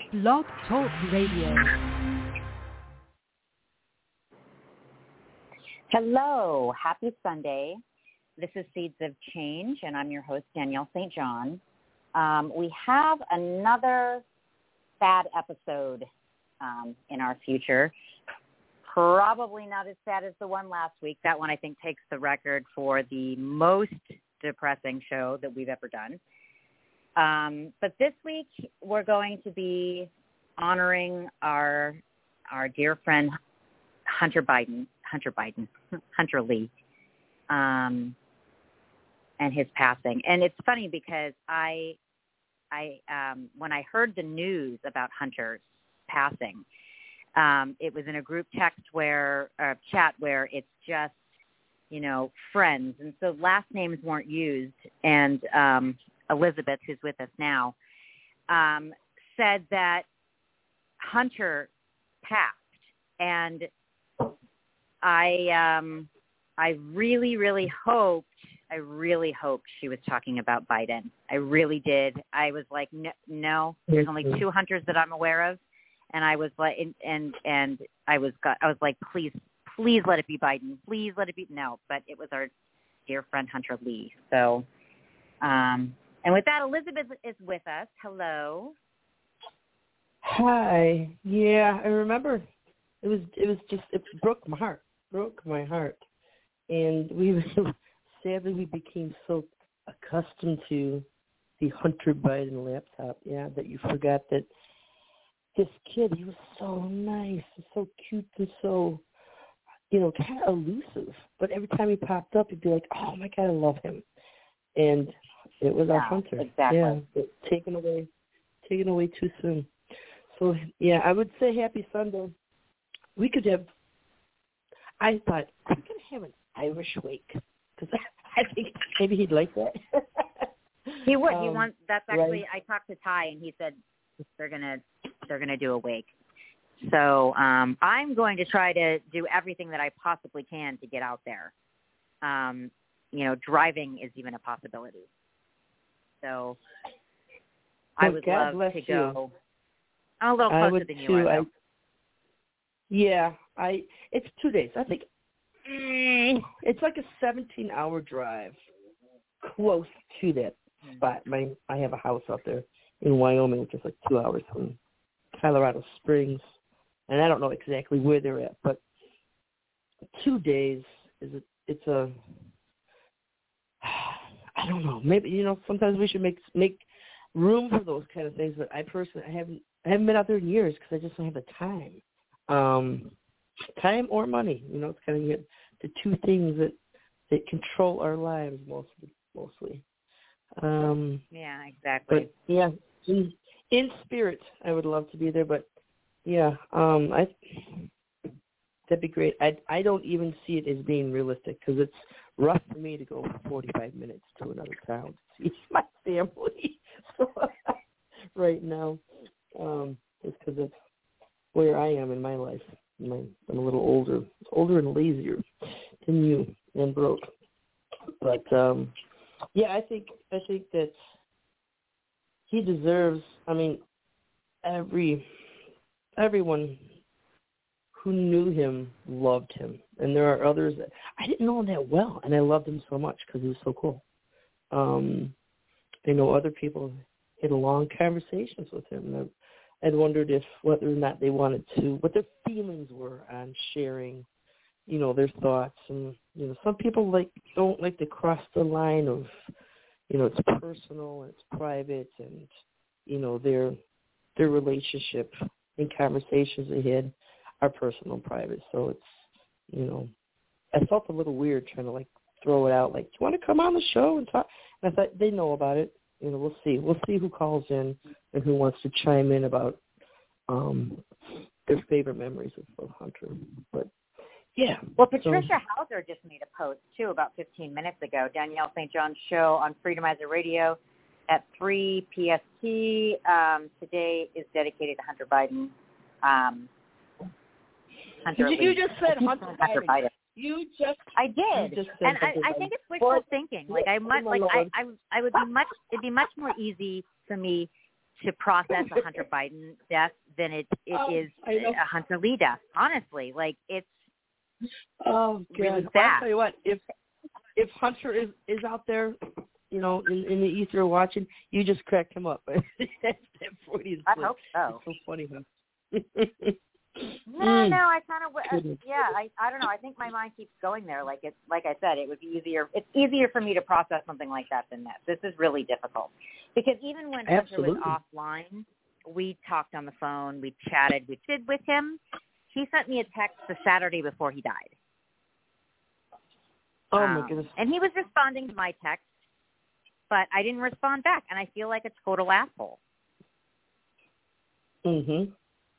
Blog Talk Radio. Hello, happy Sunday. This is Seeds of Change, and I'm your host, Danielle St. John. We have another sad episode in our future. Probably not as sad as the one last week. That one, I think, takes the record for the most depressing show that we've ever done. But this week, we're going to be honoring our dear friend Hunter Lee, and his passing. And it's funny because I when I heard the news about Hunter's passing, it was in a group chat where it's just, friends. And so last names weren't used. And Elizabeth, who's with us now, said that Hunter passed. And I really, really hoped she was talking about Biden. I really did. I was like, no, there's only two Hunters that I'm aware of. And I was like, and I was like, please let it be Biden. Please let it be. No, but it was our dear friend Hunter Lee. So, and with that, Elizabeth is with us. Hello. Hi. Yeah, I remember. It broke my heart. And sadly we became so accustomed to the Hunter Biden laptop, that you forgot that this kid, he was so nice and so cute and so, kind of elusive. But every time he popped up, you'd be like, oh my God, I love him. And it was our Hunter. Exactly. Yeah, taken away too soon. So, yeah, I would say happy Sunday. I thought, I'm going to have an Irish wake, because I think maybe he'd like that. He would. That's actually, right. I talked to Ty, and he said they're gonna do a wake. So I'm going to try to do everything that I possibly can to get out there. Driving is even a possibility. So I would God love to go. You. I'm a little closer than you are, though. It's 2 days. I think it's like a 17-hour drive close to that spot. I have a house out there in Wyoming, which is like 2 hours from Colorado Springs, and I don't know exactly where they're at, but 2 days I don't know. Maybe sometimes we should make room for those kind of things. But I personally haven't been out there in years because I just don't have the time. Time or money, it's kind of the two things that control our lives mostly. Yeah, exactly. But yeah, in spirit, I would love to be there. But yeah, that'd be great. I don't even see it as being realistic because it's rough for me to go for 45 minutes to another town to see my family right now, just because of where I am in my life. I'm a little older and lazier than you and broke. But I think that he deserves. I mean, everyone who knew him loved him, and there are others that I didn't know him that well, and I loved him so much because he was so cool. I know other people had long conversations with him. And I'd wondered whether or not they wanted to, what their feelings were on sharing, their thoughts. And, some people don't like to cross the line of, it's personal and it's private and, their relationship and conversations they had are personal and private. So it's, I felt a little weird trying to throw it out. Do you want to come on the show and talk? And I thought they know about it. We'll see. We'll see who calls in and who wants to chime in about their favorite memories of Hunter. But, yeah. Well, Patricia Hauser just made a post, too, about 15 minutes ago. Danielle St. John's show on Freedomizer Radio at 3 PST today is dedicated to Hunter Biden. You just said Hunter Biden. I did, and I think it's wishful thinking. It'd be much more easy for me to process a Hunter Biden death than it is a Hunter Lee death. Honestly, like it's really sad. I'll tell you what, if Hunter is out there, you know, in the ether watching, you just cracked him up. That's that Freudian slip. I hope so. It's so funny, huh? No, I kind of, I don't know. I think my mind keeps going there. Like I said, it would be easier. It's easier for me to process something like that than this. This is really difficult because even when Hunter was offline, we talked on the phone, we chatted, we did with him. He sent me a text the Saturday before he died. Oh my goodness! And he was responding to my text, but I didn't respond back, and I feel like a total asshole. Mhm.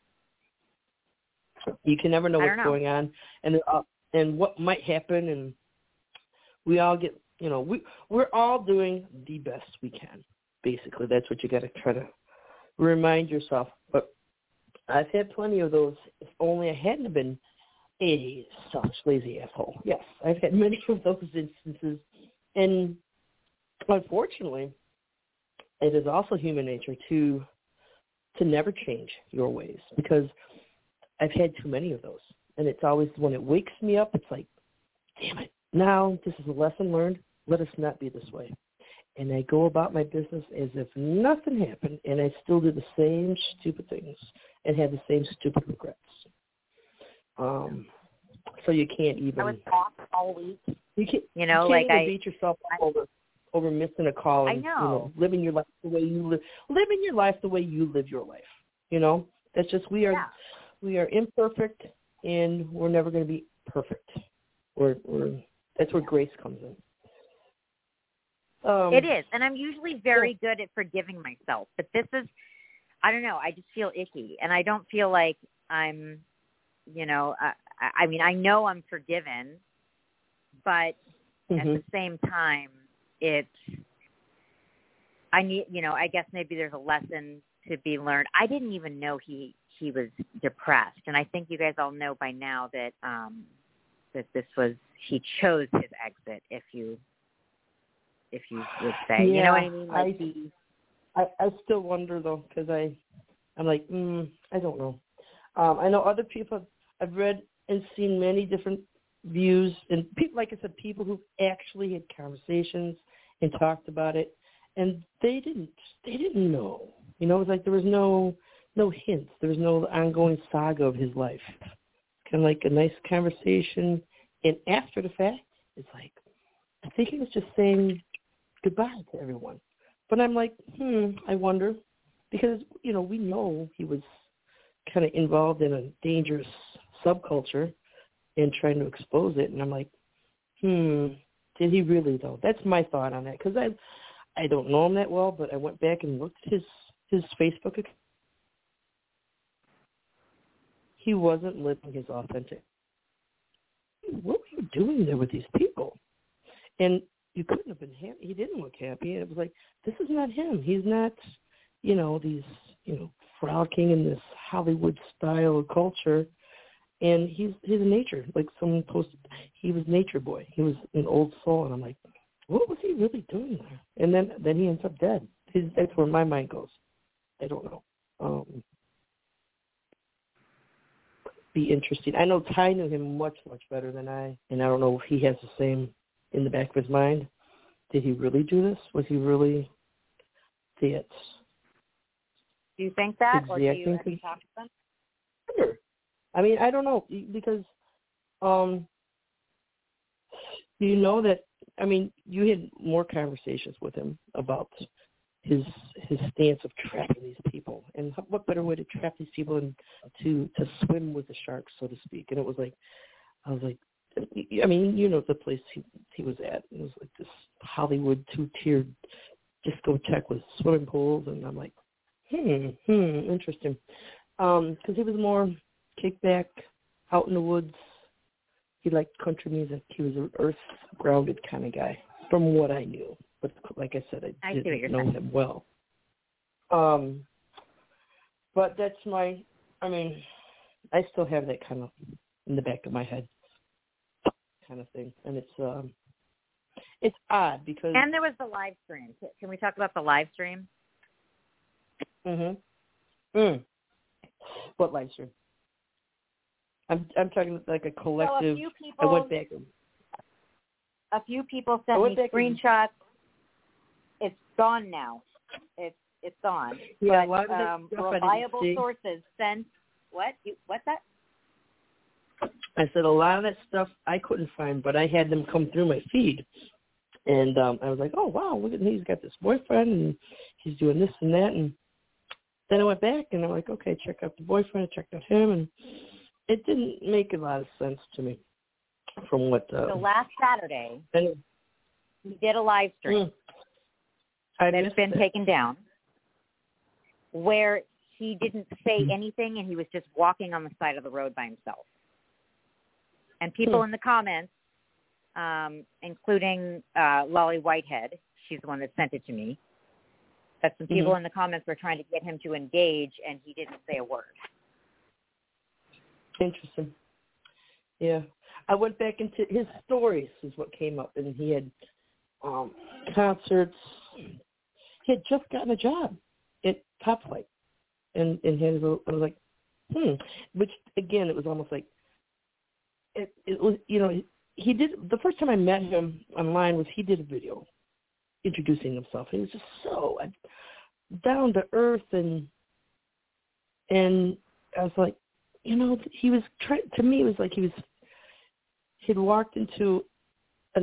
You can never know what's going on, and what might happen, and we all get, you know, we're all doing the best we can. Basically, that's what you got to try to remind yourself. But I've had plenty of those. If only I hadn't been a selfish, lazy asshole. Yes, I've had many of those instances, and unfortunately, it is also human nature to never change your ways, because I've had too many of those. And it's always, when it wakes me up, it's like, damn it, now this is a lesson learned. Let us not be this way. And I go about my business as if nothing happened, and I still do the same stupid things and have the same stupid regrets. So you can't even. I was off all week. You can't like even beat yourself up over missing a call. And, I know. You know, living your life the way you live. Living your life the way you live your life. You know, that's just we are imperfect, and we're never going to be perfect. That's where grace comes in. It is, and I'm usually very good at forgiving myself, but this is, I don't know, I just feel icky, and I don't feel like I'm, you know, I mean, I know I'm forgiven, but at the same time, I need, you know, I guess maybe there's a lesson to be learned. I didn't even know he was depressed, and I think you guys all know by now that that this was, he chose his exit, if you would say. You know what I mean? Like I still wonder, though, because I'm like, I don't know. I know other people, I've read and seen many different views, and people, like I said, people who actually had conversations and talked about it, and they didn't know. You know, it was like there was no hints. There was no ongoing saga of his life. Kind of like a nice conversation, and after the fact, it's like, I think he was just saying goodbye to everyone. But I'm like, I wonder, because, you know, we know he was kind of involved in a dangerous subculture and trying to expose it. And I'm like, did he really, though? That's my thought on that, because I don't know him that well, but I went back and looked at his Facebook account. He wasn't living his authentic. What were you doing there with these people? And you couldn't have been happy. He didn't look happy. It was like, this is not him. He's not, you know, these, you know, frolicking in this Hollywood style of culture. And he's nature. Like someone posted, he was nature boy. He was an old soul. And I'm like, what was he really doing there? And then he ends up dead. That's where my mind goes. I don't know. Be interesting. I know Ty knew him much, much better than I, and I don't know if he has the same in the back of his mind. Did he really do this? Was he really that? Do you think that, or have you talked to them? Sure. I mean, I don't know, because you know that, I mean, you had more conversations with him about his stance of trapping these people, and what better way to trap these people than to swim with the sharks, so to speak. And it was like, I was like, I mean, you know, the place he was at, it was like this Hollywood 2-tiered discotheque with swimming pools, and I'm like, interesting, because he was more kick back, out in the woods. He liked country music. He was an earth-grounded kind of guy, from what I knew. But like I said, I didn't know him well. But that's I mean, I still have that kind of in the back of my head kind of thing. And it's odd because... And there was the live stream. Can we talk about the live stream? What live stream? I'm talking like a collective. So a few people, I went back. A few people sent me screenshots. It's gone now. It's gone. Yeah, but reliable sources sent what? What's that? I said a lot of that stuff I couldn't find, but I had them come through my feed, and I was like, oh wow, look at him. He's got this boyfriend, and he's doing this and that, and then I went back and I'm like, okay, check out the boyfriend. I checked out him, and it didn't make a lot of sense to me from what. So last Saturday, he did a live stream that's been taken down, where he didn't say anything and he was just walking on the side of the road by himself. And people in the comments, including Lolly Whitehead, she's the one that sent it to me, that some people in the comments were trying to get him to engage, and he didn't say a word. Interesting. Yeah. I went back into his stories is what came up, and he had concerts. He had just gotten a job at Top Flight. And I was like, which, again, it was almost like, it was, he did, the first time I met him online was he did a video introducing himself. He was just so down to earth, and I was like, he was trying, to me it was like he'd walked into an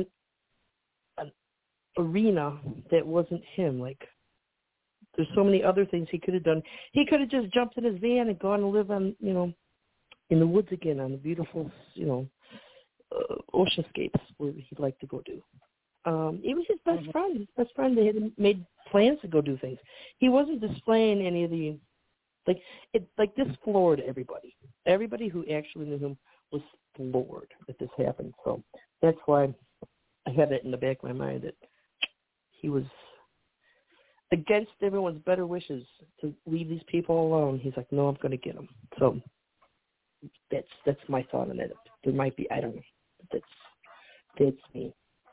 arena that wasn't him. Like, there's so many other things he could have done. He could have just jumped in his van and gone to live on, in the woods again on the beautiful, oceanscapes where he'd like to go do. It was his best friend. His best friend, they had made plans to go do things. He wasn't displaying any of the, this floored everybody. Everybody who actually knew him was floored that this happened. So that's why I had it in the back of my mind that he was against everyone's better wishes to leave these people alone. He's like, no, I'm going to get them. So that's my thought on it. There might be, I don't know. That's me.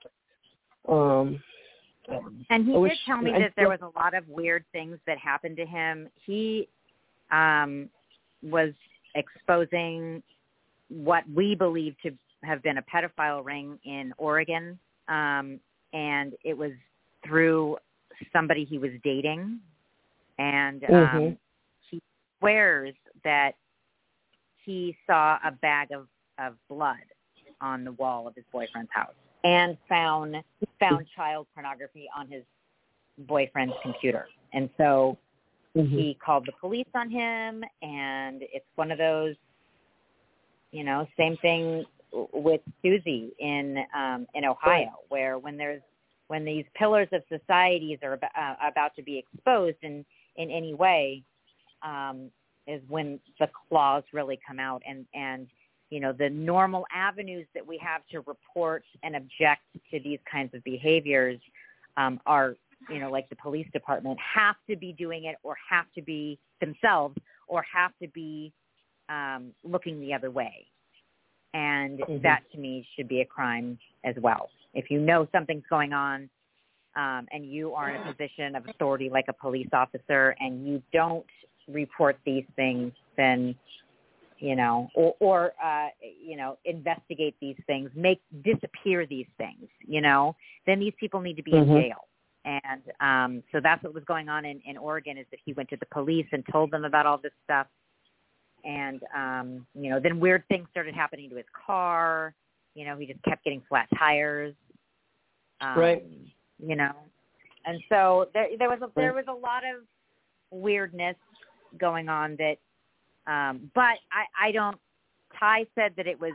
And he did tell me that there was a lot of weird things that happened to him. He was exposing what we believe to have been a pedophile ring in Oregon, and it was through somebody he was dating, and he swears that he saw a bag of blood on the wall of his boyfriend's house and found child pornography on his boyfriend's computer. And so he called the police on him, and it's one of those, same thing with Susie in Ohio, where when these pillars of societies are about to be exposed in any way, is when the claws really come out, and the normal avenues that we have to report and object to these kinds of behaviors are, like the police department, have to be doing it, or have to be themselves, or have to be looking the other way. And that, to me, should be a crime as well. If you know something's going on, and you are in a position of authority like a police officer, and you don't report these things, then, or investigate these things, disappear these things, then these people need to be in jail. And so that's what was going on in Oregon, is that he went to the police and told them about all this stuff. And, then weird things started happening to his car. He just kept getting flat tires. Right. And so there was a lot of weirdness going on that, but I don't, Ty said that it was,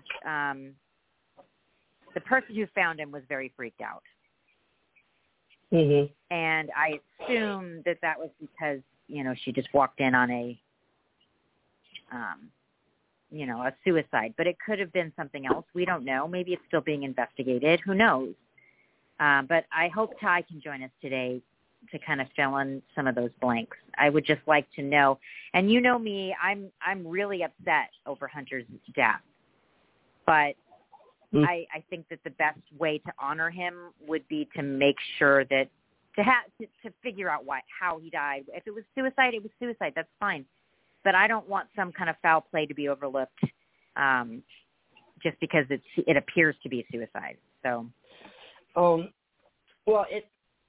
the person who found him was very freaked out. And I assume that was because, she just walked in on a suicide, but it could have been something else. We don't know. Maybe it's still being investigated. Who knows? But I hope Ty can join us today to kind of fill in some of those blanks. I would just like to know, and me, I'm really upset over Hunter's death, but I think that the best way to honor him would be to make sure that to figure out how he died. If it was suicide, it was suicide. That's fine. But I don't want some kind of foul play to be overlooked just because it appears to be suicide. So, well, it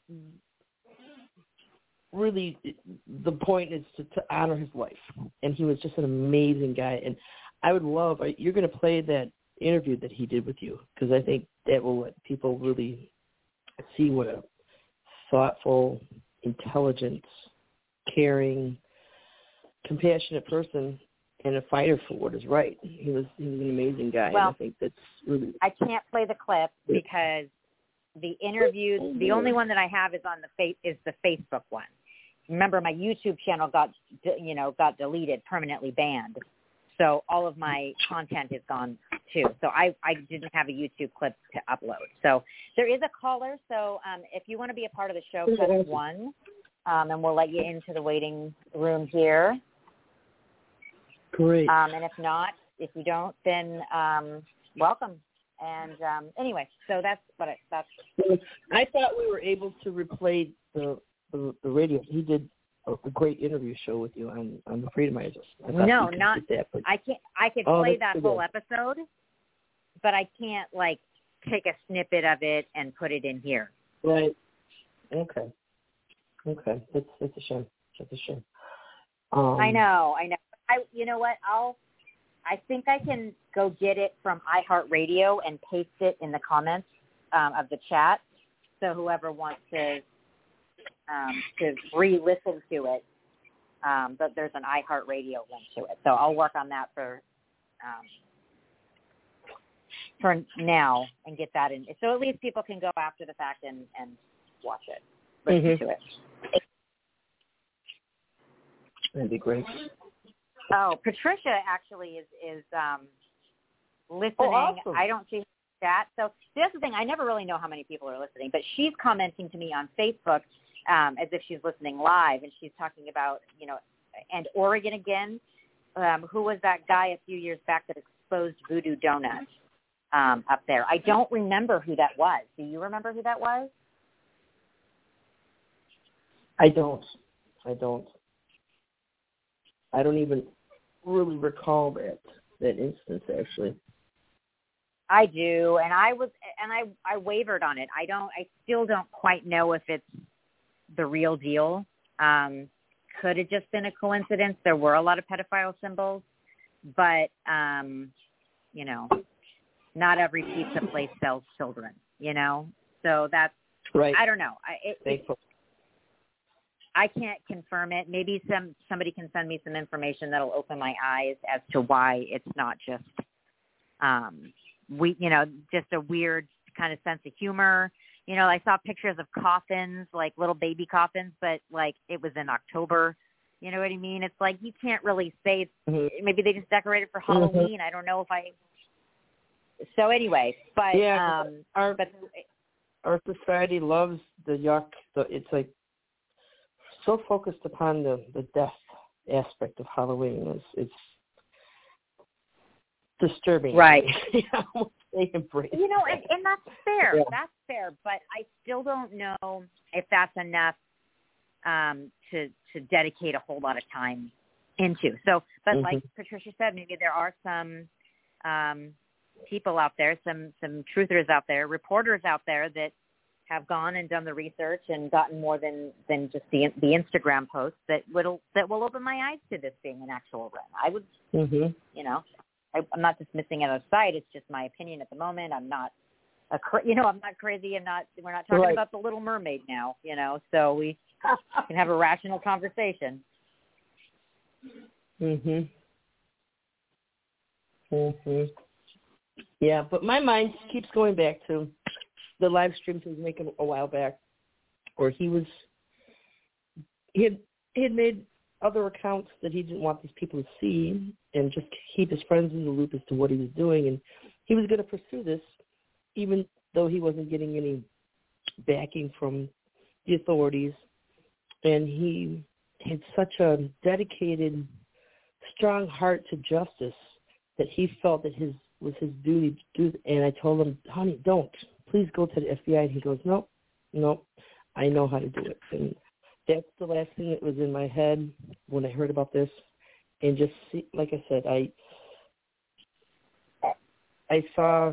really, the point is to honor his life, and he was just an amazing guy. And I would love, you're going to play that interview that he did with you, because I think that will let people really see what a thoughtful, intelligent, caring, compassionate person and a fighter for what is right. He was an amazing guy. Well, and I think that's really. I can't play the clip because the interview, the only one that I have is on is the Facebook one. Remember, my YouTube channel got deleted, permanently banned. So all of my content is gone too. So I didn't have a YouTube clip to upload. So there is a caller. So if you want to be a part of the show, press 1, and we'll let you into the waiting room here. Great. And if not, if you don't, then welcome. And anyway, so that's what that's. I thought we were able to replay the radio. He did a great interview show with you on the Freedomizers. No, not that. But, I can't. I could play that whole episode, but I can't take a snippet of it and put it in here. Right. Okay. That's a shame. That's a shame. I know. You know what? I think I can go get it from iHeartRadio and paste it in the comments of the chat. So whoever wants to re-listen to it, but there's an iHeartRadio link to it. So I'll work on that for now and get that in. So at least people can go after the fact and watch it, listen to it. That'd be great. Oh, Patricia actually is listening. Oh, awesome. I don't see that. So that's the thing. I never really know how many people are listening, but she's commenting to me on Facebook as if she's listening live, and she's talking about, and Oregon again. Who was that guy a few years back that exposed Voodoo Donuts up there? I don't remember who that was. Do you remember who that was? I don't even really recall that instance, actually. I do, and I wavered on it. I still don't quite know if it's the real deal. Could have just been a coincidence. There were a lot of pedophile symbols, but not every pizza place sells children. So that's right. I don't know. I can't confirm it. Maybe somebody can send me some information that'll open my eyes as to why it's not just just a weird kind of sense of humor. I saw pictures of coffins, like little baby coffins, but it was in October. You know what I mean? It's you can't really say maybe they just decorated for Halloween. I don't know if So anyway, but yeah, our society loves the yuck. It's so focused upon the death aspect of Halloween. It's disturbing. Right. They embrace and that's fair. Yeah. That's fair. But I still don't know if that's enough to dedicate a whole lot of time into. So, but like Patricia said, maybe there are some people out there, some truthers out there, reporters out there that have gone and done the research and gotten more than just the Instagram posts that will open my eyes to this being an actual event. I would, I'm not dismissing it aside. It's just my opinion at the moment. I'm not I'm not crazy. We're not talking about the Little Mermaid now, so we can have a rational conversation. Yeah, but my mind keeps going back to the live streams he was making a while back, where he had made other accounts that he didn't want these people to see, and just keep his friends in the loop as to what he was doing. And he was going to pursue this, even though he wasn't getting any backing from the authorities. And he had such a dedicated, strong heart to justice that he felt that was his duty to do. And I told him, honey, don't. Please go to the FBI. And he goes, no, I know how to do it. And that's the last thing that was in my head when I heard about this. And just see, like I said, I saw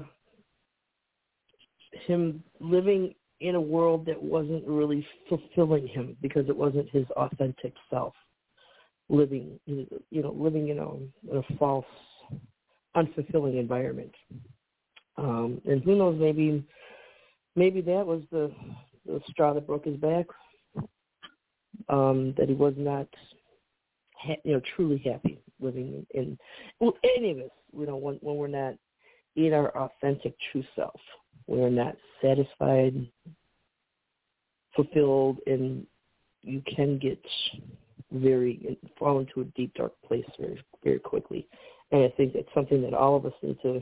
him living in a world that wasn't really fulfilling him because it wasn't his authentic self. Living in a false, unfulfilling environment. And who knows, maybe that was the straw that broke his back. That he was not, truly happy living in. Well, any of us, when we're not in our authentic true self, we're not satisfied, fulfilled, and you can fall into a deep, dark place very, very quickly. And I think that's something that all of us need to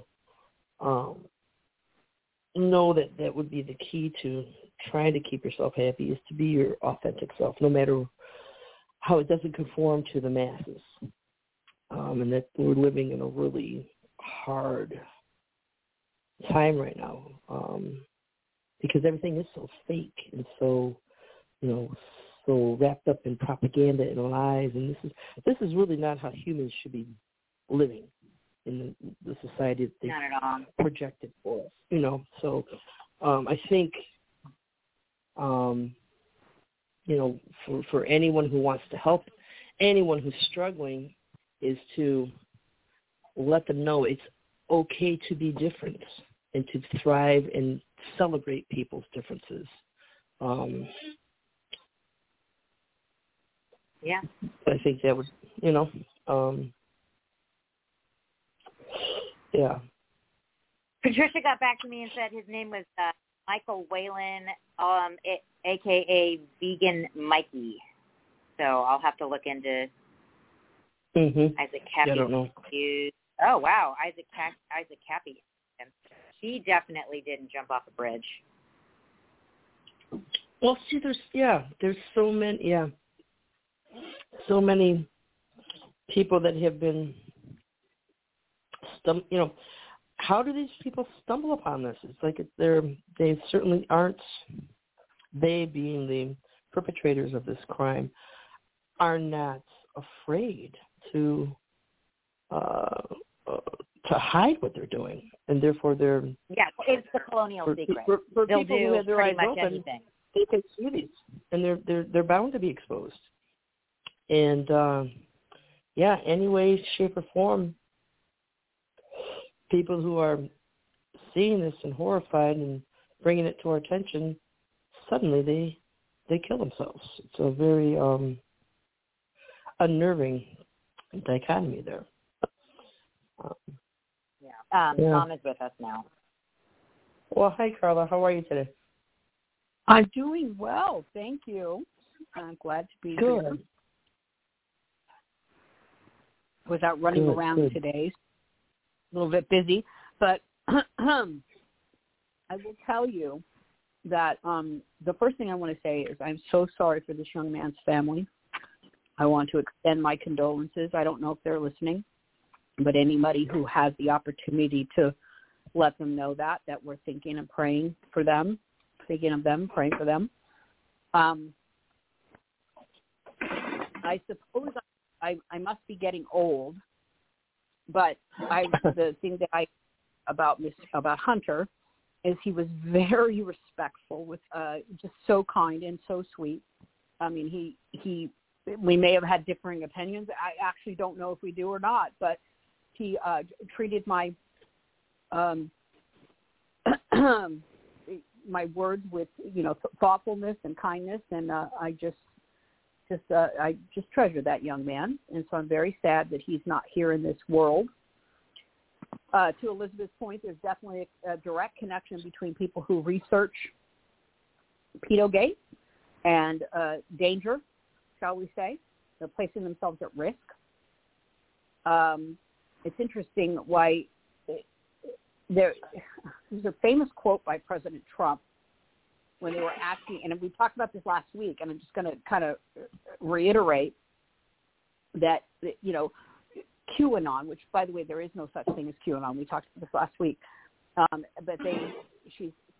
know that would be the key to trying to keep yourself happy is to be your authentic self, no matter how it doesn't conform to the masses. And that we're living in a really hard time right now because everything is so fake and so, so wrapped up in propaganda and lies. And this is really not how humans should be living in the society that they projected for us. So I think, for anyone who wants to help, anyone who's struggling, is to let them know it's okay to be different and to thrive and celebrate people's differences. Yeah. I think that would, yeah. Patricia got back to me and said his name was Michael Whalen, a.k.a. Vegan Mikey. So I'll have to look into Isaac Cappy. I don't know. Oh, wow, Isaac Cappy. He definitely didn't jump off a bridge. Well, see, there's so many people that have been, how do these people stumble upon this? It's like they certainly aren't, they being the perpetrators of this crime, are not afraid to hide what they're doing, and therefore they're it's the colonial secret. For they'll people do who have their pretty eyes much open, anything. they can see these, and they're bound to be exposed. And any way, shape, or form, people who are seeing this and horrified and bringing it to our attention, suddenly they kill themselves. It's a very unnerving dichotomy there. Mom is with us now. Well, hi, Carla. How are you today? I'm doing well, thank you. I'm glad to be here. Was out running around today, a little bit busy, but I will tell you that the first thing I want to say is I'm so sorry for this young man's family. I want to extend my condolences. I don't know if they're listening, but anybody who has the opportunity to let them know that we're thinking and praying for them, thinking of them, praying for them. I suppose I must be getting old, but the thing that about Hunter is he was very respectful, with just so kind and so sweet. I mean, we may have had differing opinions. I actually don't know if we do or not, but he treated my my words with thoughtfulness and kindness, and I just treasure that young man, and so I'm very sad that he's not here in this world. To Elizabeth's point, there's definitely a direct connection between people who research pedogate and danger, shall we say. They're placing themselves at risk. It's interesting why there's a famous quote by President Trump when they were asking, and we talked about this last week, and I'm just going to kind of reiterate that, QAnon, which, by the way, there is no such thing as QAnon. We talked about this last week. But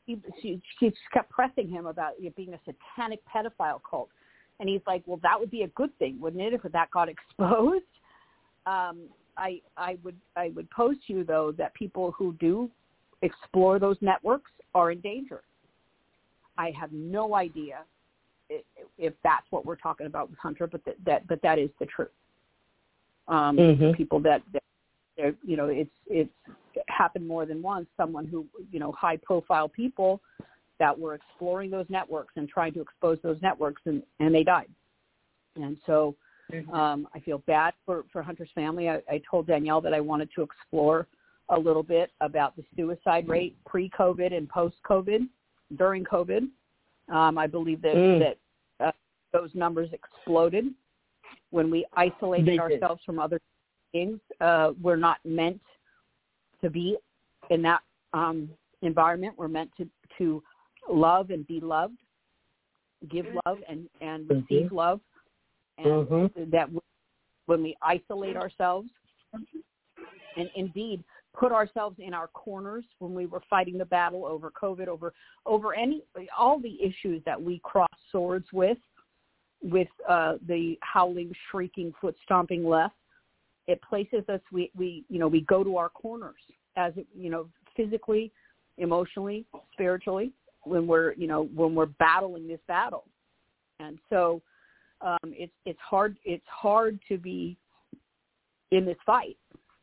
she kept pressing him about it being a satanic pedophile cult. And he's like, well, that would be a good thing, wouldn't it, if that got exposed? I would pose to you, though, that people who do explore those networks are in danger. I have no idea if that's what we're talking about with Hunter, but that is the truth. People that it's happened more than once. Someone who, high profile people that were exploring those networks and trying to expose those networks, and they died. And so I feel bad for Hunter's family. I told Danielle that I wanted to explore a little bit about the suicide rate pre-COVID and post-COVID. During COVID, I believe that those numbers exploded when we isolated ourselves from other things. We're not meant to be in that environment. We're meant to love and be loved, give love and receive love. And that when we isolate ourselves and indeed put ourselves in our corners when we were fighting the battle over COVID, over all the issues that we crossed swords with the howling, shrieking, foot stomping left, it places us. We go to our corners as physically, emotionally, spiritually when we're battling this battle, and so it's hard to be in this fight.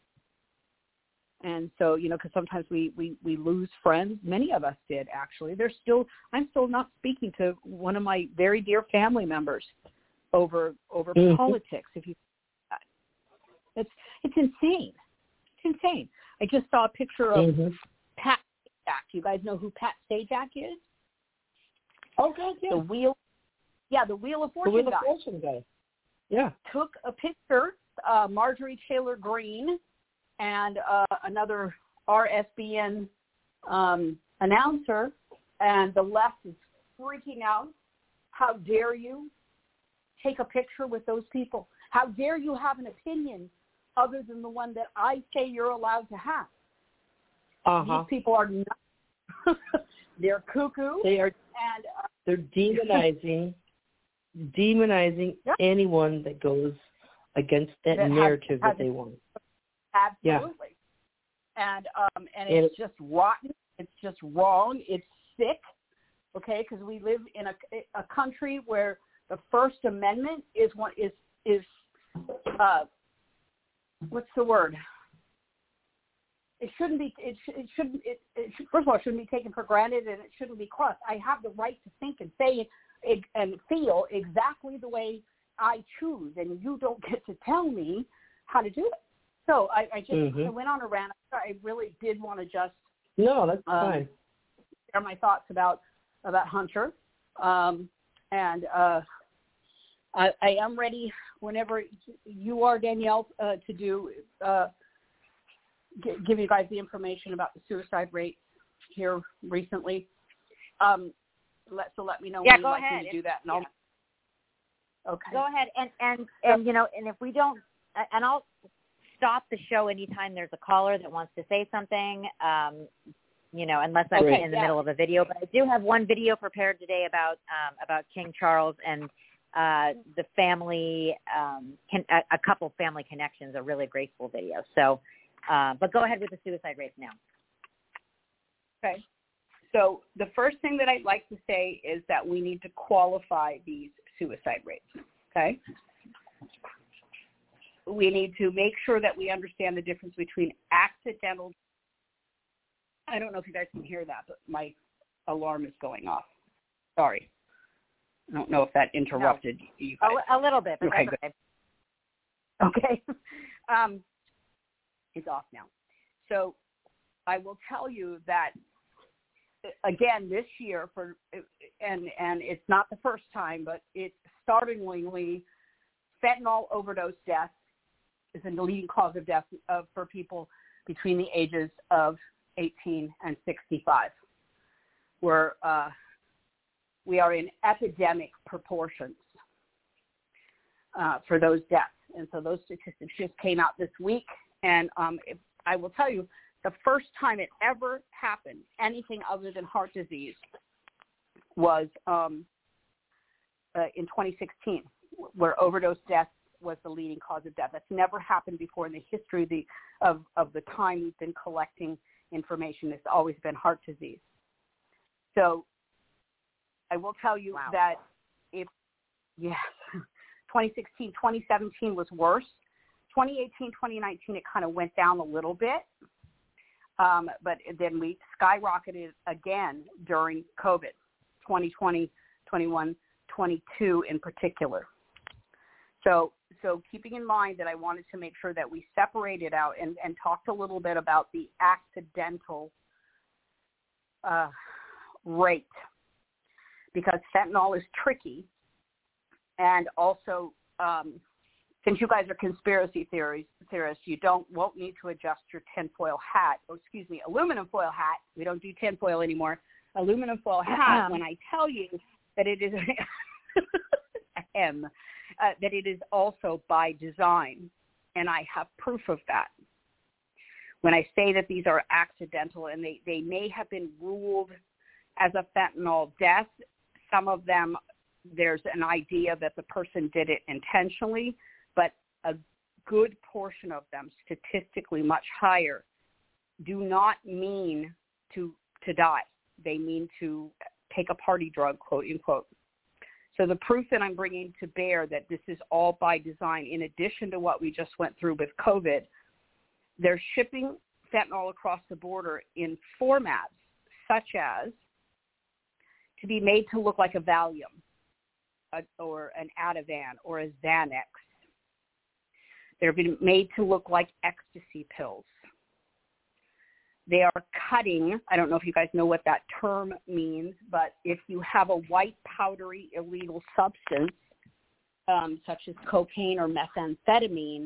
And so, because sometimes we lose friends. Many of us did, actually. I'm still not speaking to one of my very dear family members over politics. If you, it's insane. It's insane. I just saw a picture of Pat Sajak. You guys know who Pat Sajak is? Okay, yeah. The Wheel of Fortune guy. Yeah. Took a picture, Marjorie Taylor Greene and another RSBN announcer, and the left is freaking out. How dare you take a picture with those people? How dare you have an opinion other than the one that I say you're allowed to have? These people are not. They're cuckoo. They're demonizing anyone that goes against that narrative that they want. Absolutely. Yeah. And it's just rotten. It's just wrong. It's sick. Okay, because we live in a country where the First Amendment is what's the word? It shouldn't be. First of all, it shouldn't be taken for granted, and it shouldn't be crossed. I have the right to think and say and feel exactly the way I choose, and you don't get to tell me how to do it. So I just I went on a rant. I really did want to just that's fine. Share my thoughts about Hunter, and I am ready whenever you are, Danielle, to do give you guys the information about the suicide rate here recently. Let me know when you'd like me to do that, and okay. Go ahead, and if we don't, and I'll stop the show anytime there's a caller that wants to say something, unless I'm in the middle of a video. But I do have one video prepared today about King Charles and the family, a couple family connections, a really graceful video. So, but go ahead with the suicide rates now. Okay. So the first thing that I'd like to say is that we need to qualify these suicide rates. Okay. We need to make sure that we understand the difference between accidental. I don't know if you guys can hear that, but my alarm is going off. Sorry. I don't know if that interrupted you guys. A little bit, but okay, that's okay. Okay. It's off now. So I will tell you that, again, this year, and it's not the first time, but it's startlingly, fentanyl overdose deaths is the leading cause of death for people between the ages of 18 and 65. We are in epidemic proportions for those deaths. And so those statistics just came out this week. And I will tell you, The first time it ever happened, anything other than heart disease, was in 2016, where overdose death was the leading cause of death. That's never happened before in the history of the time we've been collecting information. It's always been heart disease. So I will tell you that 2016, 2017 was worse. 2018, 2019, it kind of went down a little bit. But then we skyrocketed again during COVID, 2020, 21, 22 in particular. So keeping in mind that I wanted to make sure that we separated out and talked a little bit about the accidental rate, because fentanyl is tricky. And also, since you guys are conspiracy theorists, you won't need to adjust your aluminum foil hat. We don't do tinfoil anymore. Aluminum foil hat. When I tell you that it is that it is also by design, and I have proof of that. When I say that these are accidental, and they may have been ruled as a fentanyl death, some of them, there's an idea that the person did it intentionally, but a good portion of them, statistically much higher, do not mean to die. They mean to take a party drug, quote unquote. So the proof that I'm bringing to bear that this is all by design, in addition to what we just went through with COVID, they're shipping fentanyl across the border in formats such as to be made to look like a Valium or an Ativan or a Xanax. They're being made to look like ecstasy pills. They are cutting, I don't know if you guys know what that term means, but if you have a white powdery illegal substance, such as cocaine or methamphetamine,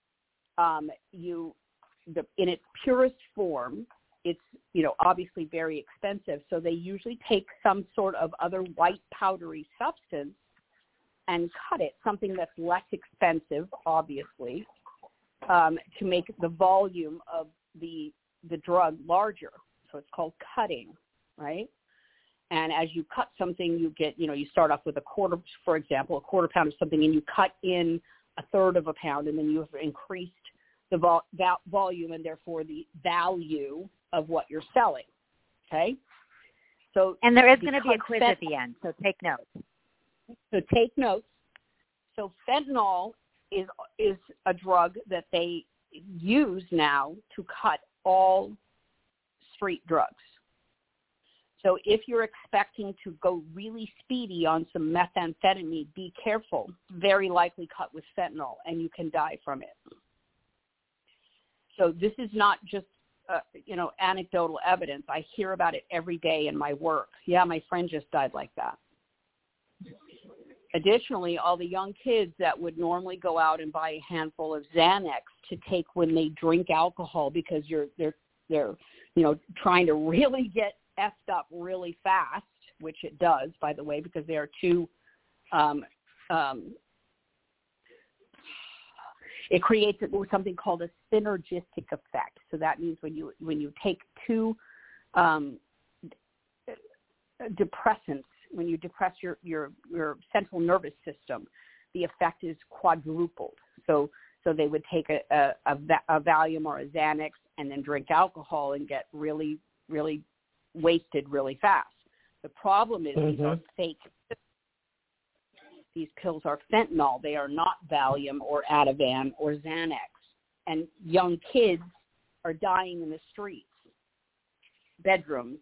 in its purest form, it's obviously very expensive. So they usually take some sort of other white powdery substance and cut it, something that's less expensive, obviously, to make the volume of the drug larger. So it's called cutting, right? And as you cut something, you get, you start off with a quarter, for example, a quarter pound of something, and you cut in a third of a pound, and then you have increased the volume and therefore the value of what you're selling, okay? So, and there is going to be a quiz at the end, so take notes. So take notes. So fentanyl is a drug that they use now to cut all street drugs. So if you're expecting to go really speedy on some methamphetamine, be careful. Very likely cut with fentanyl, and you can die from it. So this is not just anecdotal evidence. I hear about it every day in my work. Yeah, my friend just died like that. Additionally, all the young kids that would normally go out and buy a handful of Xanax to take when they drink alcohol because they're trying to really get effed up really fast, which it does, by the way, because they are too it creates something called a synergistic effect. So that means when you take two depressants, when you depress your central nervous system, the effect is quadrupled. So they would take a Valium or a Xanax and then drink alcohol and get really, really wasted really fast. The problem is these are fake. These pills are fentanyl. They are not Valium or Ativan or Xanax. And young kids are dying in the streets, bedrooms.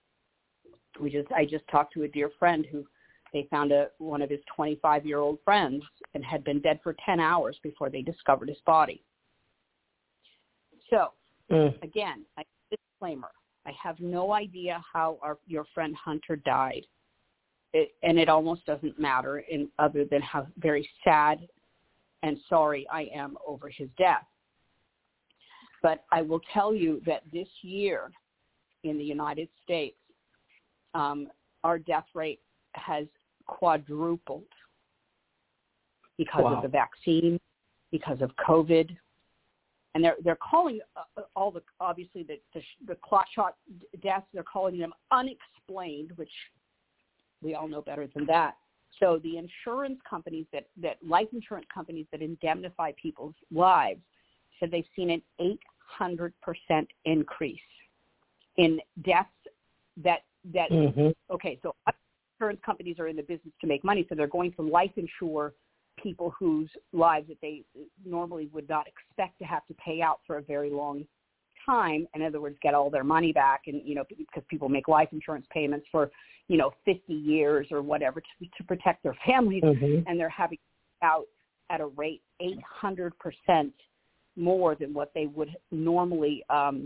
I just talked to a dear friend who they found one of his 25-year-old friends and had been dead for 10 hours before they discovered his body. So, again, disclaimer, I have no idea how your friend Hunter died. And it almost doesn't matter other than how very sad and sorry I am over his death. But I will tell you that this year in the United States, our death rate has quadrupled because of the vaccine, because of COVID. and they're calling all the obviously the clot shot deaths, they're calling them unexplained, which we all know better than that. So the insurance companies that life insurance companies that indemnify people's lives said they've seen an 800% increase in deaths that okay, so insurance companies are in the business to make money, so they're going to life insure people whose lives that they normally would not expect to have to pay out for a very long time. In other words, get all their money back, and because people make life insurance payments for 50 years or whatever to protect their families, and they're having out at a rate 800% more than what they would normally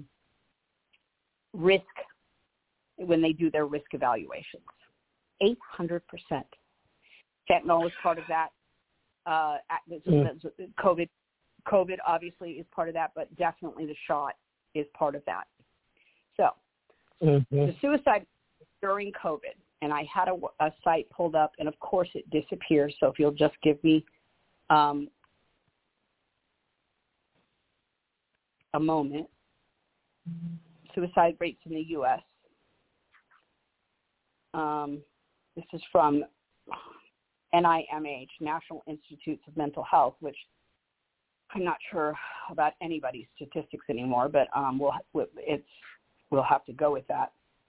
risk when they do their risk evaluations. 800%. Fentanyl is part of that. COVID obviously is part of that, but definitely the shot is part of that. So the suicide during COVID, and I had a site pulled up, and of course it disappears. So if you'll just give me a moment. Suicide rates in the U.S. This is from NIMH, National Institutes of Mental Health, which I'm not sure about anybody's statistics anymore, but we'll have to go with that.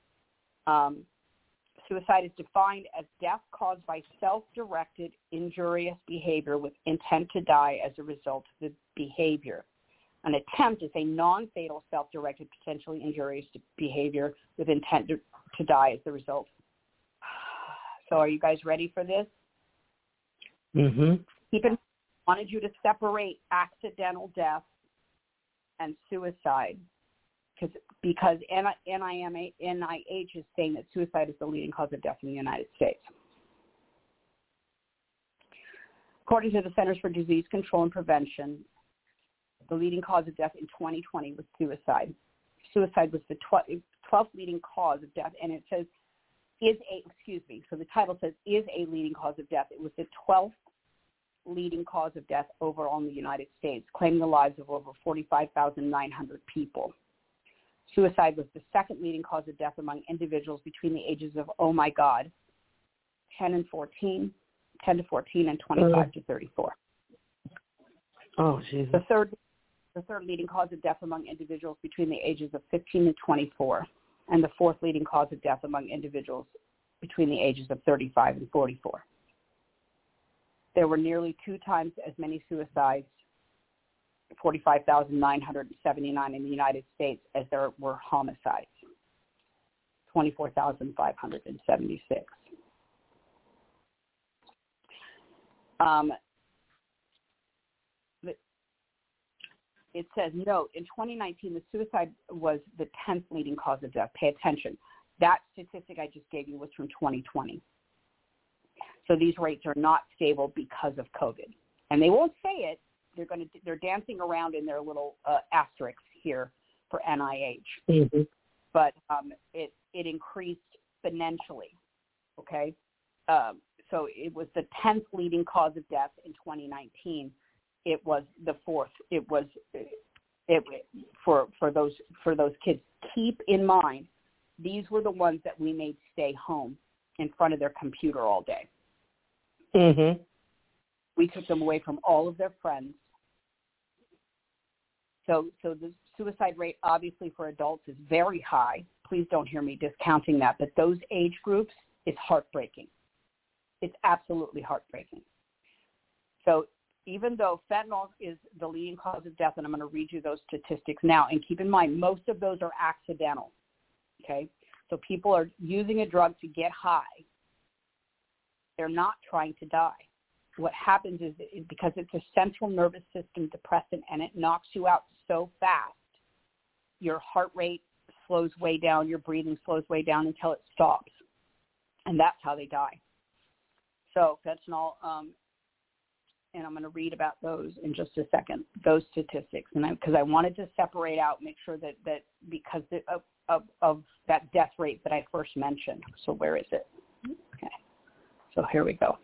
Suicide is defined as death caused by self-directed injurious behavior with intent to die as a result of the behavior. An attempt is a non-fatal self-directed, potentially injurious behavior with intent to die as the result. So are you guys ready for this? I wanted you to separate accidental death and suicide because NIH is saying that suicide is the leading cause of death in the United States. According to the Centers for Disease Control and Prevention, the leading cause of death in 2020 was suicide. Suicide was the 12th leading cause of death, and it says so the title says is a leading cause of death. It was the 12th leading cause of death overall in the United States, claiming the lives of over 45,900 people. Suicide was the second leading cause of death among individuals between the ages of, 10 to 14, and 25 to 34. Oh, Jesus. The third leading cause of death among individuals between the ages of 15 and 24, and the fourth leading cause of death among individuals between the ages of 35 and 44. There were nearly 2 times as many suicides, 45,979 in the United States, as there were homicides, 24,576. It says, note, in 2019, the suicide was the 10th leading cause of death. Pay attention. That statistic I just gave you was from 2020. So these rates are not stable because of COVID. And they won't say it. They're dancing around in their little asterisks here for NIH. But it increased exponentially, okay? So it was the 10th leading cause of death in 2019. It was the 4th. It was for those kids. Keep in mind, these were the ones that we made stay home in front of their computer all day. We took them away from all of their friends. So the suicide rate, obviously, for adults is very high. Please don't hear me discounting that. But those age groups, it's heartbreaking. It's absolutely heartbreaking. So even though fentanyl is the leading cause of death, and I'm going to read you those statistics now, and keep in mind, most of those are accidental, okay? So people are using a drug to get high. They're not trying to die. What happens is because it's a central nervous system depressant and it knocks you out so fast, your heart rate slows way down, your breathing slows way down until it stops. And that's how they die. So fentanyl, and I'm going to read about those in just a second, those statistics. And because I wanted to separate out, make sure that because of that death rate that I first mentioned. So where is it? Okay. So here we go.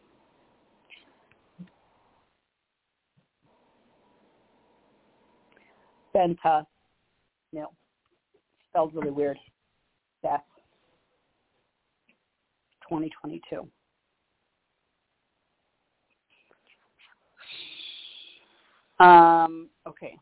fentanyl. Spelled really weird. Death. 2022. Okay.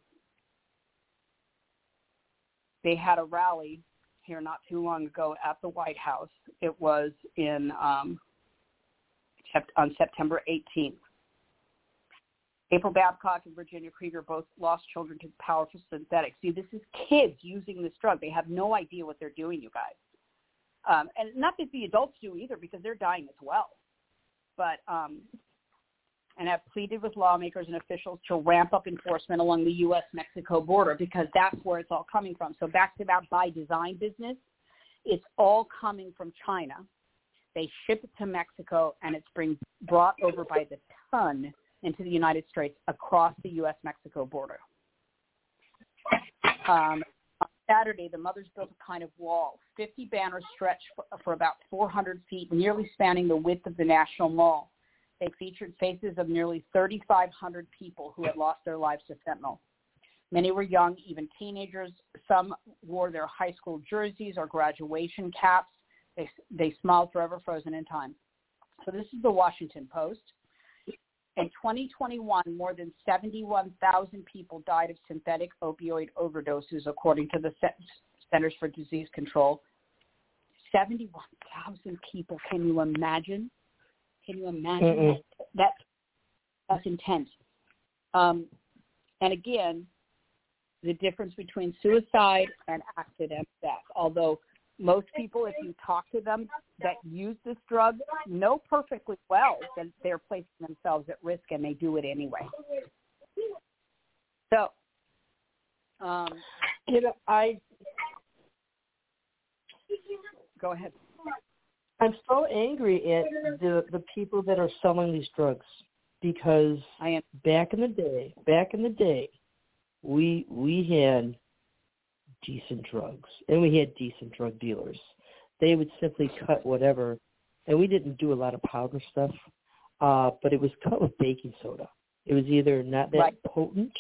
They had a rally here not too long ago at the White House. It was on September 18th. April Babcock and Virginia Krieger both lost children to powerful synthetics. See, this is kids using this drug. They have no idea what they're doing, you guys. And not that the adults do either, because they're dying as well. But and have pleaded with lawmakers and officials to ramp up enforcement along the U.S.-Mexico border, because that's where it's all coming from. So back to that by design business, it's all coming from China. They ship it to Mexico, and it's brought over by the ton into the United States across the U.S.-Mexico border. On Saturday, the mothers built a kind of wall. 50 banners stretched for about 400 feet, nearly spanning the width of the National Mall. They featured faces of nearly 3,500 people who had lost their lives to fentanyl. Many were young, even teenagers. Some wore their high school jerseys or graduation caps. They smiled forever frozen in time. So this is the Washington Post. In 2021, more than 71,000 people died of synthetic opioid overdoses, according to the Centers for Disease Control. 71,000 people. Can you imagine? Can you imagine that? That's intense. And again, the difference between suicide and accidental death. Although most people, if you talk to them that use this drug, know perfectly well that they're placing themselves at risk, and they do it anyway. So, go ahead. I'm so angry at the people that are selling these drugs, because back in the day, we had decent drugs, and we had decent drug dealers. They would simply cut whatever, and we didn't do a lot of powder stuff, but it was cut with baking soda. It was either not that potent,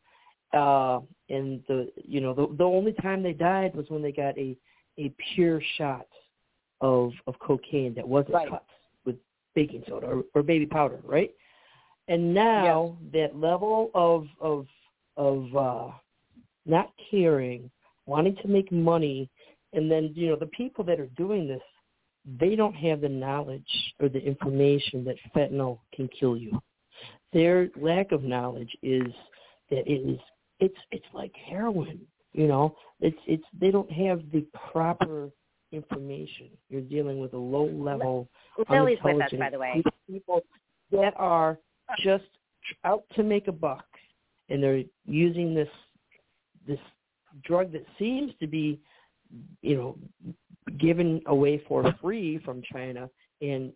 and the only time they died was when they got a pure shot of cocaine that wasn't cut with baking soda or baby powder, right? And now that level of not caring, wanting to make money, and then the people that are doing this, they don't have the knowledge or the information that fentanyl can kill you. Their lack of knowledge is that it's like heroin. It's they don't have the proper information. You're dealing with a low level, Lily's with us, by the way. People that are just out to make a buck, and they're using this drug that seems to be, given away for free from China, and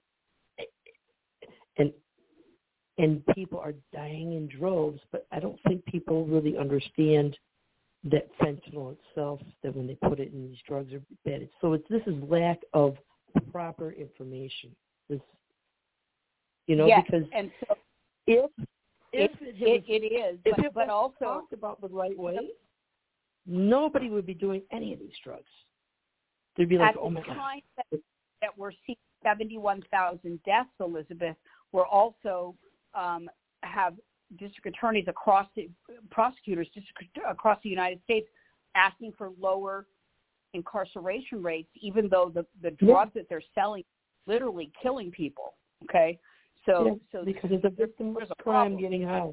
people are dying in droves. But I don't think people really understand that fentanyl itself, that when they put it in these drugs, are bad. So this is lack of proper information. This, because and so if it is, but also talked about the right way, nobody would be doing any of these drugs. They'd be like, oh my God. That we're seeing 71,000 deaths, Elizabeth, we're also have district attorneys prosecutors across the United States asking for lower incarceration rates, even though the drug that they're selling is literally killing people. Okay, so because it's a victim of crime getting high.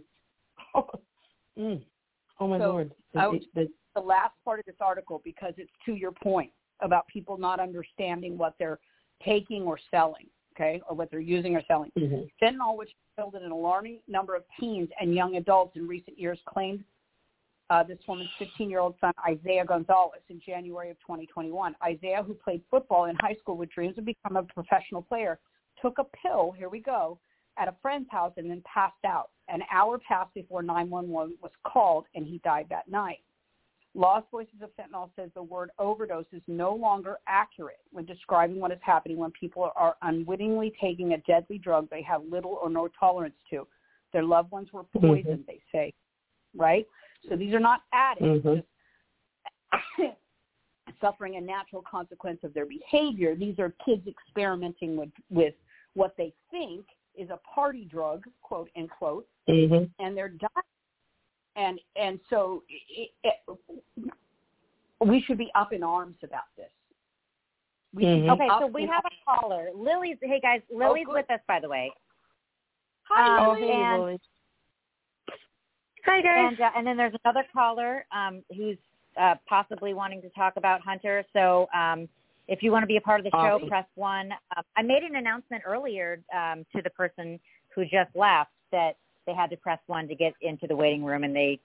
Oh my Lord! The last part of this article, because it's to your point about people not understanding what they're taking or selling. Okay, or what they're using or selling. Mm-hmm. Fentanyl, which killed an alarming number of teens and young adults in recent years, claimed this woman's 15-year-old son, Isaiah Gonzalez, in January of 2021. Isaiah, who played football in high school with dreams of becoming a professional player, took a pill, here we go, at a friend's house and then passed out. An hour passed before 911 was called, and he died that night. Lost Voices of Fentanyl says the word overdose is no longer accurate when describing what is happening when people are unwittingly taking a deadly drug they have little or no tolerance to. Their loved ones were poisoned, they say, right? So these are not addicts, Mm-hmm. just suffering a natural consequence of their behavior. These are kids experimenting with what they think is a party drug, quote unquote, Mm-hmm. and they're dying. And so we should be up in arms about this. Okay, so we have a caller. Lily's. Hey guys, Lily's with us, by the way. Hi, Oh, hey, Lily. Hi, guys. And then there's another caller who's possibly wanting to talk about Hunter. So if you want to be a part of the show, press 1. I made an announcement earlier to the person who just left that they had to press 1 to get into the waiting room, and they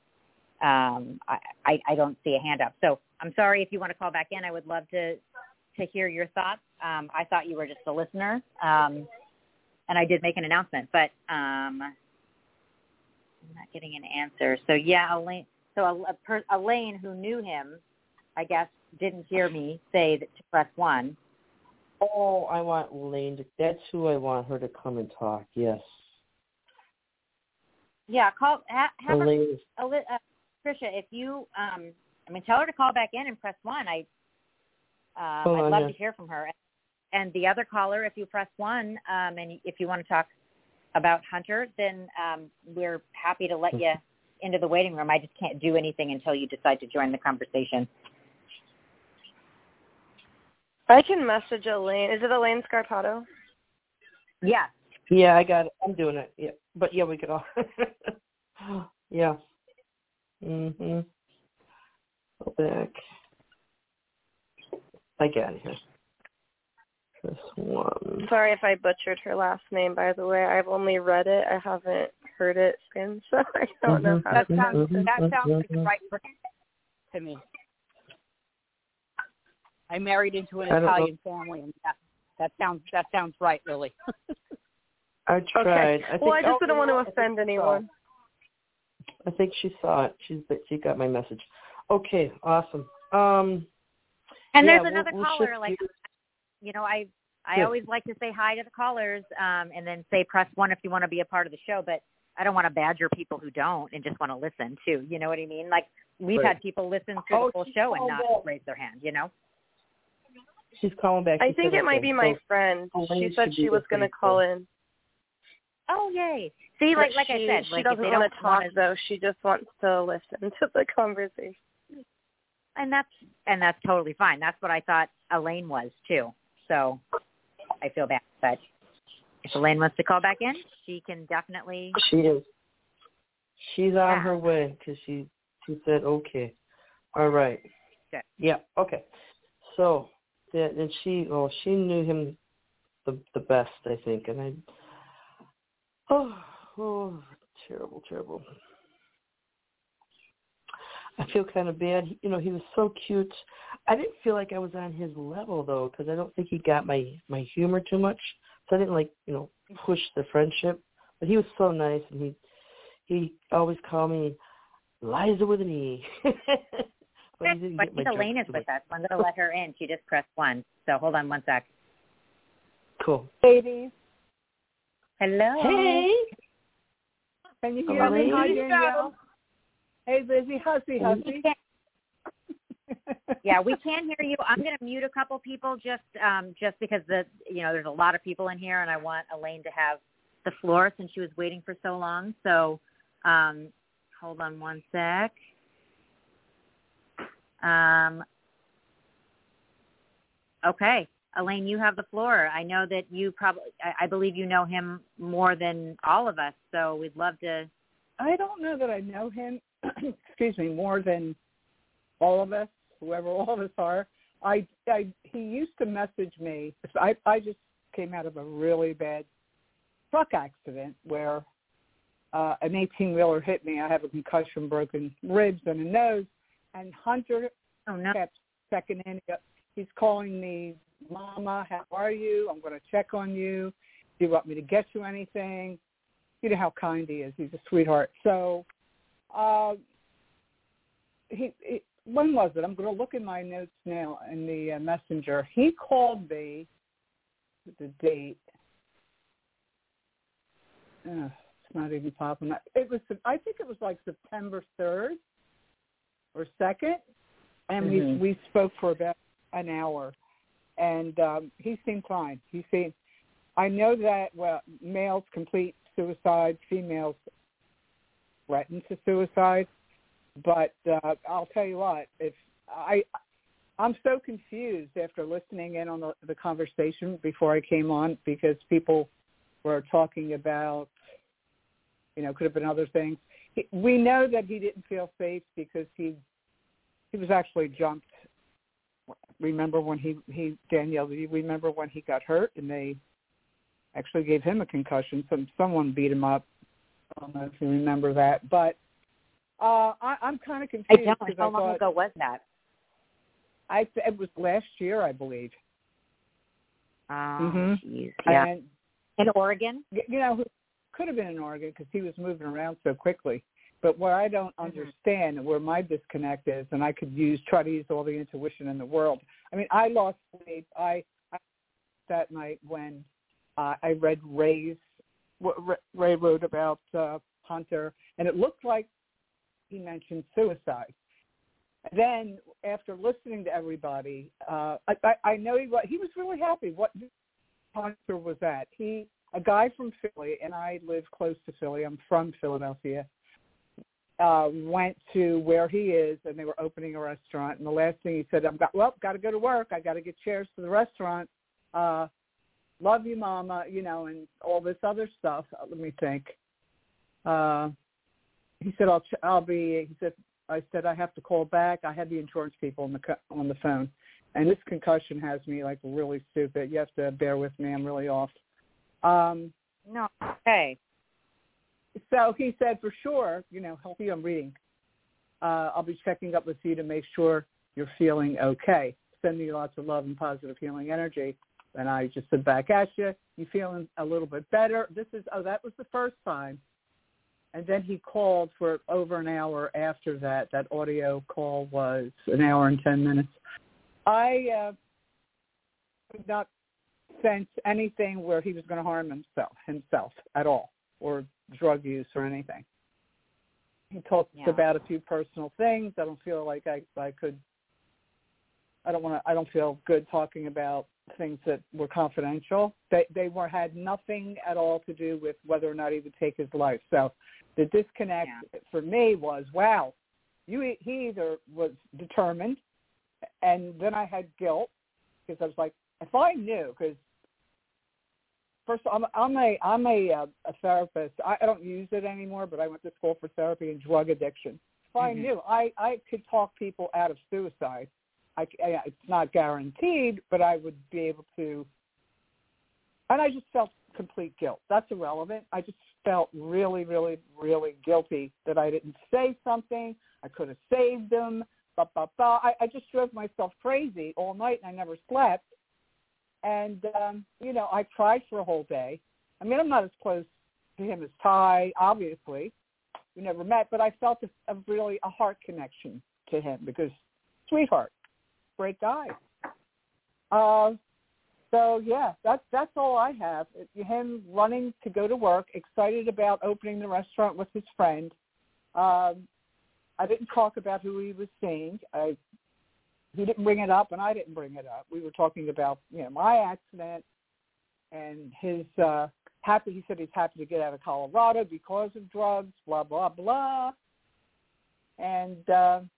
I don't see a hand up. So I'm sorry if you want to call back in. I would love to hear your thoughts. I thought you were just a listener, and I did make an announcement, but I'm not getting an answer. So yeah, Elaine. So Elaine, who knew him, I guess, didn't hear me say that to press 1. Oh, I want Elaine. That's who I want her to come and talk. Yes. Yeah, call. Have Elaine. Tricia, if you, tell her to call back in and press 1. I'd love to hear from her. And the other caller, if you press 1, and if you want to talk about Hunter, then we're happy to let you into the waiting room. I just can't do anything until you decide to join the conversation. I can message Elaine. Is it Elaine Scarpato? Yeah. Yeah, I got it. I'm doing it. Yeah, but yeah, we could all. Yeah. Mhm. Go back. I got it here. This one. Sorry if I butchered her last name, by the way. I've only read it. I haven't heard it since, so I don't know how to pronounce it. That sounds like the right person to me. I married into an Italian family, and that sounds right, Lily. I tried. Okay. I just didn't want to offend anyone. I think she saw it. She got my message. Okay, awesome. And there's another caller. I always like to say hi to the callers, and then say press 1 if you want to be a part of the show. But I don't want to badger people who don't and just want to listen too. You know what I mean? Like we've had people listen through the full show and not raise their hand. You know. She's calling back. I think it might be my friend. She said she was going to call in. Oh, yay. See, like I said, she doesn't want to talk, though. She just wants to listen to the conversation. And that's totally fine. That's what I thought Elaine was, too. So I feel bad. But if Elaine wants to call back in, she can definitely. She is. She's on her way because she said, okay. All right. Good. Yeah, okay. So, and she knew him the best, I think. And terrible. I feel kind of bad. He was so cute. I didn't feel like I was on his level, though, because I don't think he got my humor too much. So I didn't, push the friendship. But he was so nice, and he always called me Liza with an E. But he didn't get my Elaine is with us. I'm going to let her in. She just pressed 1. So hold on one sec. Cool. Ladies. Hello. Hey. Can you hear me? Hi, Danielle. Hey, Lizzie. Hussy. Yeah, we can hear you. I'm going to mute a couple people just because there's a lot of people in here, and I want Elaine to have the floor since she was waiting for so long. So hold on one sec. Okay. Elaine, you have the floor. I know that I believe you know him more than all of us, so we'd love to. I don't know that I know him, more than all of us, whoever all of us are. He used to message me. I just came out of a really bad truck accident where an 18-wheeler hit me. I have a concussion, broken ribs, and a nose. And Hunter kept checking in. He's calling me, Mama, how are you? I'm going to check on you. Do you want me to get you anything? You know how kind he is. He's a sweetheart. So when was it? I'm going to look in my notes now in the messenger. He called me with the date. It's not even popping up. I think it was like September 3rd. or 2nd, and we spoke for about an hour, and he seemed fine. I know that, well, males complete suicide, females threaten to suicide, but I'll tell you what, I'm so confused after listening in on the conversation before I came on, because people were talking about, could have been other things. We know that he didn't feel safe because he was actually jumped. Remember when Danielle, do you remember when he got hurt and they actually gave him a concussion? Someone beat him up. I don't know if you remember that. But I'm kind of confused. I don't. How long ago was that? It was last year, I believe. Geez. Yeah. And, in Oregon? Could have been in Oregon because he was moving around so quickly. But what I don't understand, where my disconnect is, and I could try to use all the intuition in the world. I mean, I lost sleep. I that night when I read Ray wrote about Hunter, and it looked like he mentioned suicide. Then after listening to everybody, I know he was really happy. What Hunter was at? A guy from Philly, and I live close to Philly. I'm from Philadelphia. Went to where he is, and they were opening a restaurant. And the last thing he said, got to go to work. I got to get chairs for the restaurant. Love you, Mama, and all this other stuff. Let me think. He said, I said, I have to call back. I had the insurance people on the phone. And this concussion has me, like, really stupid. You have to bear with me. I'm really off. No, okay. So he said, for sure, I'm reading. I'll be checking up with you to make sure you're feeling okay. Send me lots of love and positive healing energy. And I just said back at you, you feeling a little bit better? That was the first time. And then he called for over an hour after that. That audio call was an hour and 10 minutes. I could not sense anything where he was going to harm himself at all, or drug use or anything. He talked about a few personal things. I don't feel like I could. I don't feel good talking about things that were confidential. They had nothing at all to do with whether or not he would take his life. So the disconnect for me was, wow, he either was determined, and then I had guilt because I was like, if I knew, because first of all, I'm a therapist. I don't use it anymore, but I went to school for therapy and drug addiction. If I knew, I could talk people out of suicide. It's not guaranteed, but I would be able to. And I just felt complete guilt. That's irrelevant. I just felt really, really, really guilty that I didn't say something. I could have saved them. I just drove myself crazy all night, and I never slept. And, I cried for a whole day. I mean, I'm not as close to him as Ty, obviously. We never met, but I felt a heart connection to him because, sweetheart, great guy. So, yeah, that's all I have. Him running to go to work, excited about opening the restaurant with his friend. I didn't talk about who he was seeing. He didn't bring it up, and I didn't bring it up. We were talking about, my accident and his happy. He said he's happy to get out of Colorado because of drugs, blah, blah, blah. And, that's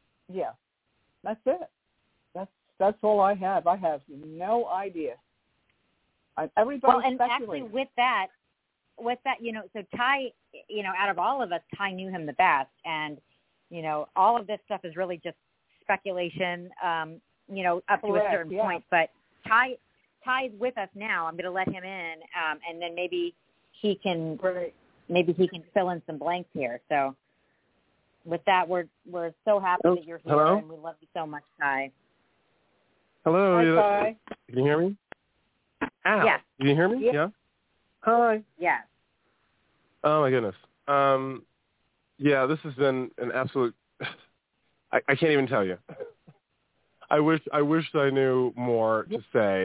it. That's all I have. I have no idea. Everybody and actually with that, so Ty, out of all of us, Ty knew him the best. And, all of this stuff is really just speculation, up to a certain point. But Ty's with us now. I'm going to let him in, and then maybe he can fill in some blanks here. So with that, we're so happy that you're here. Hello? And we love you so much, Ty. Hello. Hi, Ty. Can you hear me? Ow. Yeah. Can you hear me? Yeah. Hi. Yeah. Oh my goodness. This has been an absolute. I can't even tell you. I wish I knew more to say.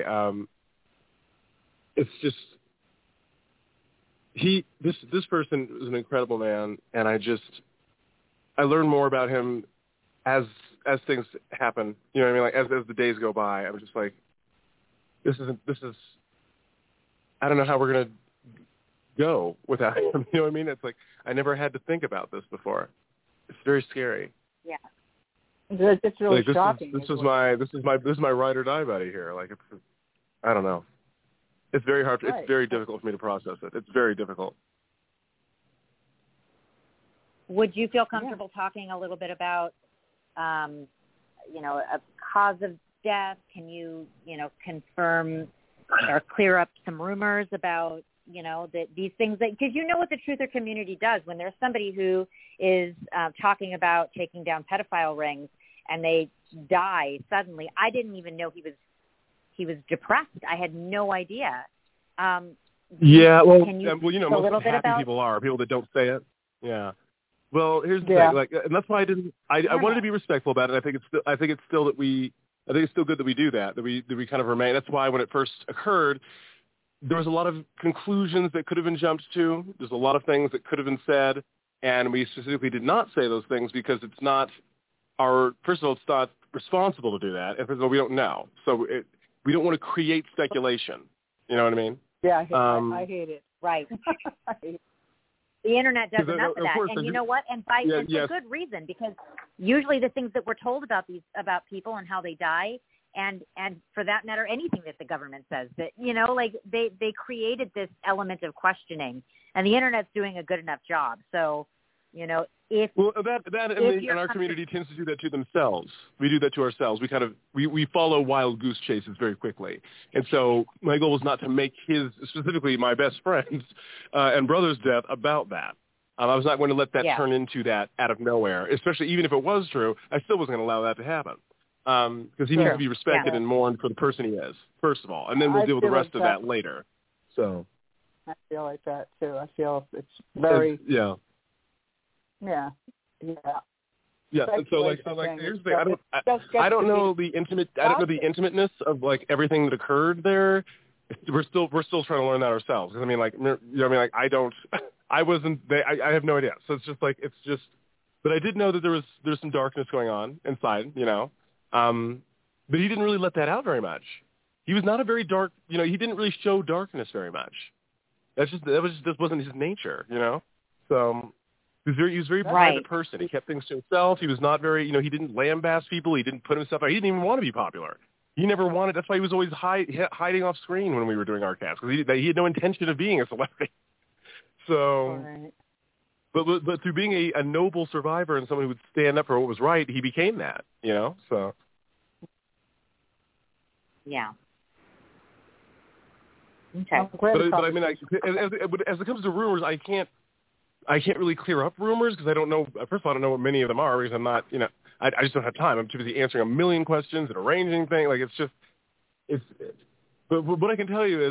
It's just this person is an incredible man, and I learned more about him as things happen, you know what I mean? Like as the days go by, I'm just like, this is I don't know how we're gonna go without him. You know what I mean? It's like I never had to think about this before. It's very scary. Yeah. It's really like, shocking. This is my ride or die buddy here. Like I don't know. It's very hard. Right. It's very difficult for me to process it. It's very difficult. Would you feel comfortable talking a little bit about, a cause of death? Can you, confirm or clear up some rumors about, that these things that, because you know what the truther community does when there's somebody who is talking about taking down pedophile rings and they die suddenly. I didn't even know he was depressed. I had no idea. Yeah, well, can you most happy people are people that don't say it. Yeah. Well, here's the thing, and that's why I didn't. I wanted to be respectful about it. I think it's still good that we do that. That we kind of remain. That's why when it first occurred, there was a lot of conclusions that could have been jumped to. There's a lot of things that could have been said, and we specifically did not say those things because it's not first of all, it's not responsible to do that, and first of all, we don't know. So we don't want to create speculation. You know what I mean? Yeah, I hate it. Right. The internet does enough of that, and you know what? And for good reason, because usually the things that we're told about people and how they die, and for that matter, anything that the government says, that they created this element of questioning, and the internet's doing a good enough job. So, if and our community tends to do that to themselves. We do that to ourselves. We kind of we follow wild goose chases very quickly, and so my goal was not to make specifically my best friend's and brother's death about that. I was not going to let that turn into that out of nowhere, especially even if it was true. I still wasn't going to allow that to happen because he needs to be respected and mourned for the person he is, first of all, and then we'll deal with the rest of that later. So I feel like that too. I feel it's very Yeah. And so here's the thing. I don't know the intimateness of like everything that occurred there. We're still trying to learn that ourselves. I mean, I wasn't. I have no idea. So it's just. But I did know that there's some darkness going on inside. But he didn't really let that out very much. He was not a very dark. He didn't really show darkness very much. This wasn't his nature. So. He was a very private person. He kept things to himself. He was not very, he didn't lambaste people. He didn't put himself out. He didn't even want to be popular. He never wanted. That's why he was always hiding off screen when we were doing our cast, because he had no intention of being a celebrity. So, but through being a noble survivor and someone who would stand up for what was right, he became that. So. Yeah. Okay. But I mean, as it comes to rumors, I can't really clear up rumors because I don't know. First of all, I don't know what many of them are because I'm not, I just don't have time. I'm too busy answering a million questions and arranging things. Like but what I can tell you is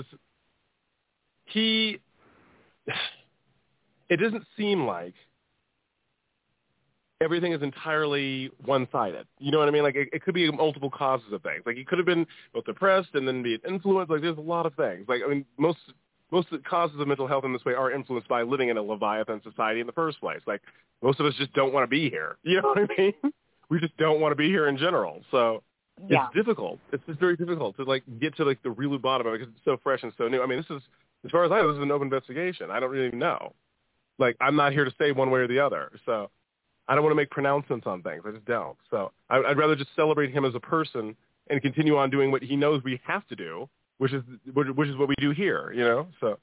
it doesn't seem like everything is entirely one-sided. You know what I mean? Like it could be multiple causes of things. Like he could have been both depressed and then be influenced. Like there's a lot of things. Like, I mean, most of the causes of mental health in this way are influenced by living in a Leviathan society in the first place. Like most of us just don't want to be here. You know what I mean? We just don't want to be here in general. So it's difficult. It's just very difficult to get to the real bottom of it because it's so fresh and so new. I mean, this is, as far as I know, this is an open investigation. I don't really know. Like I'm not here to say one way or the other. So I don't want to make pronouncements on things. I just don't. So I'd rather just celebrate him as a person and continue on doing what he knows we have to do, which is what we do here, So.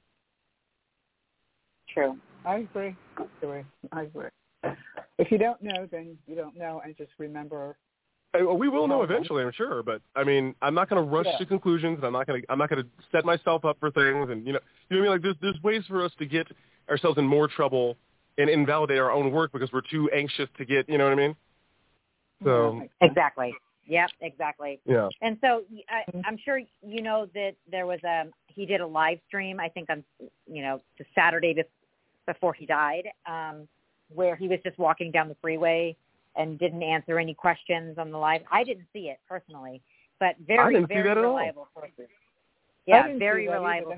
True. I agree. If you don't know, then you don't know, and just remember. We will know eventually, I'm sure. But I mean, I'm not going to rush to conclusions. And I'm not going to set myself up for things. And you know what I mean? Like there's ways for us to get ourselves in more trouble and invalidate our own work because we're too anxious to get. You know what I mean? So exactly. Yep, exactly. Yeah. And so I'm sure you know that there was he did a live stream, I think on, the Saturday before he died, where he was just walking down the freeway and didn't answer any questions on the live. I didn't see it personally, but very reliable sources. Yeah, very reliable.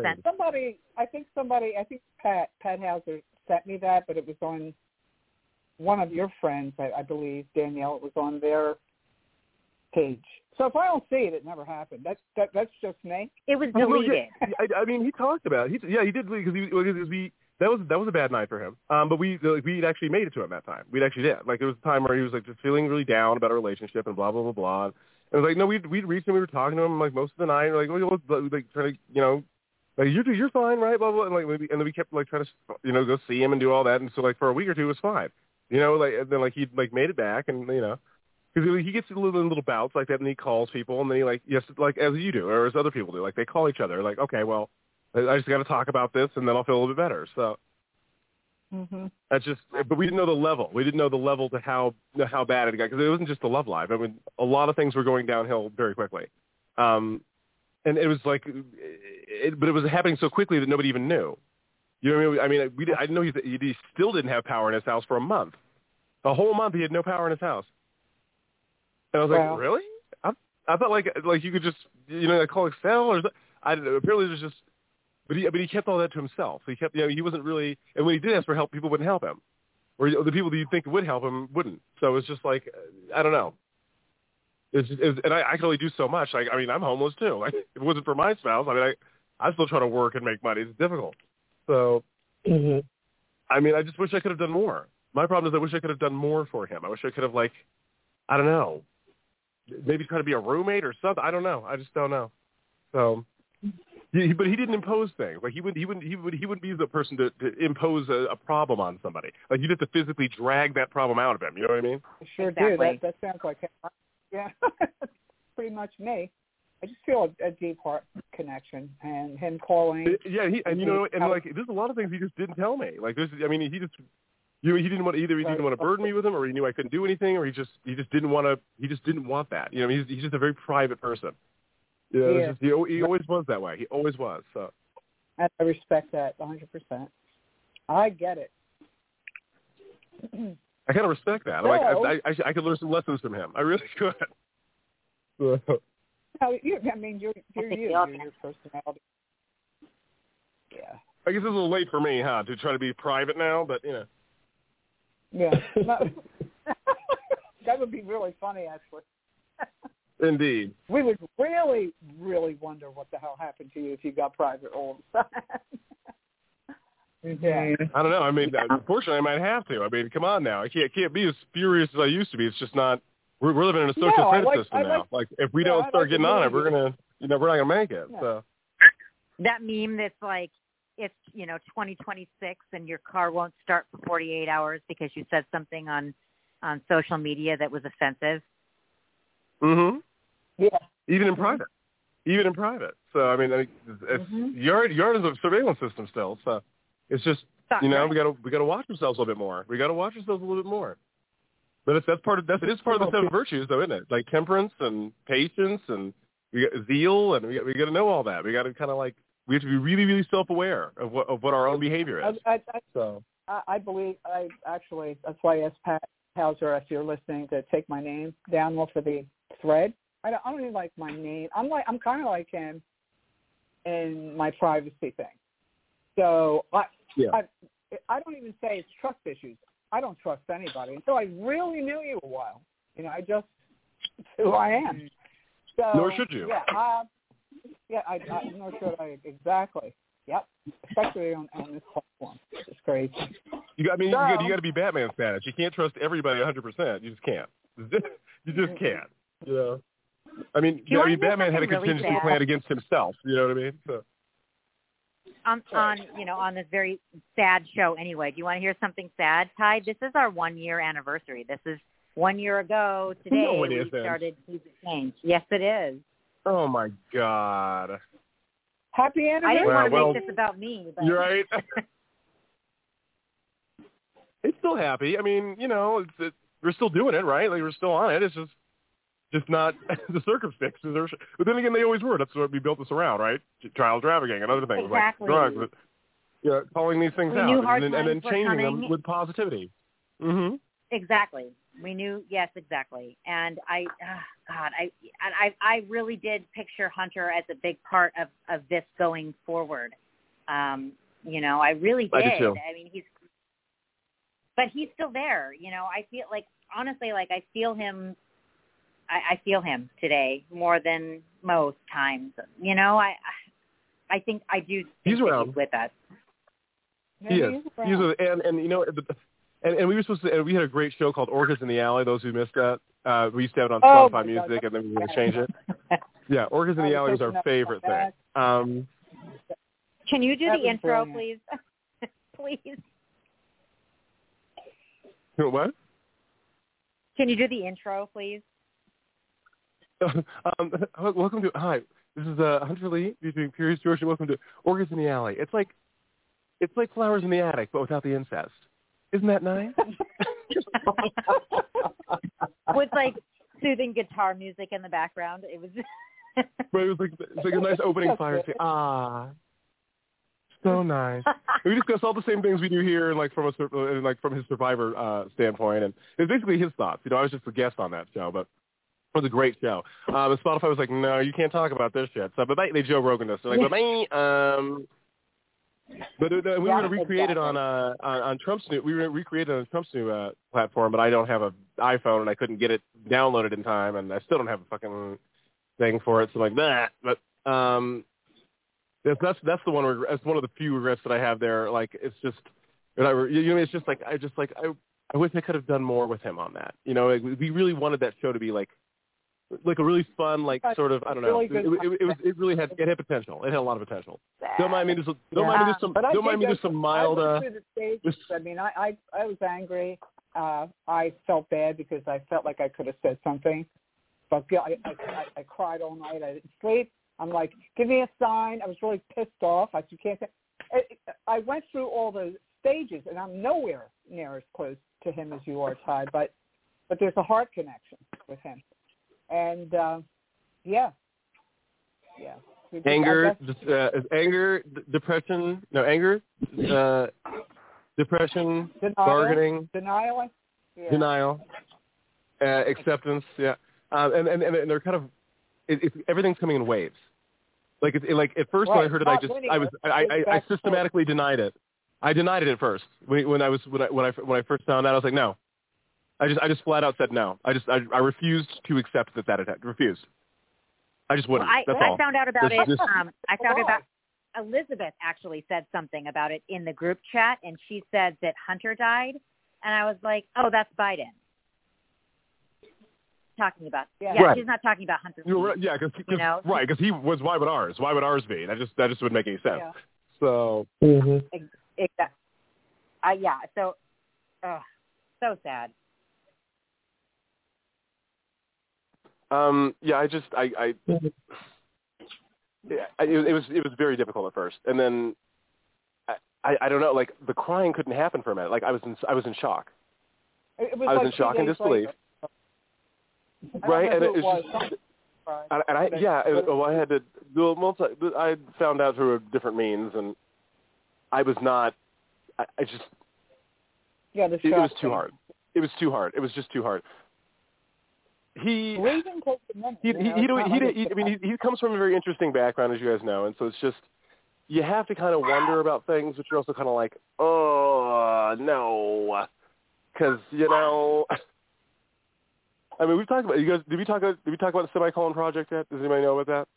I think Pat Hauser sent me that, but it was on one of your friends, I believe, Danielle, it was on their page. So if I don't see it, it never happened. That's just me. It was deleted. I mean, he talked about it. He did because that was a bad night for him. But we'd actually made it to him that time. We'd actually did. Like, there was a time where he was like just feeling really down about our relationship and blah blah blah blah. And it was like, no, we'd reached him. We were talking to him like most of the night. Like, like trying to, you know, like you're fine, right? Blah blah. And like, and then we kept like trying to, you know, go see him and do all that. And so like for a week or two, it was fine. You know, like, and then like he'd like made it back, and you know. Because he gets in little bouts like that, and he calls people, and then he like, yes, like as you do, or as other people do, like they call each other, like, okay, well, I just got to talk about this, and then I'll feel a little bit better. So that's just, but we didn't know the level. We didn't know the level to how bad it got, because it wasn't just the love life. I mean, a lot of things were going downhill very quickly, and it was like, but it was happening so quickly that nobody even knew. You know what I mean? I know he still didn't have power in his house for a month. A whole month he had no power in his house. And I was like, really? I thought like you could just, you know, call Excel or something. I don't know. Apparently it was just, but he kept all that to himself. He kept, you know, he wasn't really, and when he did ask for help, people wouldn't help him. Or the people that you'd think would help him wouldn't. So it's just like, I don't know. And I can only do so much. Like, I mean, I'm homeless too. Like, if it wasn't for my spouse, I mean, I still try to work and make money. It's difficult. So, I mean, I just wish I could have done more. My problem is I wish I could have done more for him. I wish I could have, like, I don't know, maybe try to be a roommate or something. I don't know. I just don't know. So, but he didn't impose things. Like he wouldn't be the person to impose a problem on somebody. Like you'd have to physically drag that problem out of him. You know what I mean? I sure do. That sounds like him. Yeah, pretty much me. I just feel a deep heart connection, and him calling. Yeah, and you know, and like there's a lot of things he just didn't tell me. Like there's, I mean, he just. You know, he didn't want he didn't want to burden me with him, or he knew I couldn't do anything, or he just didn't want to. He just didn't want that. You know, he's just a very private person. You know, yeah. He always was that way. He always was. So I respect that 100%. I get it. I kind of respect that. So, I could learn some lessons from him. I really could. So. No, I mean, you're your personality. Yeah. I guess it's a little late for me, huh, to try to be private now, but, you know. Yeah. That would be really funny, actually. Indeed. We would really, really wonder what the hell happened to you if you got private all of the time. Yeah. I don't know. I mean, unfortunately, I might have to. I mean, come on now. I can't be as furious as I used to be. It's just not. We're living in a social credit system now. Like, if we don't start getting on it, we're gonna, we're not gonna make it. Yeah. So. That meme that's like, it's, 2026 and your car won't start for 48 hours because you said something on social media that was offensive. Mm-hmm. Yeah. Even in private. So I mean, yard is a surveillance system still. So it's just we gotta watch ourselves a little bit more. We gotta watch ourselves a little bit more. But it is part of the 7 virtues, though, isn't it? Like temperance and patience and we got zeal, and we got to know all that. We got to kind of like. We have to be really, really self-aware of what our own behavior is. I believe that's why I asked Pat Hauser, if you're listening, to take my name down off of the thread. I don't even like my name. I'm kind of like him in my privacy thing. So I don't even say it's trust issues. I don't trust anybody until I really knew you a while. It's who I am. So, nor should you. Yeah. I'm not sure exactly. Yep. Especially on this platform. It's crazy. You got to be Batman status. You can't trust everybody 100%. You just can't. You just can't. I mean, Batman had a contingency plan against himself. You know what I mean? So. On this very sad show anyway. Do you want to hear something sad, Ty? This is our 1-year anniversary. This is 1 year ago today we started Seeds of Change. Yes, it is. Oh, my God. Happy anniversary. I didn't want to make this about me. But. You're right. It's still happy. I mean, we're still doing it, right? Like, we're still on it. It's just not the circumstances. But then again, they always were. That's what we built this around, right? Child trafficking and other things exactly. like drugs. But, calling these things out and then changing them with positivity. Mm-hmm. Exactly. We knew, yes, exactly. And I really did picture Hunter as a big part of this going forward. I really did. I do too. I mean, but he's still there. You know, I feel like, honestly, like I feel him. I feel him today more than most times. You know, I think I do think he's around. He's with us. He is. He's and you know, and we were supposed to. And we had a great show called Orcas in the Alley. Those who missed that, we used to have it on Spotify Music, and then we were going to change it. Yeah, Orcas in the Alley was our favorite thing. Can you do the intro, please? Please. What? Can you do the intro, please? Welcome to hi. This is Hunter Lee featuring Curious George, and welcome to Orcas in the Alley. It's like Flowers in the Attic, but without the incest. Isn't that nice? With like soothing guitar music in the background, it was. But it was like a nice opening fire. So nice. We discuss all the same things we do here, and from his Survivor standpoint, and it's basically his thoughts. You know, I was just a guest on that show, but it was a great show. But Spotify was like, no, you can't talk about this shit. So, but they Joe Rogan us. They're like, But we were going to recreate it on Trump's new. We were going to recreate it on Trump's new platform, but I don't have an iPhone and I couldn't get it downloaded in time, and I still don't have a fucking thing for it. So I'm like that. But that's the one. That's one of the few regrets that I have there. Like it's just, it's just like I wish I could have done more with him on that. You know, we really wanted that show to be like a really fun, sort of, I don't know. It really had potential. It had a lot of potential. Don't mind me. Don't mind me. There's some mild. I mean, I was angry. I felt bad because I felt like I could have said something, but I cried all night. I didn't sleep. I'm like, give me a sign. I was really pissed off. I said, you can't say. I went through all the stages, and I'm nowhere near as close to him as you are, Ty. But there's a heart connection with him. And anger, depression. No, anger, depression, bargaining, denial, acceptance. Yeah, and they're kind of everything's coming in waves. Like at first when I heard it, I systematically denied it. I denied it at first when I first found out. I was like, no. I just flat out said no. I refused to accept that attack. Refused. I just wouldn't. Well, That's all. I found out about it. I found out Elizabeth actually said something about it in the group chat, and she said that Hunter died, and I was like, oh, that's Biden. Talking about right. She's not talking about Hunter. Right, yeah, because he was. Why would ours? Why would ours be? That just wouldn't make any sense. Yeah. So. Mm-hmm. Exactly. So sad. It was very difficult at first, and then I don't know, like the crying couldn't happen for a minute. Like I was in shock. I was in shock and disbelief. Right, and it was just, I had to do I found out through different means, and I was not. It was too hard. It was too hard. It was just too hard. He comes from a very interesting background, as you guys know, and so it's just you have to kind of wonder about things, but you're also kind of like, oh no, because I mean, we've talked about you guys. Did we talk about the Semicolon Project yet? Does anybody know about that?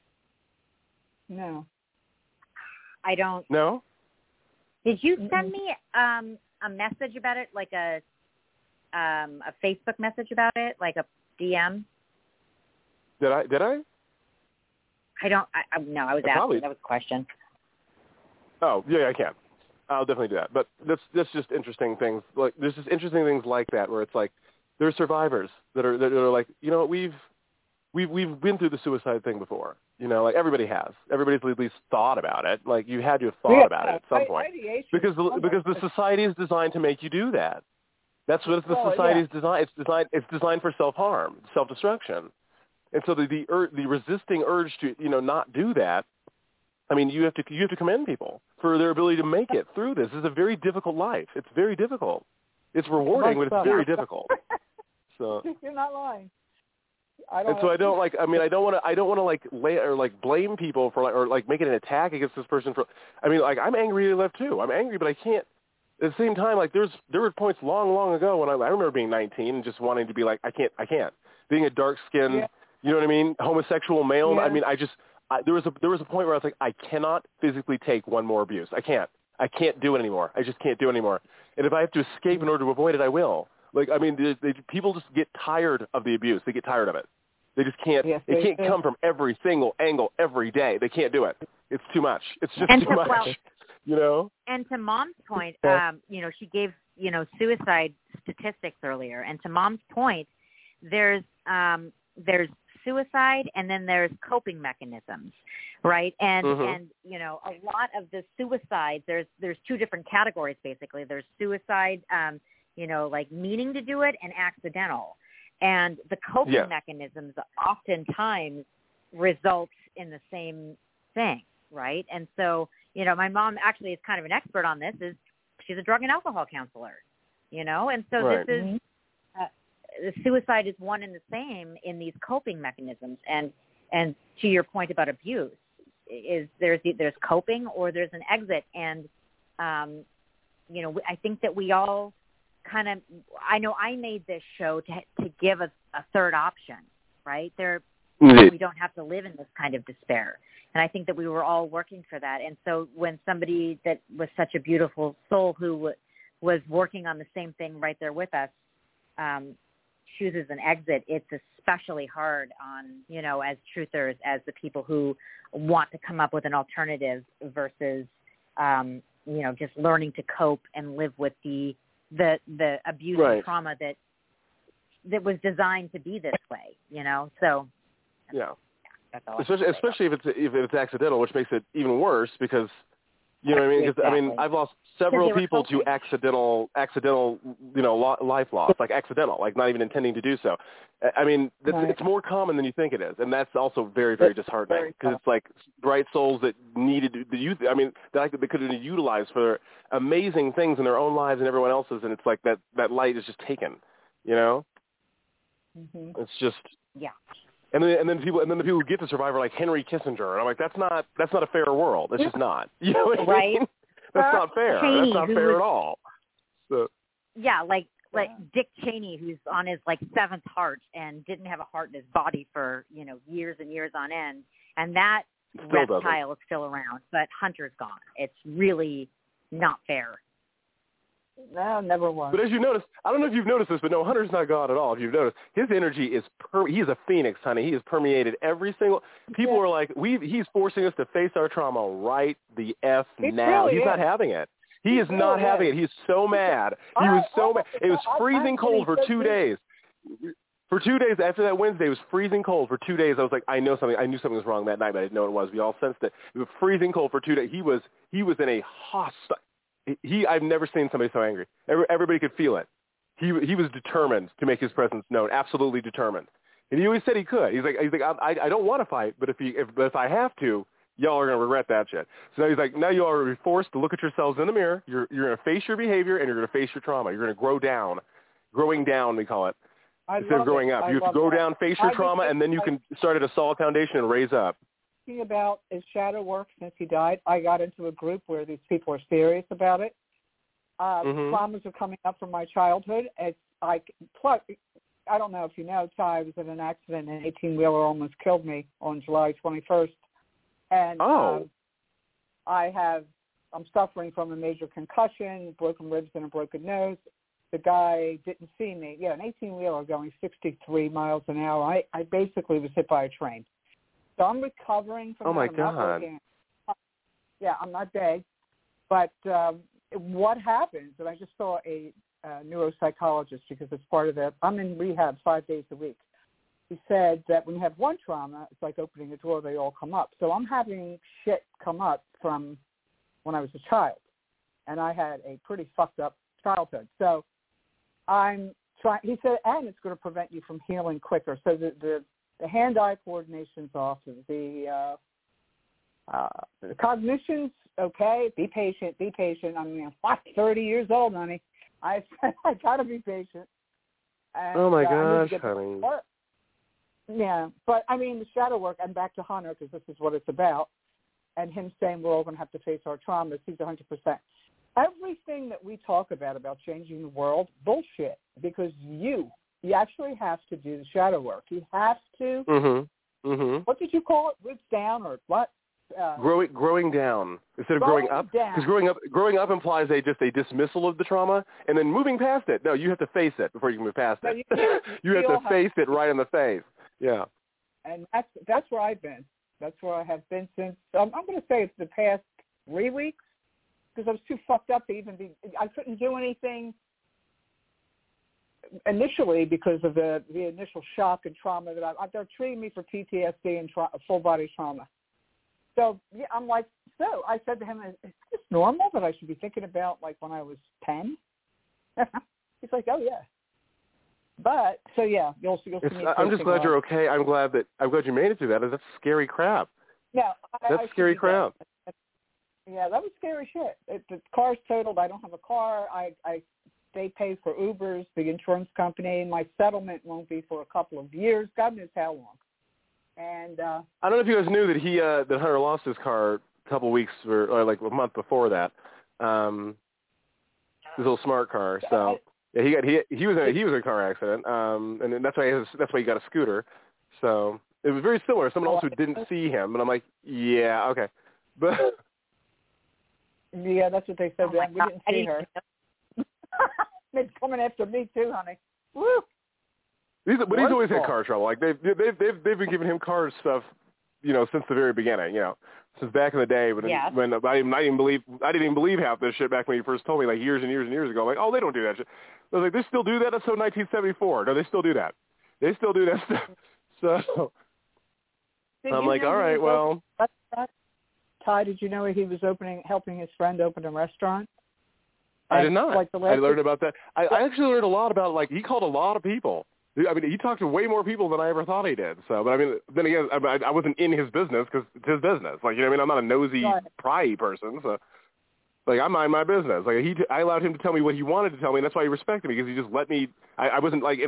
No, I don't. No. Did you send me a message about it, like a Facebook message about it, like a DM? Did I? No, I was asking. That was a question. Oh, yeah, I can. I'll definitely do that. But that's just interesting things. Like there's just interesting things like that where it's like there are survivors that are like, we've been through the suicide thing before. Like everybody has. Everybody's at least thought about it. Like you had to have thought about it at some point. Because the society is designed to make you do that. That's what the society is designed. It's designed for self-harm, self-destruction, and so the resisting urge to not do that. I mean, you have to commend people for their ability to make it through this. This is a very difficult life. It's very difficult. It's rewarding, but it's very difficult. So you're not lying. I don't want to blame people for or make it an attack against this person for. I mean, like I'm angry they left too. I'm angry, but I can't. at the same time, like there were points long ago when I remember being 19 and just wanting to be like, I can't. Being a dark-skinned, you know what I mean, homosexual male. Yeah. I mean, there was a point where I was like, I cannot physically take one more abuse. I can't do it anymore. I just can't do it anymore. And if I have to escape in order to avoid it, I will. Like, I mean, people just get tired of the abuse. They get tired of it. They just can't. Yes, it can't come from every single angle every day. They can't do it. It's too much. It's just too much. Well, you know. And to Mom's point, you know, she gave suicide statistics earlier. And to Mom's point, there's suicide and then there's coping mechanisms, right? And and you know, a lot of the suicides, there's two different categories basically. There's suicide, you know, like meaning to do it, and accidental. And the coping mechanisms oftentimes result in the same thing, right? And so, you know, my mom actually is kind of an expert on this. She's a drug and alcohol counselor, you know, and so this is the suicide is one and the same in these coping mechanisms. And to your point about abuse, is there's coping or there's an exit. And you know, I think that we all kind of, I know I made this show to give a third option, right? We don't have to live in this kind of despair. And I think that we were all working for that. And so when somebody that was such a beautiful soul who was working on the same thing right there with us chooses an exit, it's especially hard on, you know, as truthers, as the people who want to come up with an alternative versus, you know, just learning to cope and live with the abuse and trauma that was designed to be this way, you know. So that's all. Especially if it's accidental, which makes it even worse because, you know what I mean? Because I mean, I've lost several people to accidental, you know, life loss, like accidental, like not even intending to do so. I mean, it's more common than you think it is, and that's also very, very disheartening because it's like bright souls that needed the youth. I mean, that they could have been utilized for amazing things in their own lives and everyone else's, and it's like that light is just taken, you know. It's just And then the people who get to survive are like Henry Kissinger, and I'm like, that's not a fair world. It's just not. You know what I mean? That's not fair. Cheney, that's not fair at all. So. Yeah, like Dick Cheney, who's on his like seventh heart and didn't have a heart in his body for, you know, years and years on end, and that reptile is still around, but Hunter's gone. It's really not fair. No, never was. But as you notice, I don't know if you've noticed this, but no, Hunter's not gone at all. If you've noticed, his energy is he's a phoenix, honey. He has permeated every single. People are like, he's forcing us to face our trauma right the F now. Really he's not having it. He is not having it. He's so mad. He was so mad. It was freezing cold for 2 days. For 2 days after that Wednesday, it was freezing cold for 2 days. I was like, I knew something was wrong that night, but I didn't know what it was. We all sensed it. It was freezing cold for 2 days. He was in a hostile. I've never seen somebody so angry. Everybody could feel it. He was determined to make his presence known, absolutely determined. And he always said he could. He's like I don't want to fight, but if I have to, y'all are gonna regret that shit. So now he's like, now you are forced to look at yourselves in the mirror. You're gonna face your behavior and you're gonna face your trauma. You're gonna growing down, we call it, instead of growing up. You have to go down, face your trauma, and then you can start at a solid foundation and raise up. About his shadow work since he died. I got into a group where these people are serious about it. Traumas are coming up from my childhood. Plus, I don't know if you know, Ty, I was in an accident and an 18-wheeler almost killed me on July 21st. And I'm suffering from a major concussion, broken ribs and a broken nose. The guy didn't see me. Yeah, an 18-wheeler going 63 miles an hour. I basically was hit by a train. So I'm recovering from that. Oh, my God. Yeah, I'm not dead. But what happens, and I just saw a neuropsychologist because it's part of that. I'm in rehab 5 days a week. He said that when you have one trauma, it's like opening a door, they all come up. So I'm having shit come up from when I was a child. And I had a pretty fucked up childhood. So I'm trying, he said, and it's going to prevent you from healing quicker. So the hand-eye coordination's off. The cognition's okay. Be patient. I mean, I'm 30 years old, honey. I got to be patient. And, oh, my gosh, honey. Yeah, but, I mean, the shadow work, I'm back to Hunter because this is what it's about, and him saying we're all going to have to face our traumas. He's 100%. everything that we talk about changing the world, bullshit, because you actually have to do the shadow work. You have to, what did you call it, roots down or what? Growing down instead of growing up. Because growing up implies a dismissal of the trauma and then moving past it. No, you have to face it before you can move past it. You have to face it right in the face. Yeah. And that's where I've been. That's where I have been since, I'm going to say it's the past 3 weeks, because I was too fucked up to even be, I couldn't do anything initially because of the initial shock and trauma that they're treating me for PTSD and full body trauma. So yeah, I'm like, so I said to him, is this normal that I should be thinking about like when I was 10? He's like, oh yeah. But so yeah, you'll see me. I'm just glad you're okay. I'm glad you made it through that. That's scary crap. Yeah, that's scary crap. Yeah, that was scary shit. The car's totaled. I don't have a car. They pay for Ubers, the insurance company. My settlement won't be for a couple of years. God knows how long. And I don't know if you guys knew that that Hunter lost his car a couple of weeks or like a month before that. His little smart car. So yeah, he was in a car accident. And that's why he got a scooter. So it was very similar. Someone else who didn't see him, and I'm like, yeah, okay, but. Yeah, that's what they said. We didn't see her. They're coming after me too, honey. Woo! But he's always had car trouble. Like they've been giving him car stuff, since the very beginning. Since back in the day when I didn't even believe half this shit back when he first told me like years and years and years ago. Like, oh, they don't do that shit. I was like, they still do that? That's so 1974. No, they still do that. They still do that stuff. So I'm like, all right, well. Ty, did you know he was helping his friend open a restaurant? I did not. I learned about that. I actually learned a lot about, like, he called a lot of people. I mean, he talked to way more people than I ever thought he did. So, but I mean, then again, I wasn't in his business because it's his business. Like, you know what I mean? I'm not a nosy, pryy person. So, like, I mind my business. Like, I allowed him to tell me what he wanted to tell me, and that's why he respected me, because he just let me. I wasn't like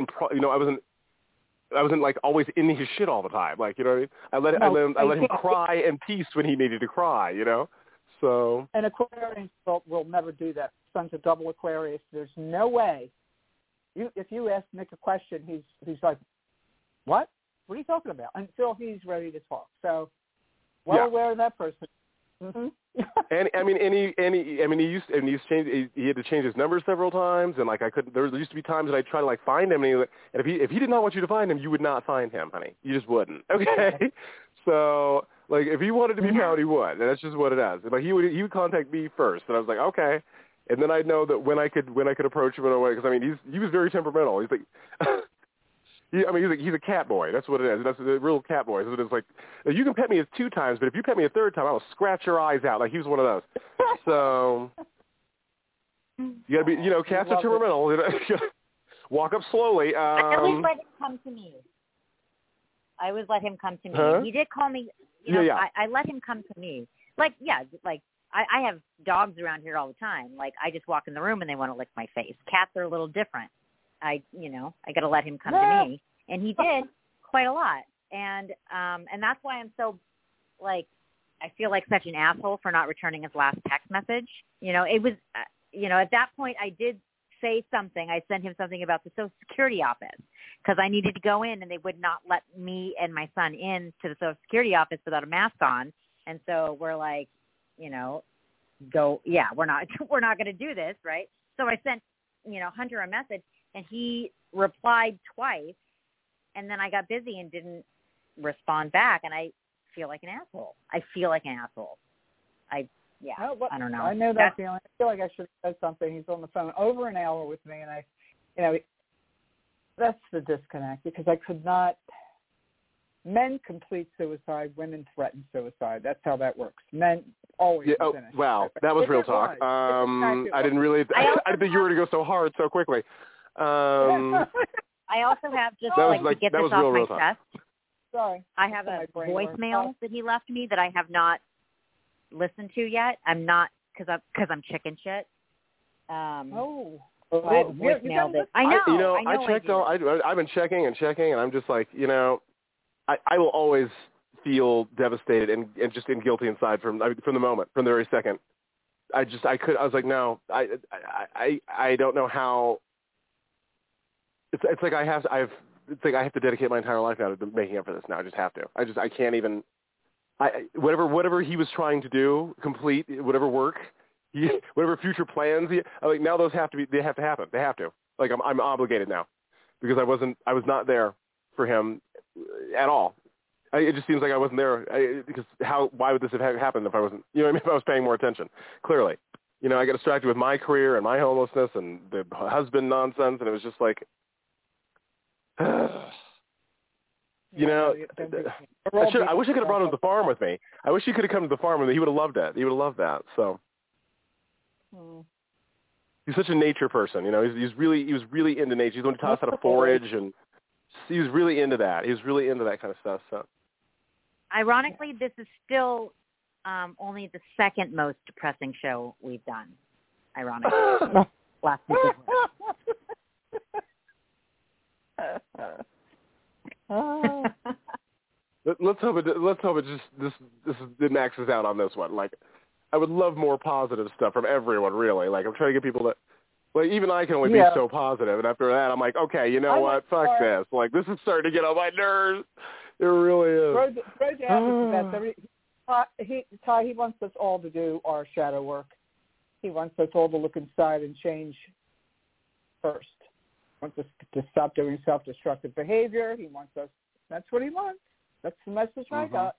I wasn't like always in his shit all the time. Like, you know what I mean? I let him cry in peace when he needed to cry, So. An Aquarius will never do that. Son's a double Aquarius. There's no way. If you ask Nick a question, he's like, what? What are you talking about? Until he's ready to talk. So, aware of that person. Mm-hmm. And he's changed. He had to change his number several times, and like I couldn't. There used to be times that I try to like find him, and if he did not want you to find him, you would not find him, honey. You just wouldn't. Okay. So like if he wanted to be found, he would. And that's just what it is. Like he would contact me first, and I was like, okay. And then I'd know that when I could approach him in a way, because I mean he was very temperamental. He's like. He's a cat boy. That's what it is. That's a real cat boy. So it's like, you can pet me 2 times, but if you pet me a 3rd time, I will scratch your eyes out. Like he was one of those. So you gotta be, cats are temperamental. Walk up slowly. I always let him come to me. Huh? He did call me. I let him come to me. Like, I have dogs around here all the time. Like, I just walk in the room and they want to lick my face. Cats are a little different. I got to let him come to me, and he did quite a lot, and that's why I'm so, like, I feel like such an asshole for not returning his last text message. It was, at that point I did say something. I sent him something about the Social Security office because I needed to go in, and they would not let me and my son in to the Social Security office without a mask on, and so we're like, we're not going to do this, right? So I sent, Hunter a message. And he replied twice, and then I got busy and didn't respond back, and I feel like an asshole. I don't know. I know that feeling. I feel like I should have said something. He's on the phone over an hour with me, and that's the disconnect, because I could not. Men complete suicide, women threaten suicide. That's how that works. Men always finish. Wow, that was real talk. I didn't really. I didn't think you were going to go so hard so quickly. I also have to get this off my chest. Sorry. I have a voicemail that he left me that I have not listened to yet. I'm not because I'm chicken shit. I have a voicemail that I know. I checked I've been checking, and I'm just like, I will always feel devastated and just guilty inside from the moment, from the very second was like, no, I don't know how. It's like I have to dedicate my entire life now to making up for this now. I just have to. I can't even. Whatever he was trying to do, complete whatever work, whatever future plans. Like now those have to happen. They have to. Like I'm obligated now because I was not there for him at all. It just seems like I wasn't there because why would this have happened if I wasn't? You know what I mean? If I was paying more attention, clearly. You know, I got distracted with my career and my homelessness and the husband nonsense, and it was just like. You know, I wish I could have brought him to the farm with me. I wish he could have come to the farm with me. He would have loved it. He would have loved that. So he's such a nature person. You know, he was really into nature. He's going to taught us how to forage, and he was really into that. He was really into that kind of stuff. So, ironically, this is still only the second most depressing show we've done. Ironically, last week. Let's hope it just this maxes out on this one. Like, I would love more positive stuff from everyone. Really, like I'm trying to get people to, like even I can only be so positive, and after that I'm like, okay, you know what? Fuck this. Like this is starting to get on my nerves. It really is. Ty, he wants us all to do our shadow work. He wants us all to look inside and change first. He wants us to stop doing self-destructive behavior. He wants us. That's what he wants. That's the message I got.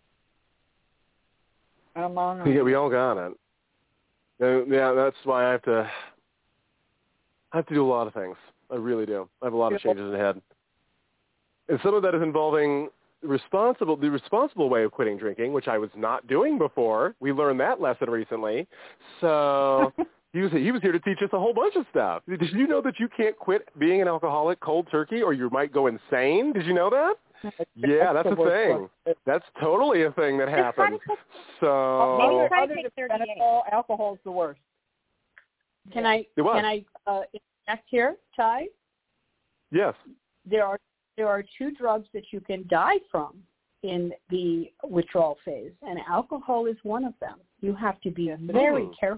I'm on. Yeah, we all got it. Yeah, that's why I have to do a lot of things. I really do. I have a lot of changes ahead, and some of that is involving the responsible way of quitting drinking, which I was not doing before. We learned that lesson recently. So he was here to teach us a whole bunch of stuff. Did you know that you can't quit being an alcoholic cold turkey, or you might go insane? Did you know that? Yeah, that's a thing. That's totally a thing that happens. So maybe try to take 30 days. Alcohol's the worst. Can I interject here, Ty? Yes. There are two drugs that you can die from in the withdrawal phase, and alcohol is one of them. You have to be very careful.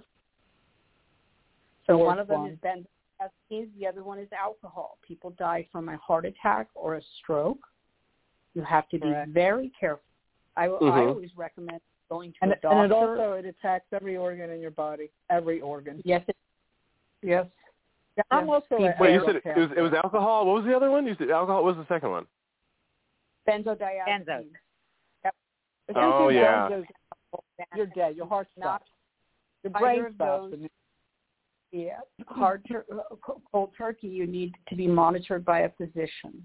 So one of them is benzodiazepines, the other one is alcohol. People die from a heart attack or a stroke. You have to be very careful. I always recommend going to a doctor. And it attacks every organ in your body, every organ. Yes. Yeah, I'm also Wait, you said it was alcohol? What was the other one? You said alcohol. What was the second one? Benzodiazepines. Yep. Oh, yeah. You're dead. Your heart stops. Your brain stops. Yeah. Cold turkey, you need to be monitored by a physician.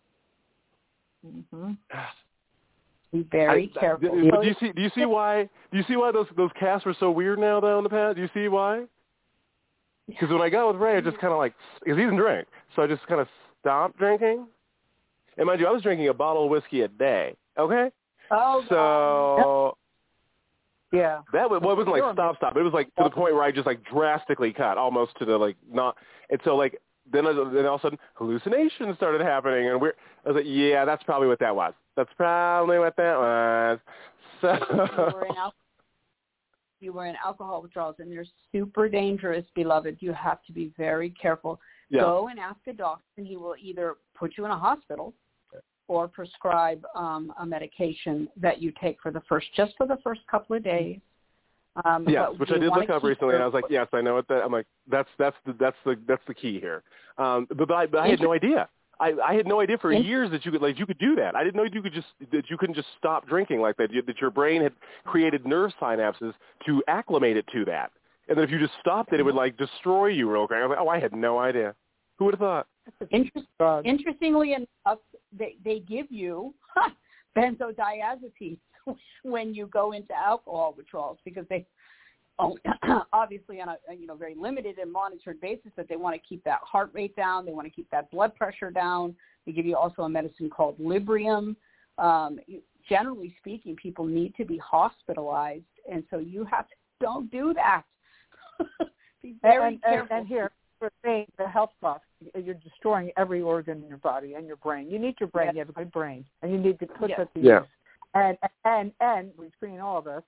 Be very careful. Do you see why those casts were so weird now though in the past? Do you see why? Because when I got with Ray, I just kind of because he doesn't drink, so I just kind of stopped drinking. And mind you, I was drinking a bottle of whiskey a day. Okay. Oh. So. Yeah. That was, well, it wasn't like stop. It was like to the point where I just like drastically cut, almost to the not. And so like then all of a sudden hallucinations started happening, and I was like, yeah, that's probably what that was. That's probably what that was. So. You were in alcohol withdrawals, and they're super dangerous, beloved. You have to be very careful. Yeah. Go and ask a doctor, and he will either put you in a hospital or prescribe a medication that you take for the first couple of days. Yes, which I did look up recently, and I was like, yes, I know what that. I'm like, that's the key here. But I had no idea. I had no idea for years that you could do that. I didn't know that you couldn't just stop drinking like that. That your brain had created nerve synapses to acclimate it to that, and that if you just stopped it, it would like destroy you real quick. I was like, oh, I had no idea. Who would have thought? Interestingly enough, they give you benzodiazepines when you go into alcohol withdrawals because they obviously on a very limited and monitored basis that they want to keep that heart rate down, they want to keep that blood pressure down. They give you also a medicine called Librium. Generally speaking, people need to be hospitalized, and so you have to don't do that. Be very careful. And here, for me, the health cost, you're destroying every organ in your body and your brain. You need your brain. You have a good brain, and you need to put that to use. And between all of us,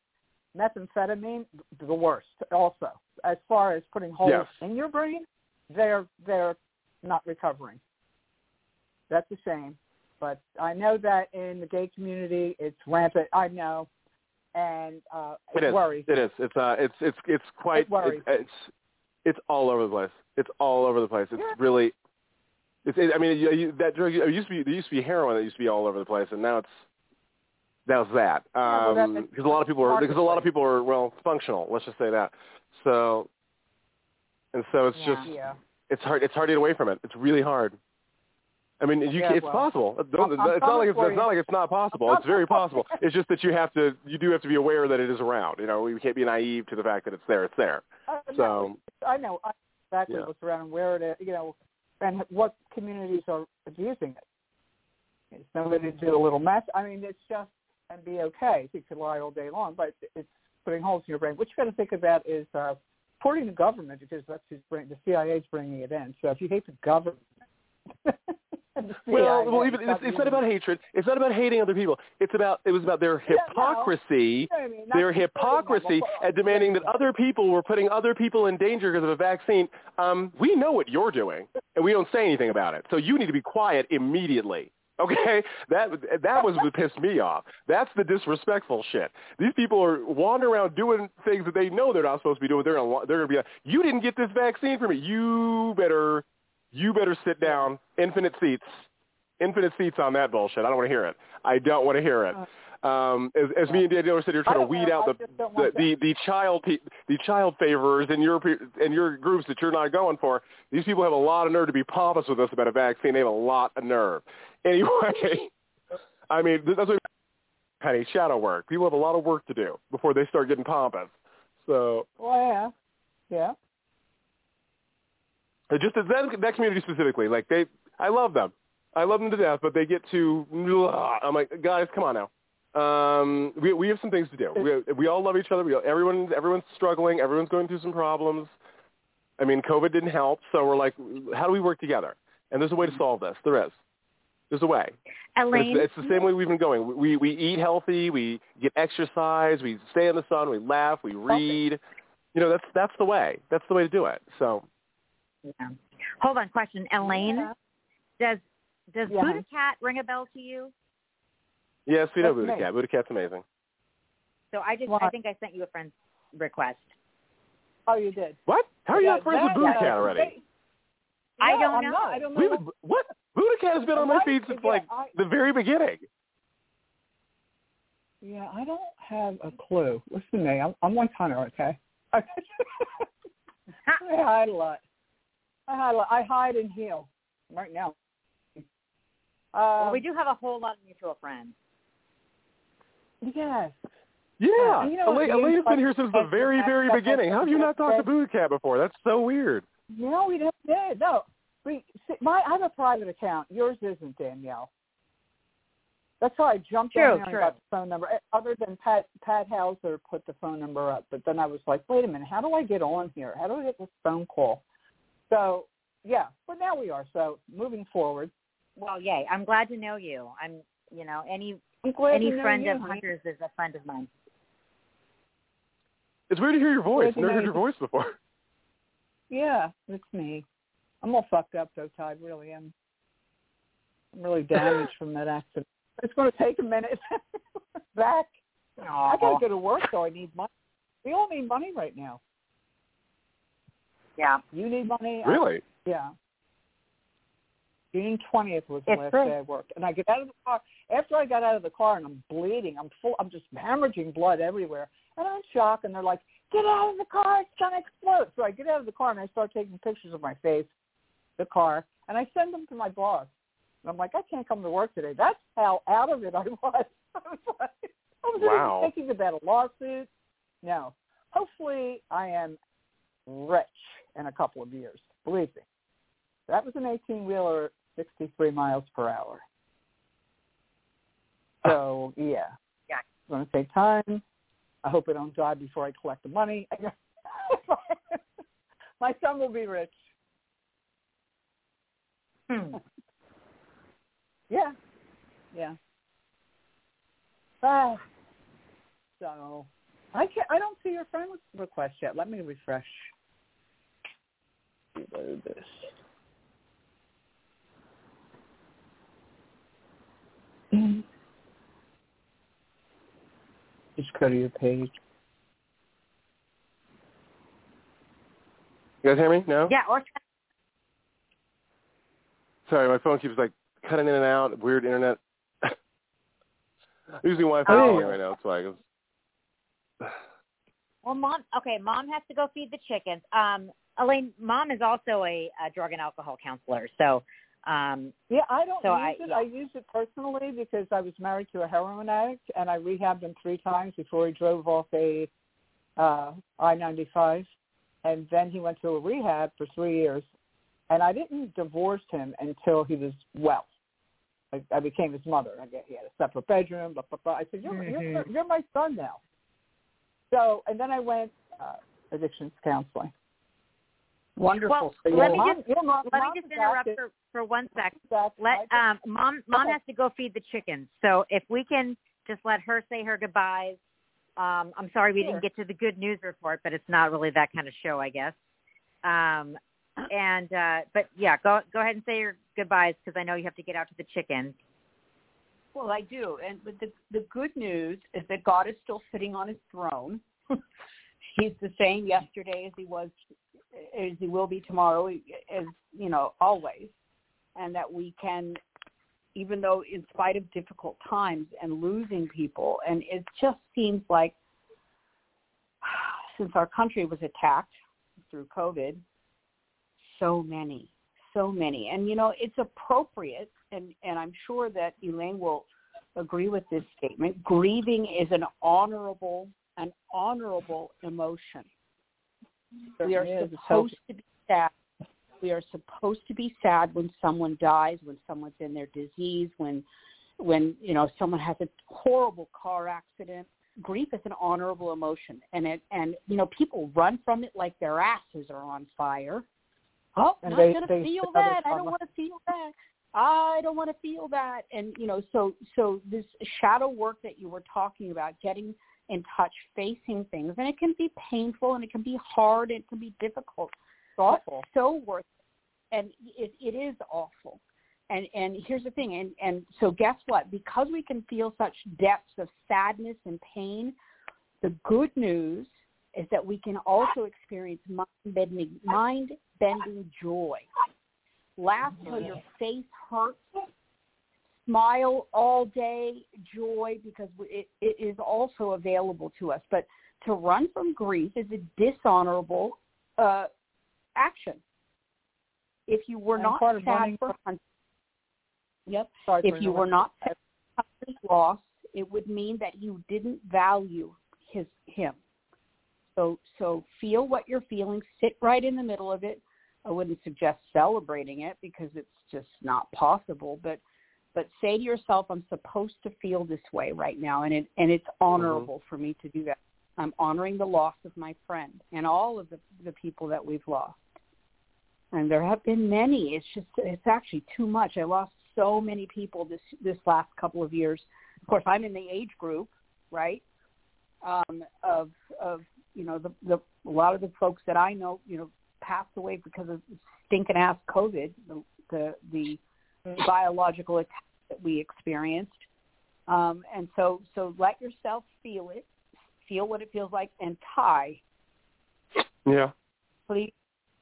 methamphetamine, the worst. Also, as far as putting holes in your brain, they're not recovering. That's a shame. But I know that in the gay community, it's rampant. I know, and it worries. It is. It's quite. It's all over the place. It's all over the place. It's really. I mean, that drug. There used to be heroin that used to be all over the place, and now it's that. Because a lot of people are functional. Let's just say that. So it's just it's hard. It's hard to get away from it. It's really hard. I mean, it's possible. It's not like it's not possible. It's very possible. It's just that you do have to be aware that it is around. You know, we can't be naive to the fact that it's there. It's there. So I know exactly what's around and where it is. You know, and what communities are abusing it. It's somebody to do a little mess. I mean, it's just and be okay. You could lie all day long, but it's putting holes in your brain. What you got to think about is supporting the government, because that's the CIA's bringing it in. So if you hate the government. Well, even it's not about hatred. It's not about hating other people. It was about their hypocrisy, their hypocrisy at demanding that other people were putting other people in danger because of a vaccine. We know what you're doing, and we don't say anything about it. So you need to be quiet immediately. Okay, that was what pissed me off. That's the disrespectful shit. These people are wandering around doing things that they know they're not supposed to be doing. They're gonna be like, you didn't get this vaccine for me. You better sit down. Infinite seats on that bullshit. I don't want to hear it. I don't want to hear it. As me and Danielle said, you're trying to weed out the child favors in your groups that you're not going for. These people have a lot of nerve to be pompous with us about a vaccine. They have a lot of nerve. Anyway, I mean, that's what Penny, shadow work. People have a lot of work to do before they start getting pompous. So. Well, yeah. Just that community specifically, I love them. I love them to death, but they get too. I'm like, guys, come on now. We have some things to do. We all love each other. Everyone's struggling. Everyone's going through some problems. I mean, COVID didn't help, so we're like, how do we work together? And there's a way to solve this. There is. There's a way. Elaine, it's the same way we've been going. We eat healthy. We get exercise. We stay in the sun. We laugh. We read. You know, that's the way. That's the way to do it. So. Yeah. Hold on, question. Elaine, does Buddha Cat ring a bell to you? Yes, we know Buddha Cat. Buddha Cat's amazing. So I think I sent you a friend's request. Oh, you did? What? How are you not friends with Buddha Cat already? I don't know. I don't know. What? Buddha Cat has been on my feed since the very beginning. Yeah, I don't have a clue. Listen to me. I'm one hunter, okay? I hide a lot. I hide and heal right now. Well, we do have a whole lot of mutual friends. Yes. Yeah. Elaine's been here since the very, very beginning. How have you not talked to Buddha Cat before? That's so weird. No, we never did. No. I have a private account. Yours isn't, Danielle. That's why I jumped on there and got the phone number. Other than Pat Hauser put the phone number up. But then I was like, wait a minute, how do I get on here? How do I get this phone call? So, yeah, but now we are. So, moving forward. Well, yay. I'm glad to know you. Any friend of Hunter's is a friend of mine. It's weird to hear your voice. Never heard your voice before. Yeah, it's me. I'm all fucked up, though, Todd. Really am. I'm really damaged from that accident. It's going to take a minute. Back. I got to go to work, so I need money. We all need money right now. Yeah. You need money. Really? Yeah. June 20th was the last day I worked. And I get out of the car. After I got out of the car and I'm bleeding, I'm just hemorrhaging blood everywhere. And I'm in shock. And they're like, get out of the car. It's going to explode. So I get out of the car and I start taking pictures of my face, the car, and I send them to my boss. And I'm like, I can't come to work today. That's how out of it I was. I was even thinking about a lawsuit. No. Hopefully I am rich in a couple of years. Believe me. That was an 18-wheeler, 63 miles per hour. So, yeah. It's going to take time. I hope I don't die before I collect the money. My son will be rich. Yeah. So, I don't see your friend request yet. Let me refresh. Reload this. Just go to your page. You guys hear me now? Yeah. Or sorry, my phone keeps like cutting in and out. Weird internet. Using Wi-Fi right now. That's why. Well, Mom has to go feed the chickens. Elaine, Mom is also a drug and alcohol counselor. So, I don't use it. I use it personally because I was married to a heroin addict, and I rehabbed him 3 times before he drove off a I-95, and then he went to a rehab for 3 years, and I didn't divorce him until he was well. I became his mother. He had a separate bedroom. Blah, blah, blah. I said, "You're my son now." So, and then I went addictions counseling. Wonderful. Well, let me just interrupt for 1 sec. Mom has to go feed the chickens. So if we can just let her say her goodbyes. I'm sorry we didn't get to the good news report, but it's not really that kind of show, I guess. But yeah, go ahead and say your goodbyes because I know you have to get out to the chickens. Well, I do, and but the good news is that God is still sitting on His throne. He's the same yesterday as He will be tomorrow, as always, and that we can, even though in spite of difficult times and losing people, and it just seems like since our country was attacked through COVID, so many, and it's appropriate, and I'm sure that Elaine will agree with this statement. Grieving is an honorable emotion. We are supposed to be sad. We are supposed to be sad when someone dies, when someone's in their disease, when someone has a horrible car accident. Grief is an honorable emotion, and people run from it like their asses are on fire. Oh, I'm not going to feel that. I don't want to feel that. I don't want to feel that. And so this shadow work that you were talking about, getting in touch, facing things, and it can be painful, and it can be hard, and it can be difficult. It's awful. So worth it. And it is awful. And here's the thing, and so guess what? Because we can feel such depths of sadness and pain, the good news is that we can also experience mind-bending joy. Laugh till your face hurts. Smile all day, joy, because it is also available to us. But to run from grief is a dishonorable action. If you were not sad for Hunter's loss, it would mean that you didn't value him. So feel what you're feeling. Sit right in the middle of it. I wouldn't suggest celebrating it because it's just not possible. But say to yourself, I'm supposed to feel this way right now, and it's honorable for me to do that. I'm honoring the loss of my friend and all of the people that we've lost. And there have been many. It's actually too much. I lost so many people this last couple of years. Of course, I'm in the age group, right? Of a lot of the folks that I know, passed away because of stinking ass COVID, the biological attack that we experienced. And so let yourself feel it, feel what it feels like, and Ty. Yeah. Please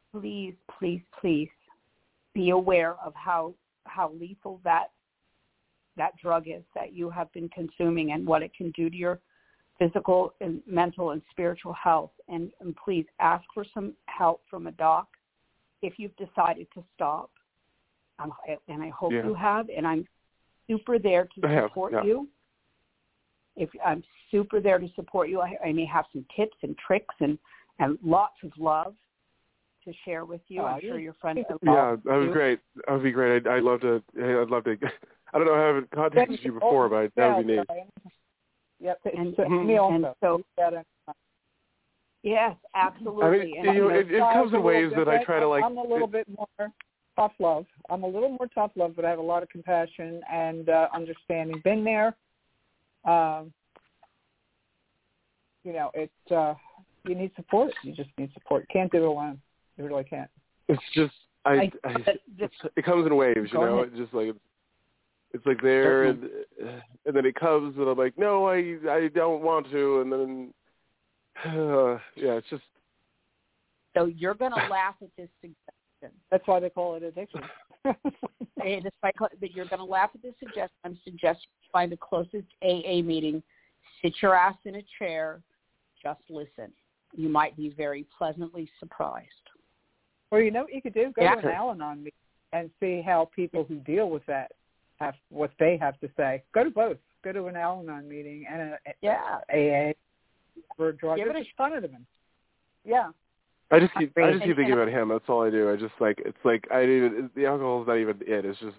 be aware of how lethal that drug is that you have been consuming and what it can do to your physical and mental and spiritual health. And please ask for some help from a doc if you've decided to stop. And I hope you have. And I'm super there to support you. If I'm super there to support you, I may have some tips and tricks and lots of love to share with you. I'm sure your friends would love that would be great. That would be great. I'd love to. I don't know how I haven't contacted you before, but that would be neat. Yep. And so yes, absolutely. I mean, it comes in ways that I try to like. I'm a little bit more tough love. I'm a little more tough love, but I have a lot of compassion and understanding. Been there. you need support. You just need support. Can't do it alone. You really can't. It's just it comes in waves, you know. It's just like it's like there, and then it comes, and I'm like, no, I don't want to, and then it's just. So you're going to laugh at this suggestion. That's why they call it addiction. But you're going to laugh at this suggestion. I'm suggesting you find the closest AA meeting, sit your ass in a chair, just listen. You might be very pleasantly surprised. Or you know what you could do? Go to an Al-Anon meeting and see how people who deal with that what they have to say. Go to both. Go to an Al-Anon meeting and AA for a drug. Give it a fun of them. Yeah. I just keep thinking about him. That's all I do. I just the alcohol's not even it. It's just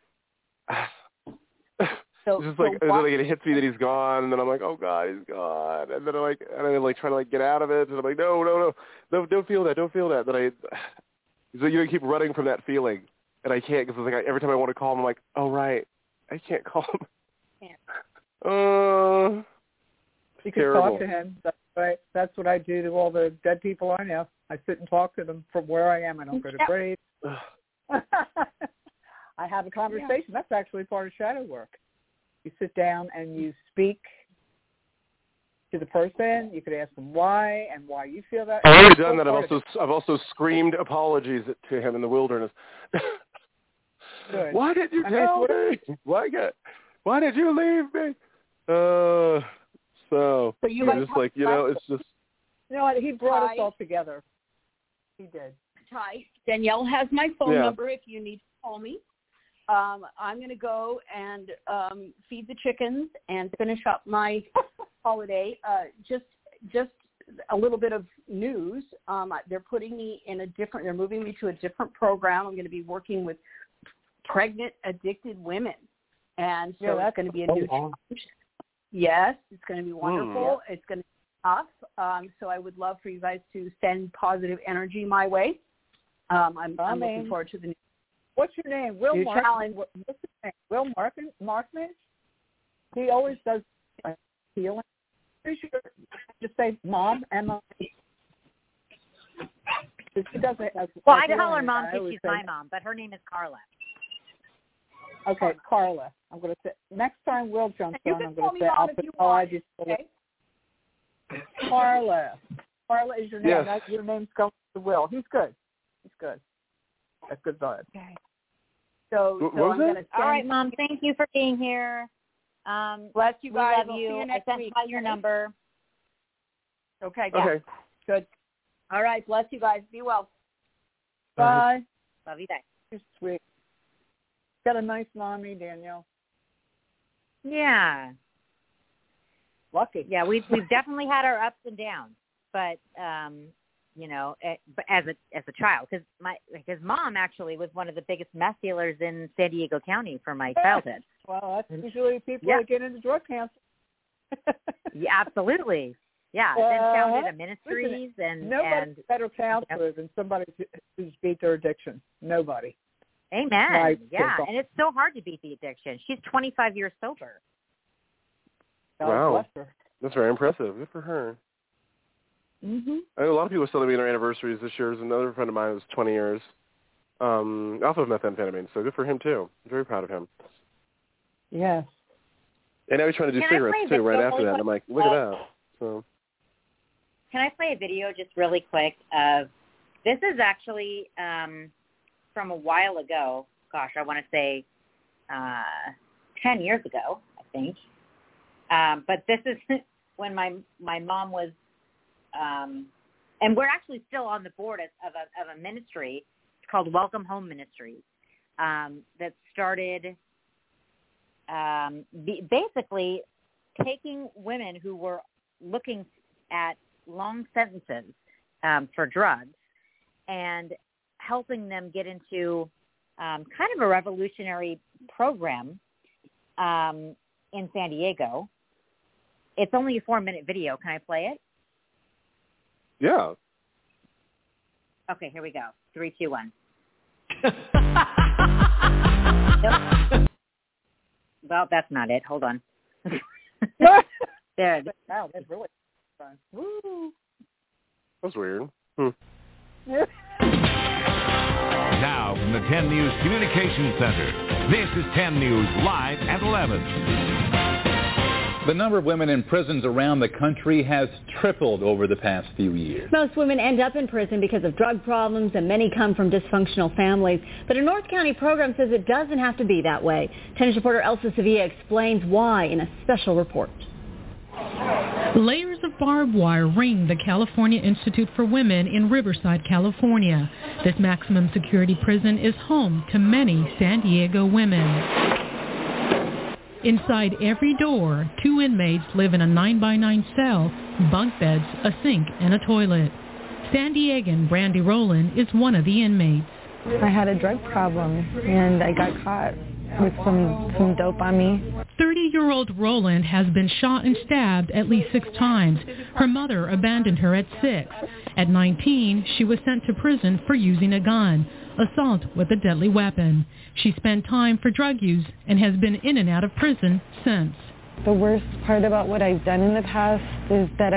it hits me that he's gone, and then I'm like, oh God, he's gone, and then I'm trying to get out of it, and I'm like, no, don't feel that. Then you keep running from that feeling, and I can't because every time I want to call him, I'm like, oh right, I can't call him. You can talk to him. That's right. That's what I do to all the dead people I know. I sit and talk to them from where I am. I don't go to graves. I have a conversation. Yeah. That's actually part of shadow work. You sit down and you speak to the person. You could ask them why and why you feel that. I've already done that. I've also screamed apologies to him in the wilderness. Good. Why did you tell me? Why did you leave me? So you just it's just. You know what? He brought us all together. He did. Ty, Danielle has my phone number if you need to call me. I'm going to go and feed the chickens and finish up my holiday. Just a little bit of news. They're putting me they're moving me to a different program. I'm going to be working with pregnant, addicted women. And so that's going to be a new challenge. Yes, it's going to be wonderful. It's going to be tough. So I would love for you guys to send positive energy my way. I'm looking forward to the new. What's your name? Will Markman. What's his name? Will Markman? He always does healing. Just say Mom, Emma. She does it as well, I call her Mom because she's my mom, but her name is Carla. Okay, Carla. I'm going to say next time Will jumps on, I'm going to say I'll just okay. Carla. Carla is your name. Yes. Your name's going to Will. He's good. That's good vibe. Okay. So I'm going to. All right, Mom. Thank you for being here. Bless you guys. We love you. I sent your number. Okay. Yeah. Okay. Good. All right. Bless you guys. Be well. Bye. Love you, guys. You're sweet. Got a nice mommy, Danielle. Yeah. Lucky. Yeah, we've definitely had our ups and downs, but but as a child, because Mom actually was one of the biggest meth dealers in San Diego County for my childhood. Well, that's usually people that get into drug counseling. Yeah, absolutely. Yeah, then founded a ministries nobody's better counselor than somebody who's beat their addiction. Nobody. Amen. And it's so hard to beat the addiction. She's 25 years sober. Wow, that's very impressive. Good for her. Mm-hmm. I know a lot of people are celebrating their anniversaries this year. There's another friend of mine who's 20 years off of methamphetamine, so good for him too. I'm very proud of him. Yes. And now he's trying to do cigarettes too right after that. I'm like, look at that. So. Can I play a video just really quick? This is actually from a while ago. Gosh, I want to say 10 years ago, I think. But this is when my mom was, and we're actually still on the board of a ministry. It's called Welcome Home Ministries that started basically taking women who were looking at long sentences for drugs and helping them get into kind of a revolutionary program in San Diego. It's only a 4-minute video. Can I play it? Yeah. Okay, here we go. 3, 2, 1. Well, that's not it. Hold on. There. Wow, that's really. fine. Woo! That's weird. Now from the 10 News Communications Center, this is 10 News Live at 11. The number of women in prisons around the country has tripled over the past few years. Most women end up in prison because of drug problems, and many come from dysfunctional families. But a North County program says it doesn't have to be that way. 10 News reporter Elsa Sevilla explains why in a special report. Layers of barbed wire ring the California Institute for Women in Riverside, California. This maximum security prison is home to many San Diego women. Inside every door, 2 inmates live in a 9x9 cell, bunk beds, a sink, and a toilet. San Diegan Brandy Rowland is one of the inmates. I had a drug problem, and I got caught with some dope on me. 30-year-old Rowland has been shot and stabbed at least 6 times. Her mother abandoned her at 6. At 19, she was sent to prison for using a gun, assault with a deadly weapon. She spent time for drug use and has been in and out of prison since. The worst part about what I've done in the past is that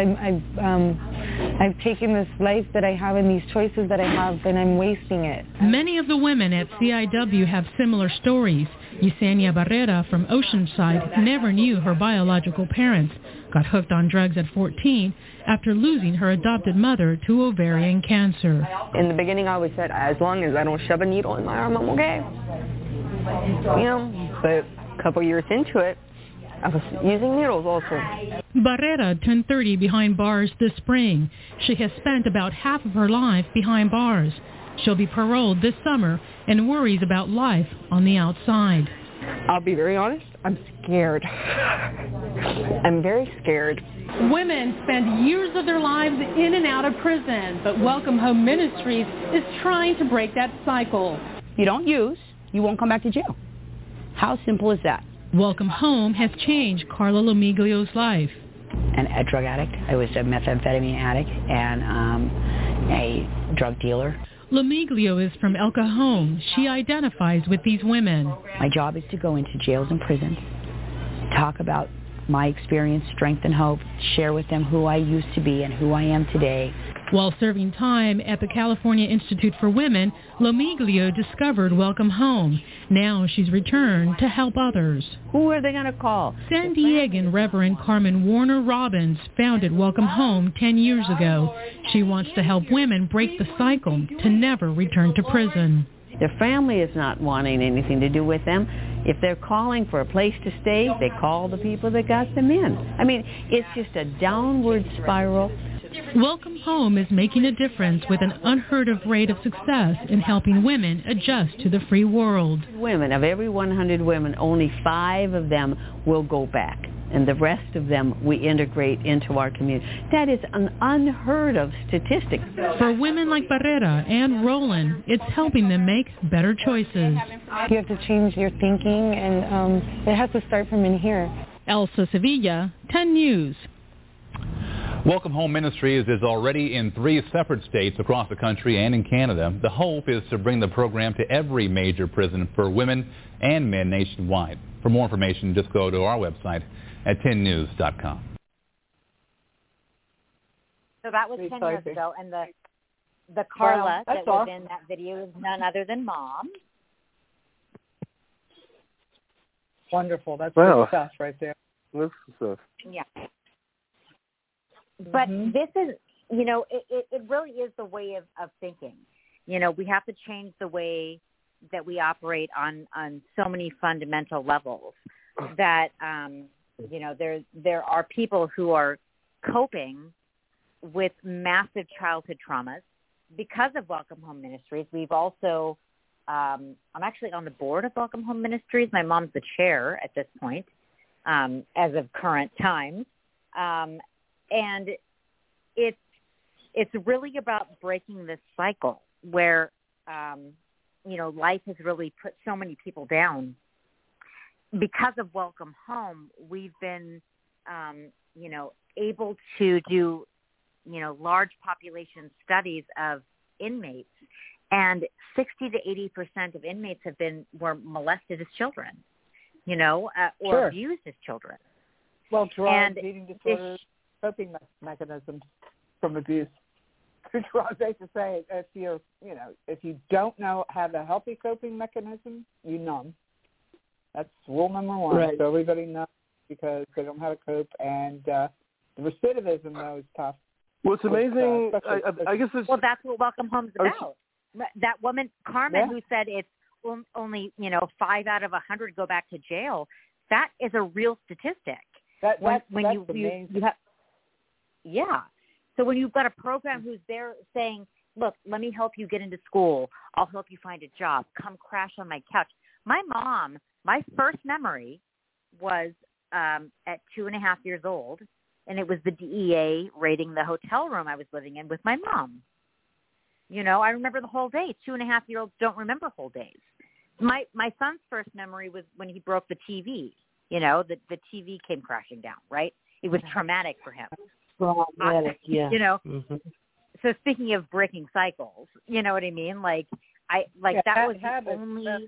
I've taken this life that I have and these choices that I have, and I'm wasting it. Many of the women at CIW have similar stories. Yesenia Barrera from Oceanside never knew her biological parents, got hooked on drugs at 14 after losing her adopted mother to ovarian cancer. In the beginning, I always said, as long as I don't shove a needle in my arm, I'm okay. You know, but a couple years into it, I was using needles also. Barrera turned 30 behind bars this spring. She has spent about half of her life behind bars. She'll be paroled this summer and worries about life on the outside. I'll be very honest, I'm scared. I'm very scared. Women spend years of their lives in and out of prison, but Welcome Home Ministries is trying to break that cycle. You don't use, you won't come back to jail. How simple is that? Welcome Home has changed Carla Lomiglio's life. A drug addict. I was a methamphetamine addict and a drug dealer. Lomiglio is from El Cajon. She identifies with these women. My job is to go into jails and prisons, talk about my experience, strength, and hope, share with them who I used to be and who I am today. While serving time at the California Institute for Women, Lomiglio discovered Welcome Home. Now she's returned to help others. Who are they going to call? San Diegan Reverend Carmen Warner Robbins founded Welcome Home 10 years ago. She wants to help women break the cycle to never return to prison. Their family is not wanting anything to do with them. If they're calling for a place to stay, they call the people that got them in. I mean, it's just a downward spiral. Welcome Home is making a difference with an unheard of rate of success in helping women adjust to the free world. Women, of every 100 women, only 5 of them will go back, and the rest of them we integrate into our community. That is an unheard of statistic. For women like Barrera and Rowland, it's helping them make better choices. You have to change your thinking, and it has to start from in here. Elsa Sevilla, 10 News. Welcome Home Ministries is already in 3 separate states across the country and in Canada. The hope is to bring the program to every major prison for women and men nationwide. For more information, just go to our website at 10news.com. So that was 10 years ago, and the Carla that was in that video is none other than Mom. Wonderful. That's good stuff right there. That's good stuff. Yeah. But this is, you know, it really is the way of thinking. You know, we have to change the way that we operate on so many fundamental levels that, you know, there are people who are coping with massive childhood traumas because of Welcome Home Ministries. We've also, I'm actually on the board of Welcome Home Ministries. My mom's the chair at this point, as of current times. And it's really about breaking this cycle where, you know, life has really put so many people down. Because of Welcome Home, we've been, you know, able to do, you know, large population studies of inmates, and 60 to 80% of inmates were molested as children, you know, or abused as children. Well, drugs, eating disorders. coping mechanisms from abuse. I hate to say it, if you don't know have a healthy coping mechanism, you numb. That's rule number one. Right. So everybody knows because they don't know how to cope, and the recidivism though is tough. Well, it's amazing. I guess it's... Well, that's what Welcome Home's about. That woman, Carmen, who said it's only 5 out of 100 go back to jail. That is a real statistic. That's you have, yeah. So when you've got a program who's there saying, look, let me help you get into school. I'll help you find a job. Come crash on my couch. My mom, my first memory was at 2.5 years old, and it was the DEA raiding the hotel room I was living in with my mom. I remember the whole day. 2.5-year-olds don't remember whole days. My son's first memory was when he broke the TV. The TV came crashing down, right? It was traumatic for him. Yeah. Mm-hmm. So speaking of breaking cycles, you know what I mean? That was the only...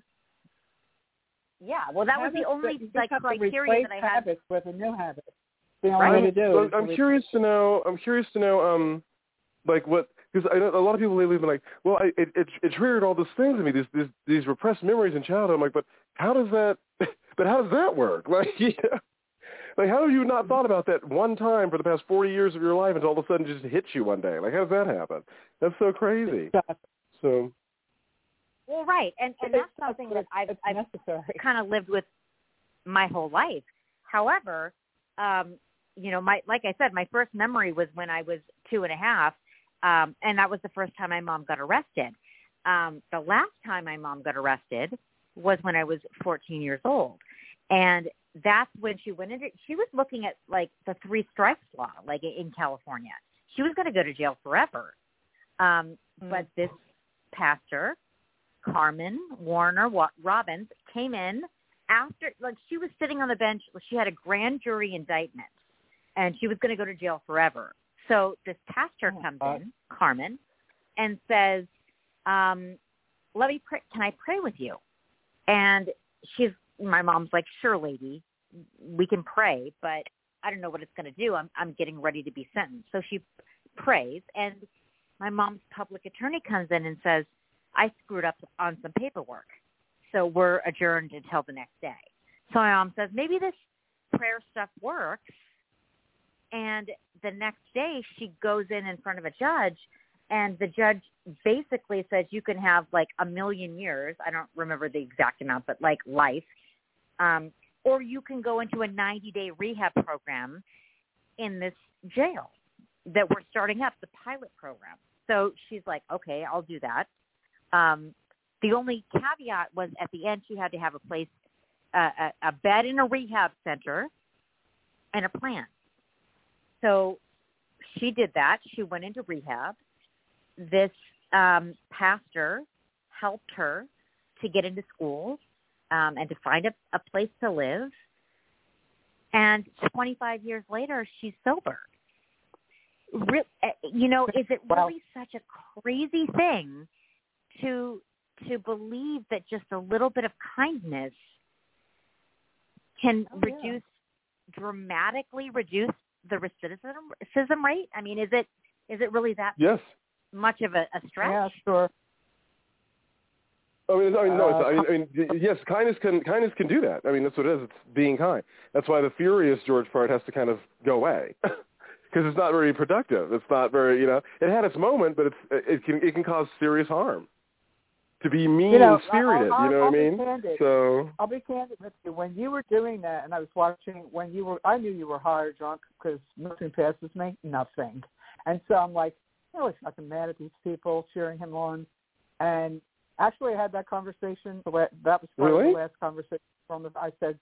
Yeah, well, that was the only criteria that I had. Habits with a new habit. The only way to do it. I'm curious to know, what, because I know a lot of people lately have been like, well, it triggered all these things in me, these repressed memories in childhood. I'm like, but how does that work? Like, how have you not thought about that one time for the past 40 years of your life until all of a sudden it just hits you one day? Like, how does that happen? That's so crazy. So. Well, right, and that's something that I've kind of lived with my whole life. However, like I said, my first memory was when I was 2.5, and that was the first time my mom got arrested. The last time my mom got arrested was when I was 14 years old, and that's when she went into. She was looking at the 3 strikes law, in California. She was going to go to jail forever, but this pastor, Carmen Warner Robbins, came in after, she was sitting on the bench. She had a grand jury indictment, and she was going to go to jail forever. So this pastor comes in, Carmen, and says, "Let me pray. Can I pray with you?" And my mom's like, "Sure, lady, we can pray, but I don't know what it's going to do. I'm getting ready to be sentenced." So she prays, and my mom's public attorney comes in and says, "I screwed up on some paperwork, so we're adjourned until the next day." So my mom says, maybe this prayer stuff works. And the next day she goes in front of a judge, and the judge basically says you can have 1,000,000 years. I don't remember the exact amount, but life. Or you can go into a 90-day rehab program in this jail that we're starting up, the pilot program. So she's like, okay, I'll do that. The only caveat was at the end she had to have a place, a bed in a rehab center, and a plan. So she did that. She went into rehab. This pastor helped her to get into school and to find a place to live. And 25 years later, she's sober. Is it really such a crazy thing to believe that just a little bit of kindness can dramatically reduce the recidivism rate? I mean, is it really that much of a stretch? Yeah, sure. Yes, kindness can do that. I mean, that's what it is. It's being kind. That's why the furious George part has to kind of go away. Because it's not very productive. It's not very, it had its moment, but it can cause serious harm. To be mean-spirited, you know what I mean? So I'll be candid with you. When you were doing that, and I was watching, I knew you were high or drunk because nothing passes me, nothing. And so I'm like, really fucking mad at these people cheering him on. And actually, I had that conversation. That was part of the last conversation. I said,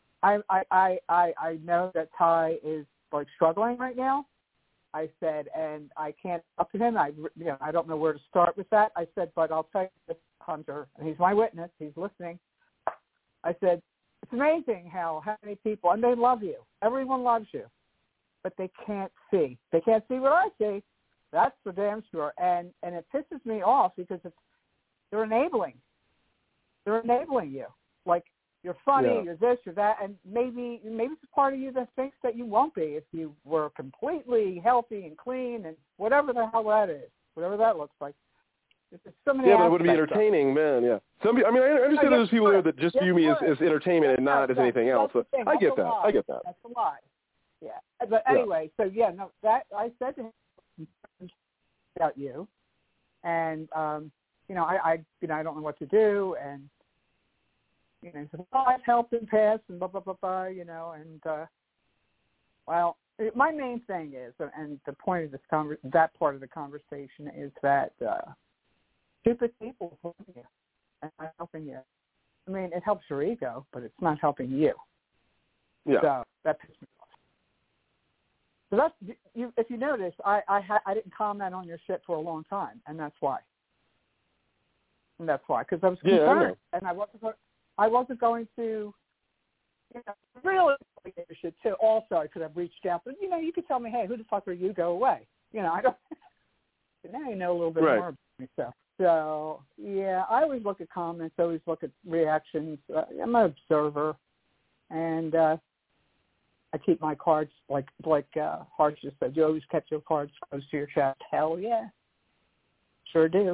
I know that Ty is struggling right now. I said, and I can't talk to him. I don't know where to start with that. I said, but I'll tell you this, Hunter, and he's my witness. He's listening. I said, it's amazing how many people, and they love you. Everyone loves you, but they can't see. They can't see what I see. That's for damn sure. And it pisses me off because they're enabling. They're enabling you. you're funny, you're this, you're that, and maybe it's a part of you that thinks that you won't be if you were completely healthy and clean and whatever the hell that is, whatever that looks like. So many but it wouldn't be entertaining, man. Yeah. I understand there's people there that just view me as entertainment and not as anything else. So I get that. I get that. That's a lie. Yeah. But anyway, that I said to him about you, and I don't know what to do, and he said, I've helped in the past, and blah blah blah blah, and well, my main thing is, and the point of this that part of the conversation is that stupid people are helping you and not helping you. I mean, it helps your ego, but it's not helping you. Yeah. So that pisses me off. So that's if you notice, I didn't comment on your shit for a long time, and that's why. Because I was concerned, and I wasn't going to. Really your shit too. Also, I could have reached out, but you could tell me, hey, who the fuck are you? Go away. I don't. But now you know a little bit more about myself. So yeah, I always look at comments. I always look at reactions. I'm an observer, and I keep my cards like Harsh just said. You always kept your cards close to your chest. Hell yeah, sure do.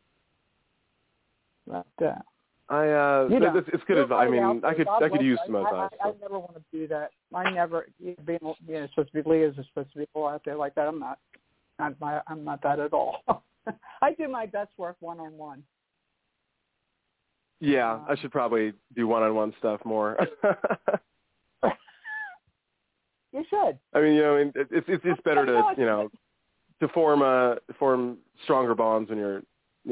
But it's good advice. I mean, I could use some advice. I never want to do that. I never being supposed to be Leah's is supposed to be people out there like that. I'm not that at all. I do my best work one-on-one. Yeah, I should probably do one-on-one stuff more. You should. I mean, it's better to to form stronger bonds when you're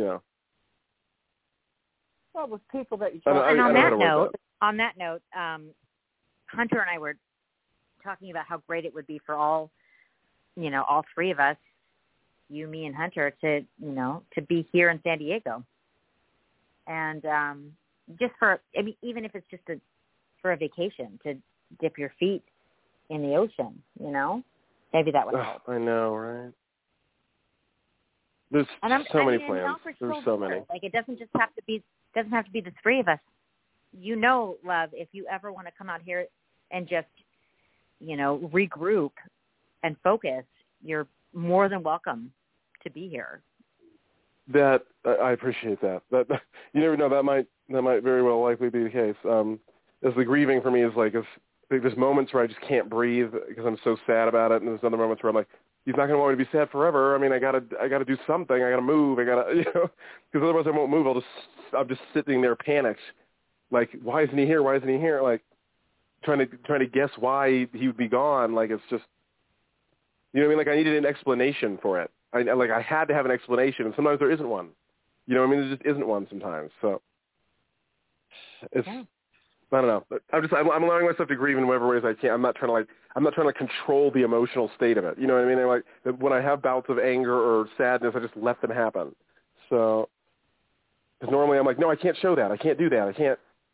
Well, with people that you. And on that note, Hunter and I were talking about how great it would be for all three of us, you, me, and Hunter, to be here in San Diego, and just even if it's just for a vacation, to dip your feet in the ocean, maybe that would help. I know, right? There's so many plans. There's so many. Like, it doesn't have to be the three of us. Love, if you ever want to come out here and just, regroup and focus, you're more than welcome to be here. That I appreciate that. That you never know. That might very well likely be the case. As the grieving for me is like, there's moments where I just can't breathe because I'm so sad about it, and there's other moments where I'm like, he's not going to want me to be sad forever. I mean, I gotta do something. I gotta move. Because otherwise I won't move. I'm just sitting there panicked, like, why isn't he here? Why isn't he here? Like, trying to guess why he would be gone. Like, it's just, what I mean? Like, I needed an explanation for it. I had to have an explanation, and sometimes there isn't one. There just isn't one sometimes. So it's. Yeah. I don't know. I'm allowing myself to grieve in whatever ways I can. I'm not trying to control the emotional state of it. You know what I mean? Like, when I have bouts of anger or sadness, I just let them happen. So, because normally I'm like, no, I can't show that. I can't do that. I can't.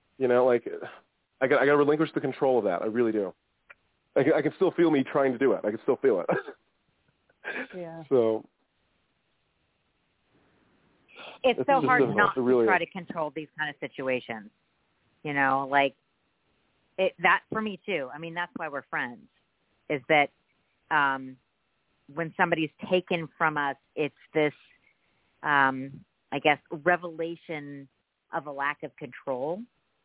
I got to relinquish the control of that. I really do. I can still feel me trying to do it. I can still feel it. Yeah. So. It's so hard not to try to control these kind of situations. That for me too. I mean, that's why we're friends, is that when somebody's taken from us, it's this, I guess, revelation of a lack of control.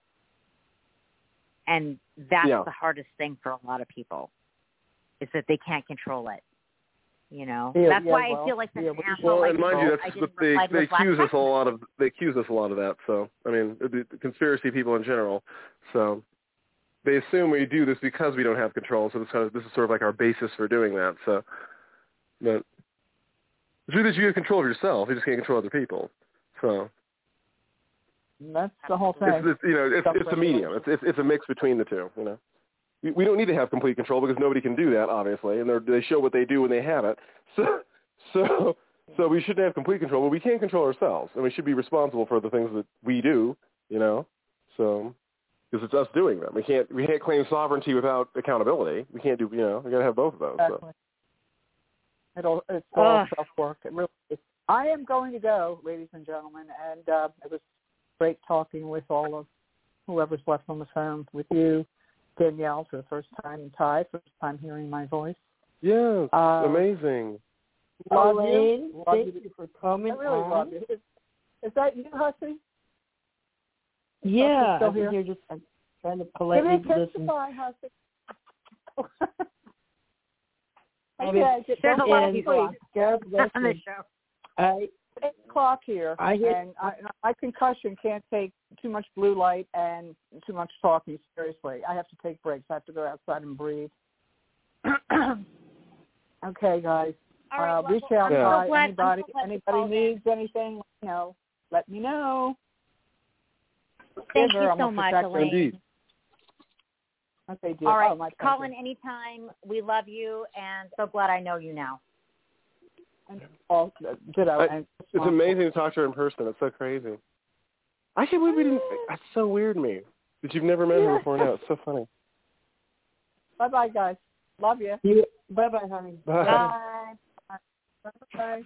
And that's the hardest thing for a lot of people, is that they can't control it. That's why I feel like an asshole. Well, and mind you, that's what they accuse us a lot of. They accuse us a lot of that. So, I mean, the conspiracy people in general. So, they assume we do this because we don't have control. So this is sort of like our basis for doing that. So, but the truth is, you have control of yourself. You just can't control other people. So. That's the whole thing. It's a medium. It's a mix between the two. We don't need to have complete control because nobody can do that, obviously, and they show what they do when they have it. So we shouldn't have complete control, but we can control ourselves, and we should be responsible for the things that we do. So because it's us doing them. We can't claim sovereignty without accountability. We can't do. We got to have both of those. Exactly. So. It's all self-work. It really is. I am going to go, ladies and gentlemen, and it was great talking with all of whoever's left on the phone with you, Danielle, for the first time, and Ty, first time hearing my voice. Yeah, amazing. Love Elaine, you. Thank you for coming. I really love you. Is that you, Hussy? Yeah, still I'm here? here just I'm trying to politely Give me a kiss listen. goodbye, Hussy. Okay, there's a lot of sleep. God bless on the you. show. 8 o'clock here, and my concussion can't take too much blue light and too much talking. Seriously, I have to take breaks. I have to go outside and breathe. Okay, guys. All right, reach out. I'm so glad Anybody needs anything, let me know. Thank you so much, Elaine. Indeed. Okay, dear. All right, my call in anytime. We love you, and so glad I know you now. It's amazing to talk to her in person. It's so crazy. I can't believe we didn't. That's so weird to me that you've never met her before now. It's so funny. Bye-bye, guys. Love you. Bye-bye, honey. Bye. Bye.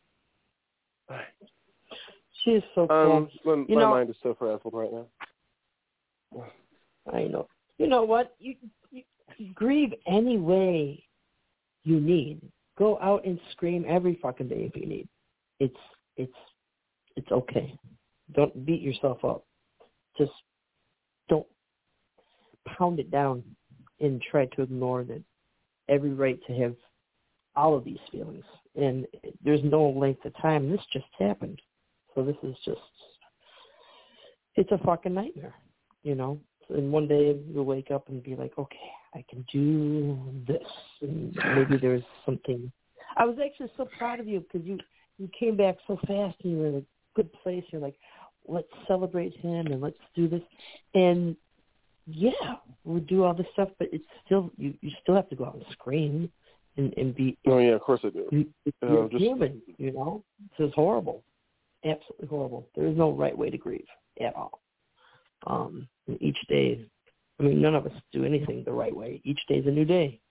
She is so cool. My mind is so frazzled right now. I know. You know what? You grieve any way you need. Go out and scream every fucking day if you need. It's okay. Don't beat yourself up. Just don't pound it down and try to ignore that every right to have all of these feelings. And there's no length of time. This just happened. So this is just, it's a fucking nightmare, And one day you'll wake up and be like, okay, I can do this. And maybe there's something. I was actually so proud of you because you came back so fast and you were in a good place. You're like, let's celebrate him and let's do this. And yeah, we'll do all this stuff, but it's still, you still have to go out and scream and be. Oh yeah, of course I do. You're human, So it's horrible. Absolutely horrible. There is no right way to grieve at all. Each day, none of us do anything the right way. Each day is a new day,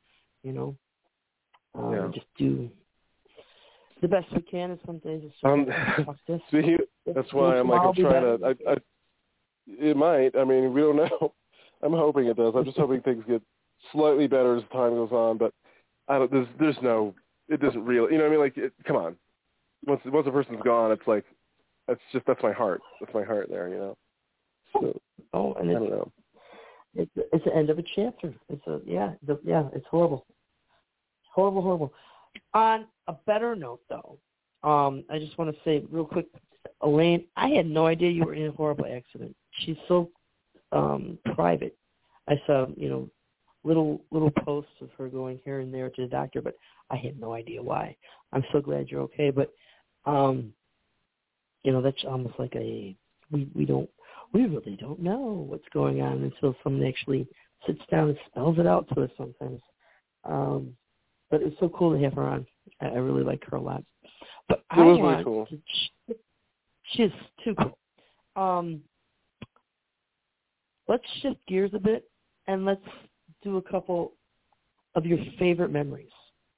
Just do the best we can, and some days it's just fuck this. See, that's why I'm trying to. It might. We don't know. I'm hoping it does. I'm just hoping things get slightly better as time goes on. But there's no. It doesn't really. Come on. Once a person's gone, it's like that's my heart. That's my heart there. So, and I don't know. It's the end of a chapter. It's horrible. Horrible. On a better note, though, I just want to say real quick, Elaine, I had no idea you were in a horrible accident. She's so private. I saw, little posts of her going here and there to the doctor, but I had no idea why. I'm so glad you're okay, but that's almost like we really don't know what's going on until someone actually sits down and spells it out to us sometimes. But it's so cool to have her on. I really like her a lot. But it was really cool. She's too cool. Let's shift gears a bit and let's do a couple of your favorite memories.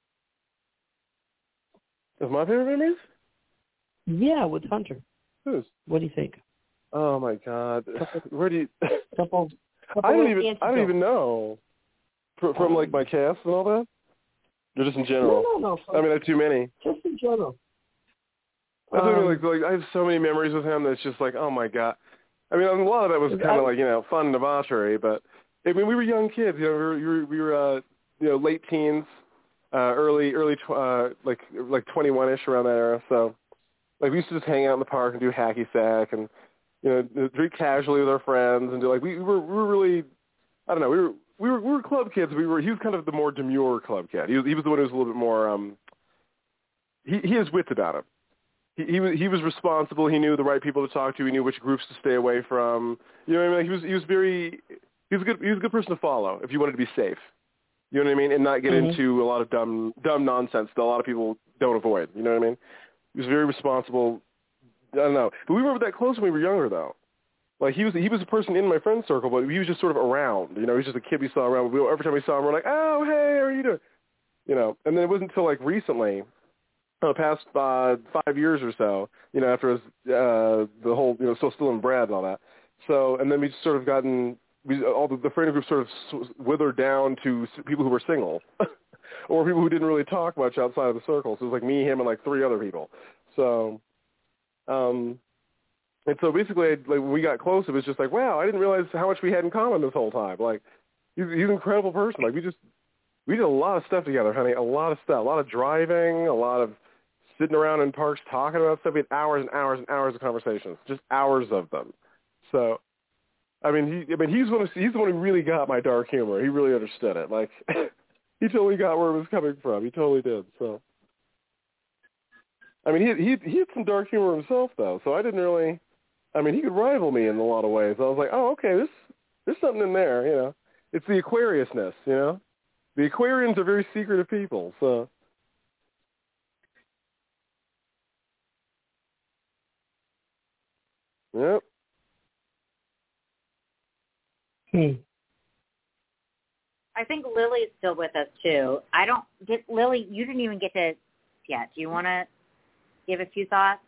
Of my favorite memories? Yeah, with Hunter. Whose? What do you think? Oh my God! Where do you? Couple I don't even know. From my cast and all that, or just in general? No. I have too many. Just in general. That's I have so many memories with him that's just like, oh my God. A lot of that was kind of fun and debauchery, but we were young kids. We were late teens, early 21ish around that era. So we used to just hang out in the park and do hacky sack and drink casually with our friends and do we were really, I don't know, we were club kids. He was kind of the more demure club kid. He was the one who was a little bit more he has wits about him. He was responsible. He knew the right people to talk to. He knew which groups to stay away from. He was a good person to follow if you wanted to be safe. You know what I mean? And not get into a lot of dumb nonsense that a lot of people don't avoid. You know what I mean? He was very responsible. I don't know. But we weren't that close when we were younger, though. He was a person in my friend circle, but he was just sort of around. He was just a kid we saw around. Every time we saw him, we're like, oh, hey, how are you doing? And then it wasn't until recently, the past 5 years or so, after the whole, still in Brad and all that, So, and then we sort of all the friend group sort of withered down to people who were single or people who didn't really talk much outside of the circle. So it was like me, him, and like 3 other people. So, and so basically, when we got close, it was just like, wow, I didn't realize how much we had in common this whole time. Like, he's an incredible person. Like, we did a lot of stuff together, honey. A lot of stuff. A lot of driving. A lot of sitting around in parks talking about stuff. We had hours and hours and hours of conversations. Just hours of them. So, he's the one who really got my dark humor. He really understood it. Like, he totally got where it was coming from. He totally did. So, he had some dark humor himself, though. So I didn't really. He could rival me in a lot of ways. I was like, oh, okay, there's something in there, you know. It's the Aquariusness, you know. The Aquarians are very secretive people, so. Yep. I think Lily's still with us, too. Lily, you didn't even get to yet. Do you want to give a few thoughts?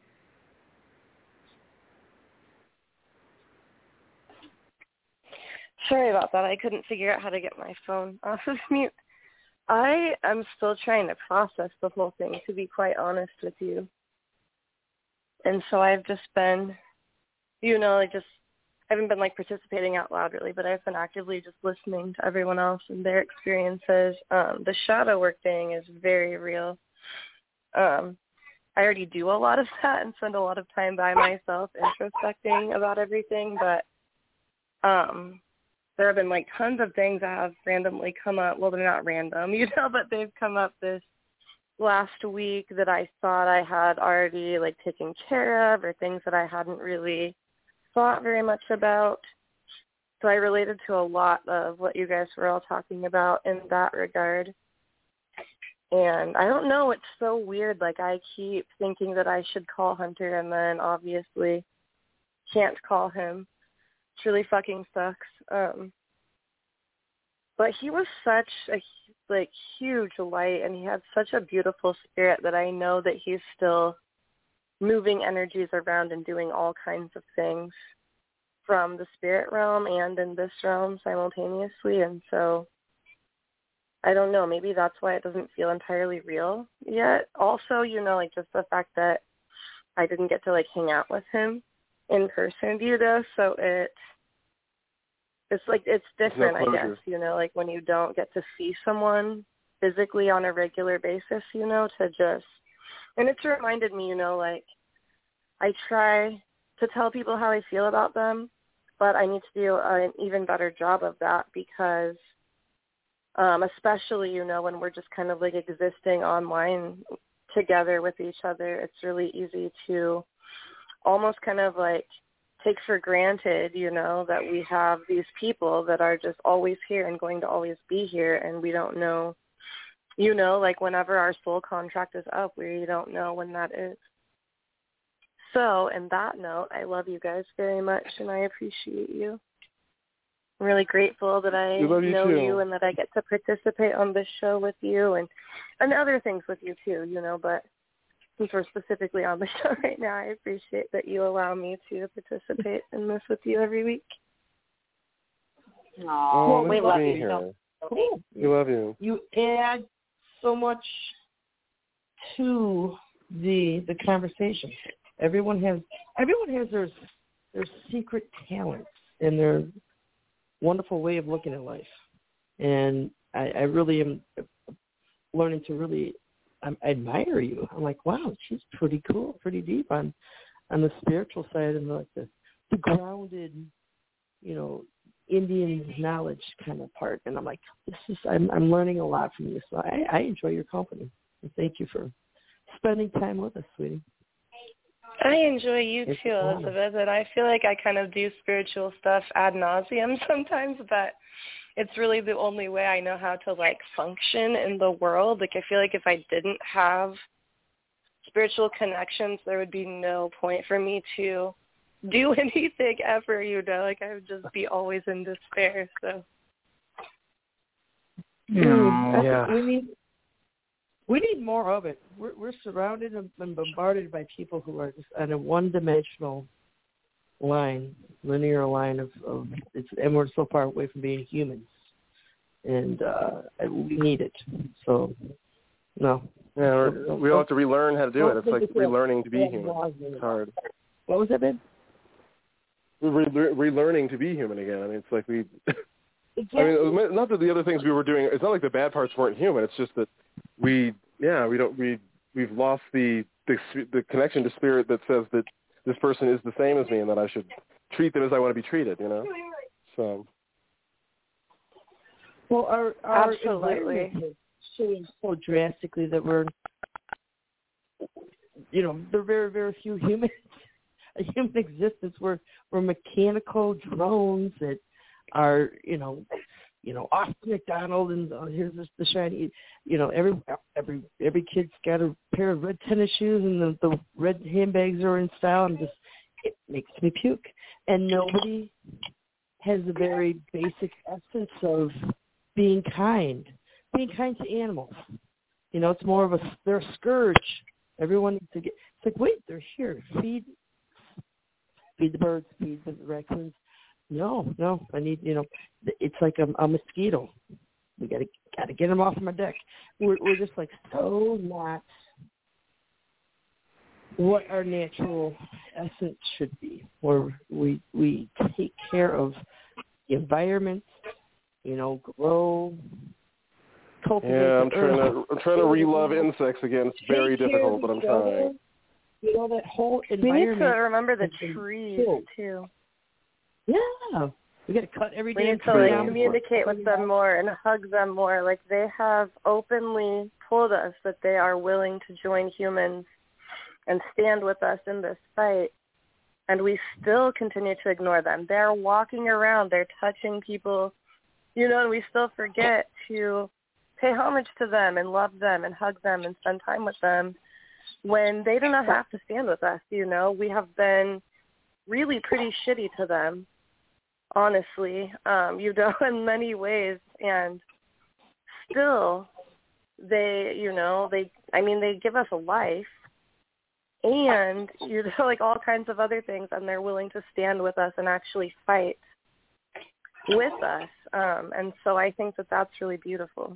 Sorry about that. I couldn't figure out how to get my phone off of mute. I am still trying to process the whole thing, to be quite honest with you. And so I've just been, I haven't been participating out loud really, but I've been actively just listening to everyone else and their experiences. The shadow work thing is very real. I already do a lot of that and spend a lot of time by myself introspecting about everything, but there have been tons of things that have randomly come up. Well, they're not random, but they've come up this last week that I thought I had already taken care of, or things that I hadn't really thought very much about. So I related to a lot of what you guys were all talking about in that regard. And I don't know, it's so weird. I keep thinking that I should call Hunter and then obviously can't call him. It really fucking sucks. But he was such a huge light, and he had such a beautiful spirit that I know that he's still moving energies around and doing all kinds of things from the spirit realm and in this realm simultaneously. And so I don't know, maybe that's why it doesn't feel entirely real yet. Also, just the fact that I didn't get to hang out with him in person, so it's different, I guess, when you don't get to see someone physically on a regular basis, and it's reminded me, I try to tell people how I feel about them, but I need to do an even better job of that because especially, when we're just kind of existing online together with each other, it's really easy to almost kind of take for granted, that we have these people that are just always here and going to always be here, and we don't know, whenever our soul contract is up, we don't know when that is. So, in that note, I love you guys very much, and I appreciate you. I'm really grateful that I know you and that I get to participate on this show with you and other things with you too, but since we're specifically on the show right now, I appreciate that you allow me to participate in this with you every week. Oh, we love you. So cool. We love you. You add so much to the conversation. Everyone has their secret talents and their wonderful way of looking at life, and I really am learning to really. I admire you. I'm like, wow, she's pretty cool, pretty deep on the spiritual side and the grounded, Indian knowledge kind of part. And I'm like, I'm learning a lot from you. So I enjoy your company. And thank you for spending time with us, sweetie. I enjoy you too, Elizabeth. And I feel like I kind of do spiritual stuff ad nauseum sometimes, but it's really the only way I know how to function in the world. I feel like if I didn't have spiritual connections, there would be no point for me to do anything ever, I would just be always in despair. So yeah. We need more of it. We're surrounded and bombarded by people who are just on a one-dimensional linear line of it's, and we're so far away from being humans, and we need it. So, no. Yeah, we all have to relearn how to do it. It's like relearning to be human. It's hard. What was that, babe? We're relearning to be human again. I mean, it's like we. I mean, not that the other things we were doing. It's not like the bad parts weren't human. It's just that we've lost the connection to spirit that says that this person is the same as me and that I should treat them as I want to be treated. You know. So. Well, our environment has changed so drastically that we're, there are very, very few humans. A human existence. We're mechanical drones that are, off to McDonald's and here's the shiny, every kid's got a pair of red tennis shoes and the red handbags are in style, and it makes me puke. And nobody has the very basic essence of being kind to animals. It's more of they're a scourge. Everyone needs to get. It's like, wait, they're here. Feed the birds, feed the raccoons. No, I need, it's like a mosquito. We gotta get them off my deck. We're just like so not what our natural essence should be, where we take care of the environment, grow, cultivate. Yeah, I'm trying to re-love insects again. It's very difficult, but I'm trying. That whole environment. We need to remember the trees too. Yeah, we got to cut every day. We need to communicate with them more and hug them more. Like, they have openly told us that they are willing to join humans and stand with us in this fight, and we still continue to ignore them. They're walking around, they're touching people, and we still forget to pay homage to them and love them and hug them and spend time with them when they do not have to stand with us. We have been really pretty shitty to them, honestly, in many ways, and still they give us a life and, like all kinds of other things, and they're willing to stand with us and actually fight with us. And so I think that that's really beautiful.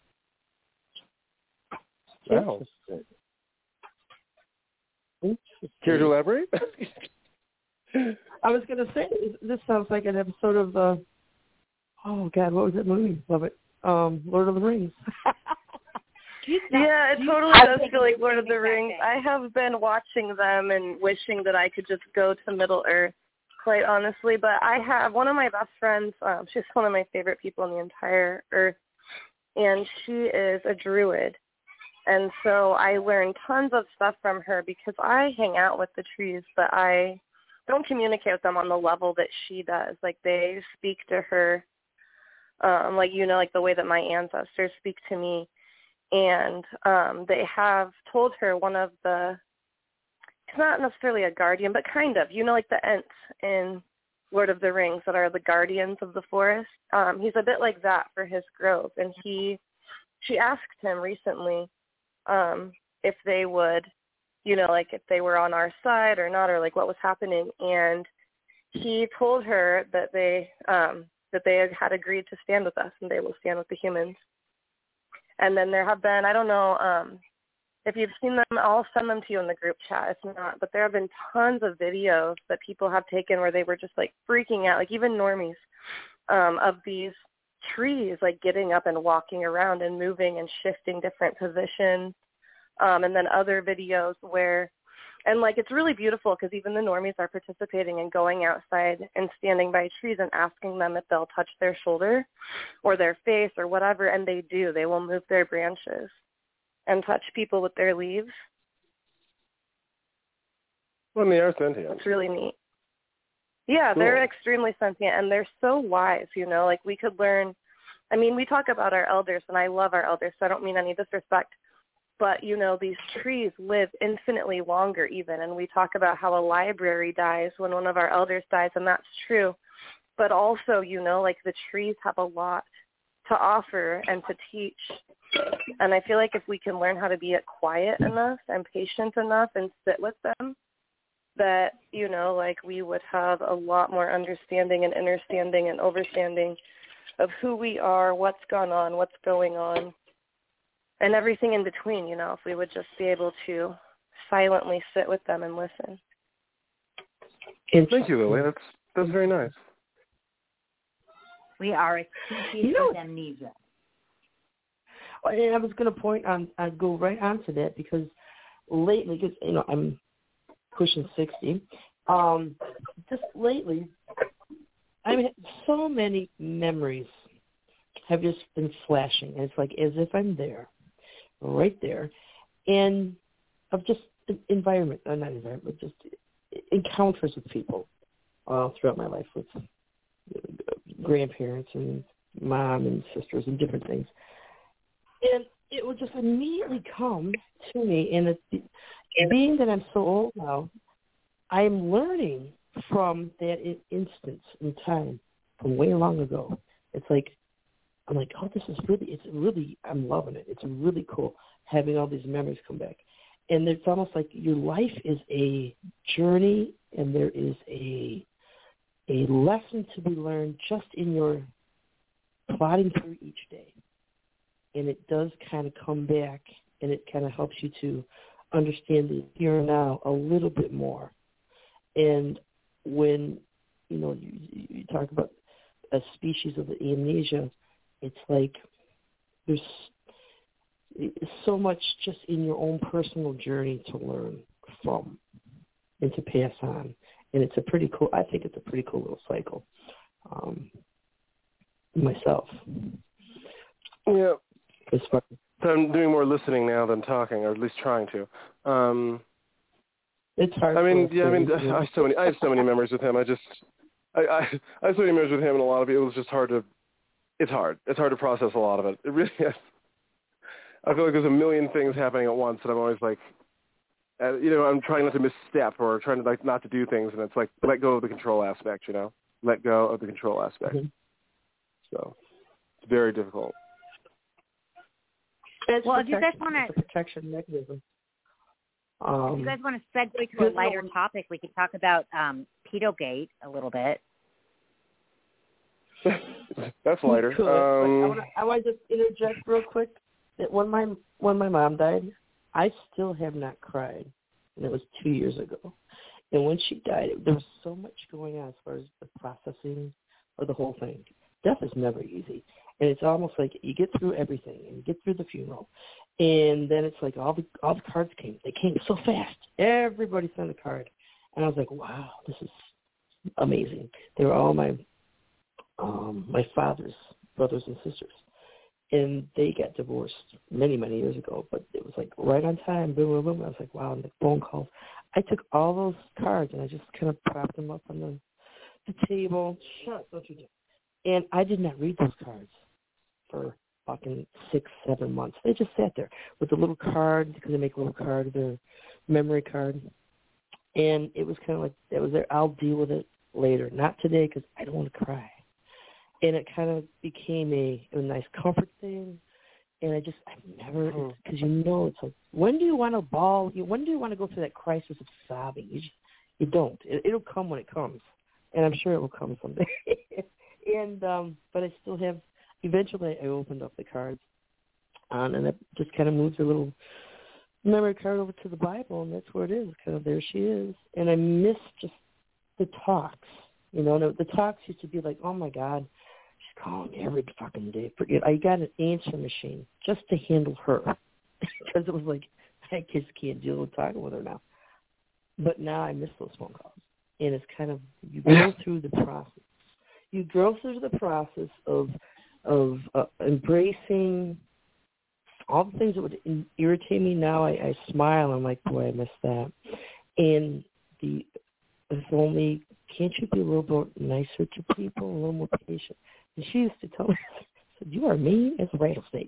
Wow. Care to elaborate? I was going to say, this sounds like an episode of oh God, what was that movie? Love it. Lord of the Rings. Yeah, it totally does feel like Lord of the Rings. I have been watching them and wishing that I could just go to Middle Earth, quite honestly. But I have one of my best friends. She's one of my favorite people on the entire earth, and she is a druid. And so I learned tons of stuff from her because I hang out with the trees, but I don't communicate with them on the level that she does. Like, they speak to her, like the way that my ancestors speak to me. And they have told her one of the, it's not necessarily a guardian, but kind of, like the Ents in Lord of the Rings that are the guardians of the forest. He's a bit like that for his grove. And she asked him recently if they would, if they were on our side or not, or like what was happening. And he told her that they had agreed to stand with us and they will stand with the humans. And then there have been, I don't know if you've seen them, I'll send them to you in the group chat. If not, but there have been tons of videos that people have taken where they were just like freaking out, like even normies, of these trees, like getting up and walking around and moving and shifting different positions. And then other videos where, and like it's really beautiful because even the normies are participating and going outside and standing by trees and asking them if they'll touch their shoulder or their face or whatever, and they do. They will move their branches and touch people with their leaves. Well, they are sentient. It's really neat. Yeah, cool. They're extremely sentient, and they're so wise, like we could learn. I mean, we talk about our elders, and I love our elders, so I don't mean any disrespect. But, these trees live infinitely longer even, and we talk about how a library dies when one of our elders dies, and that's true. But also, like the trees have a lot to offer and to teach. And I feel like if we can learn how to be quiet enough and patient enough and sit with them, that, you know, like we would have a lot more understanding and understanding and overstanding of who we are, what's gone on, what's going on, and everything in between, you know, if we would just be able to silently sit with them and listen. Thank you, Lily. That's very nice. We are a species of amnesia. And I was going to point on, I'd go right on to that because lately, because, you know, I'm pushing 60, just lately, I mean, so many memories have just been flashing. And it's like as if I'm there, right there, and of just not environment, but just encounters with people throughout my life with grandparents and mom and sisters and different things. And it would just immediately come to me. And being that I'm so old now, I'm learning from that instance in time from way long ago. It's like, I'm like, oh, I'm loving it. It's really cool having all these memories come back. And it's almost like your life is a journey, and there is a lesson to be learned just in your plodding through each day. And it does kind of come back, and it kind of helps you to understand the here and now a little bit more. And when, you know, you talk about a species of amnesia, it's like there's so much just in your own personal journey to learn from and to pass on. And it's I think it's a pretty cool little cycle myself. Yeah. So I'm doing more listening now than talking, or at least trying to. It's hard. I have so many memories with him. I have so many memories with him, and a lot of it was just hard to. It's hard. It's hard to process a lot of it. It really is. I feel like there's a million things happening at once, and I'm always like, you know, I'm trying not to misstep or trying to like not to do things, and it's like let go of the control aspect, you know, let go of the control aspect. Mm-hmm. So it's very difficult. If you guys want to protection mechanism. If you guys want to segue to a lighter topic, we could talk about pedogate a little bit. That's lighter. Cool. I want to just interject real quick that when my mom died, I still have not cried, and it was 2 years ago. And when she died, there was so much going on as far as the processing of the whole thing. Death is never easy, and it's almost like you get through everything and you get through the funeral, and then it's like all the cards came. They came so fast. Everybody sent a card, and I was like, wow, this is amazing. They were all my father's brothers and sisters, and they got divorced many, many years ago, but it was like right on time, boom, boom, boom. I was like, wow, and the phone calls. I took all those cards, and I just kind of propped them up on the table. Shut, don't you do. And I did not read those cards for fucking 6-7 months. They just sat there with the little card, because they make a little card, their memory card. And it was kind of like, that was there, I'll deal with it later. Not today, because I don't want to cry. And it kind of became a nice comfort thing. And I've never, because it's like, when do you want to bawl? When do you want to go through that crisis of sobbing? You don't. It'll come when it comes. And I'm sure it will come someday. And but I still have. Eventually, I opened up the cards, and I just kind of moved a little memory card over to the Bible, and that's where it is. Kind of there she is, and I miss just the talks. You know, the talks used to be like, oh my God, she's calling me every fucking day. I got an answer machine just to handle her because it was like I just can't deal with talking with her now. But now I miss those phone calls, and it's kind of you go through the process. You go through the process of embracing all the things that would irritate me. Now I smile. I'm like, boy, I miss that. And if only, can't you be a little bit nicer to people, a little more patient? And she used to tell me, said, you are mean as a rattlesnake.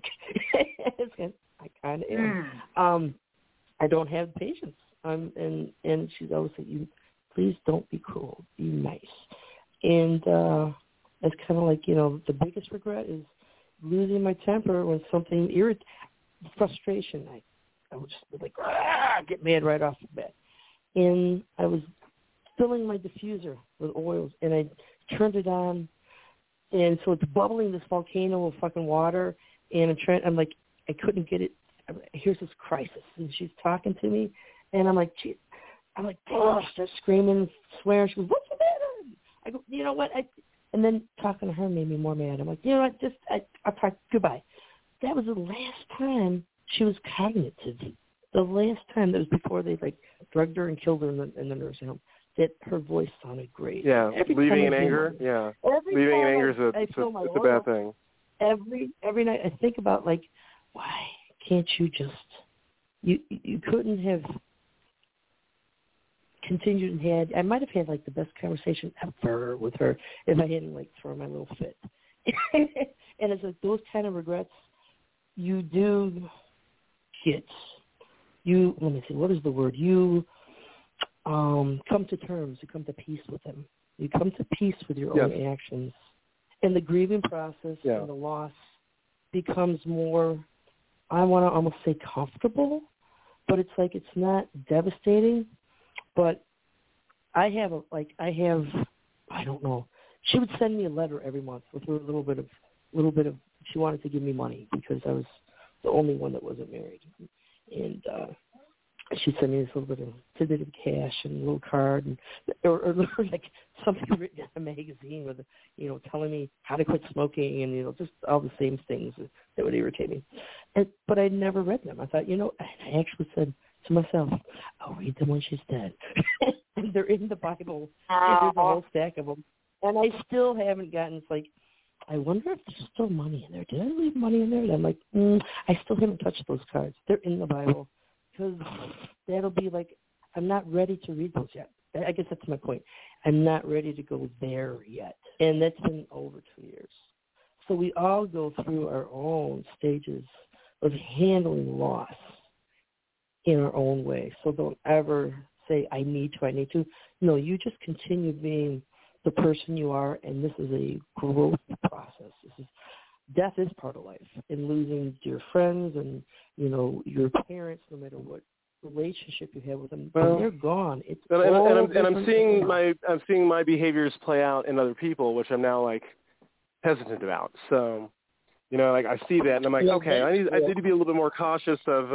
I kind of am. I don't have patience. And she's always said, please don't be cruel. Be nice. And it's kind of like, the biggest regret is losing my temper when something frustration. I would just be like, get mad right off the bat. and I was filling my diffuser with oils, and I turned it on, and so it's bubbling this volcano of fucking water, and I'm like, I couldn't get it. Here's this crisis, and she's talking to me, and I'm like, gee, oh, start screaming, swearing. She goes, what's the matter? I go, you know what? And then talking to her made me more mad. I'm like, you know what? I'll talk. Goodbye. That was the last time she was cognitive. The last time, that was before they drugged her and killed her in the nursing home. That her voice sounded great. Yeah, leaving in anger. Yeah, leaving in anger is a bad thing. Every night I think about why can't you just you couldn't have continued and I might have had the best conversation ever with her if I hadn't thrown my little fit. And it's those kind of regrets you do get. Let me see, what is the word? You come to terms. You come to peace with them. You come to peace with your own actions. And the grieving process and the loss becomes more, I want to almost say comfortable, but it's it's not devastating. But I don't know. She would send me a letter every month with her little bit of, she wanted to give me money because I was the only one that wasn't married. And she'd send me this little bit of cash and a little card, and or something written in a magazine with, telling me how to quit smoking and, just all the same things that would irritate me. But I never read them. I thought, I actually said to myself, I'll read them when she's dead. And they're in the Bible. And there's a whole stack of them. And I still haven't gotten, I wonder if there's still money in there. Did I leave money in there? And I'm like, I still haven't touched those cards. They're in the Bible. Because that'll be I'm not ready to read those yet. I guess that's my point. I'm not ready to go there yet. And that's been over 2 years. So we all go through our own stages of handling loss in our own way. So don't ever say, I need to. No, you just continue being the person you are, and this is a growth process. Death is part of life, and losing dear friends and, your parents, no matter what relationship you have with them, when they're gone. I'm seeing my behaviors play out in other people, which I'm now hesitant about. So, I see that, and I'm like, okay, I need to be a little bit more cautious of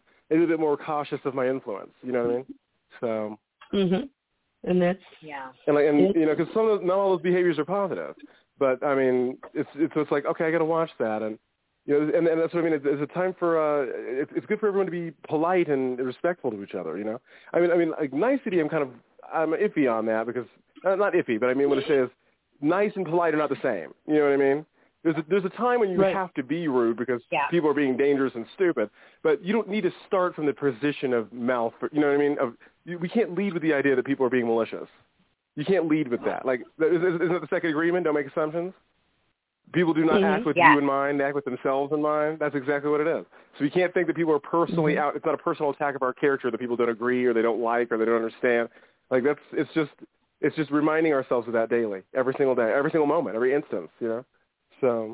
my influence. You know what I mean? So. Mhm. And that's and because not all those behaviors are positive, but I mean, it's okay, I got to watch that, and and that's what I mean. It's a time for it's good for everyone to be polite and respectful to each other. I mean, nicety. I'm iffy on that because not iffy, but I mean, what I say is nice and polite are not the same. You know what I mean? There's a time when you have to be rude because people are being dangerous and stupid, but you don't need to start from the position of you know what I mean? We can't lead with the idea that people are being malicious. You can't lead with that. Isn't that the second agreement? Don't make assumptions. People do not act with you in mind, they act with themselves in mind. That's exactly what it is. So you can't think that people are personally out. It's not a personal attack of our character that people don't agree or they don't like or they don't understand. It's just reminding ourselves of that daily, every single day, every single moment, every instance, So.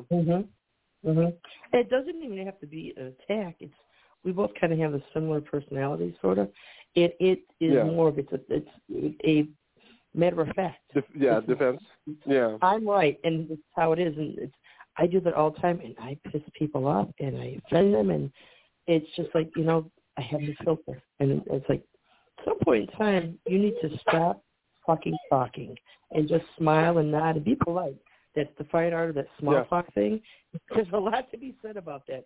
It doesn't even have to be an attack. We both kind of have a similar personality, sort of. It is more of it's a matter of fact. Defense. I'm right, and it's how it is, and I do that all the time, and I piss people off, and I offend them, and it's just I have this filter, and it's at some point in time, you need to stop fucking talking and just smile and nod and be polite. That's the fine art of that small talk thing. There's a lot to be said about that.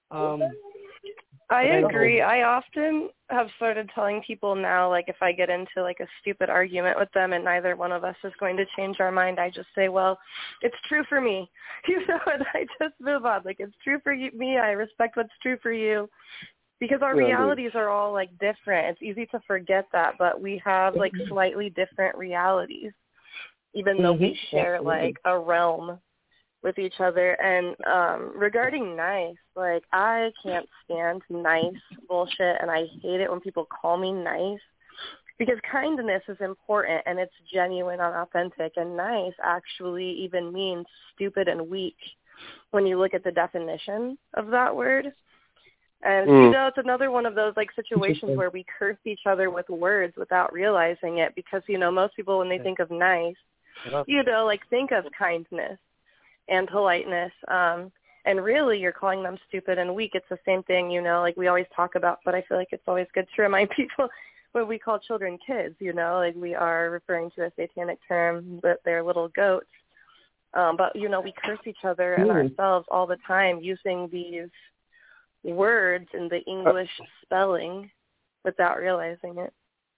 I agree. I often have started telling people now, if I get into a stupid argument with them and neither one of us is going to change our mind, I just say, well, it's true for me. And I just move on. It's true for me. I respect what's true for you. Because our realities are all different. It's easy to forget that, but we have slightly different realities, even though we share a realm with each other. And regarding nice, I can't stand nice bullshit, and I hate it when people call me nice, because kindness is important and it's genuine and authentic, and nice actually even means stupid and weak when you look at the definition of that word. And, you know, it's another one of those, like, situations where we curse each other with words without realizing it because, you know, most people, when they think of nice, you know, like, think of kindness and politeness. And really, you're calling them stupid and weak. It's the same thing, you know, like we always talk about, but I feel like it's always good to remind people when we call children kids, you know, like we are referring to a satanic term that they're little goats. But, you know, we curse each other and ourselves all the time using these words in the English spelling without realizing it.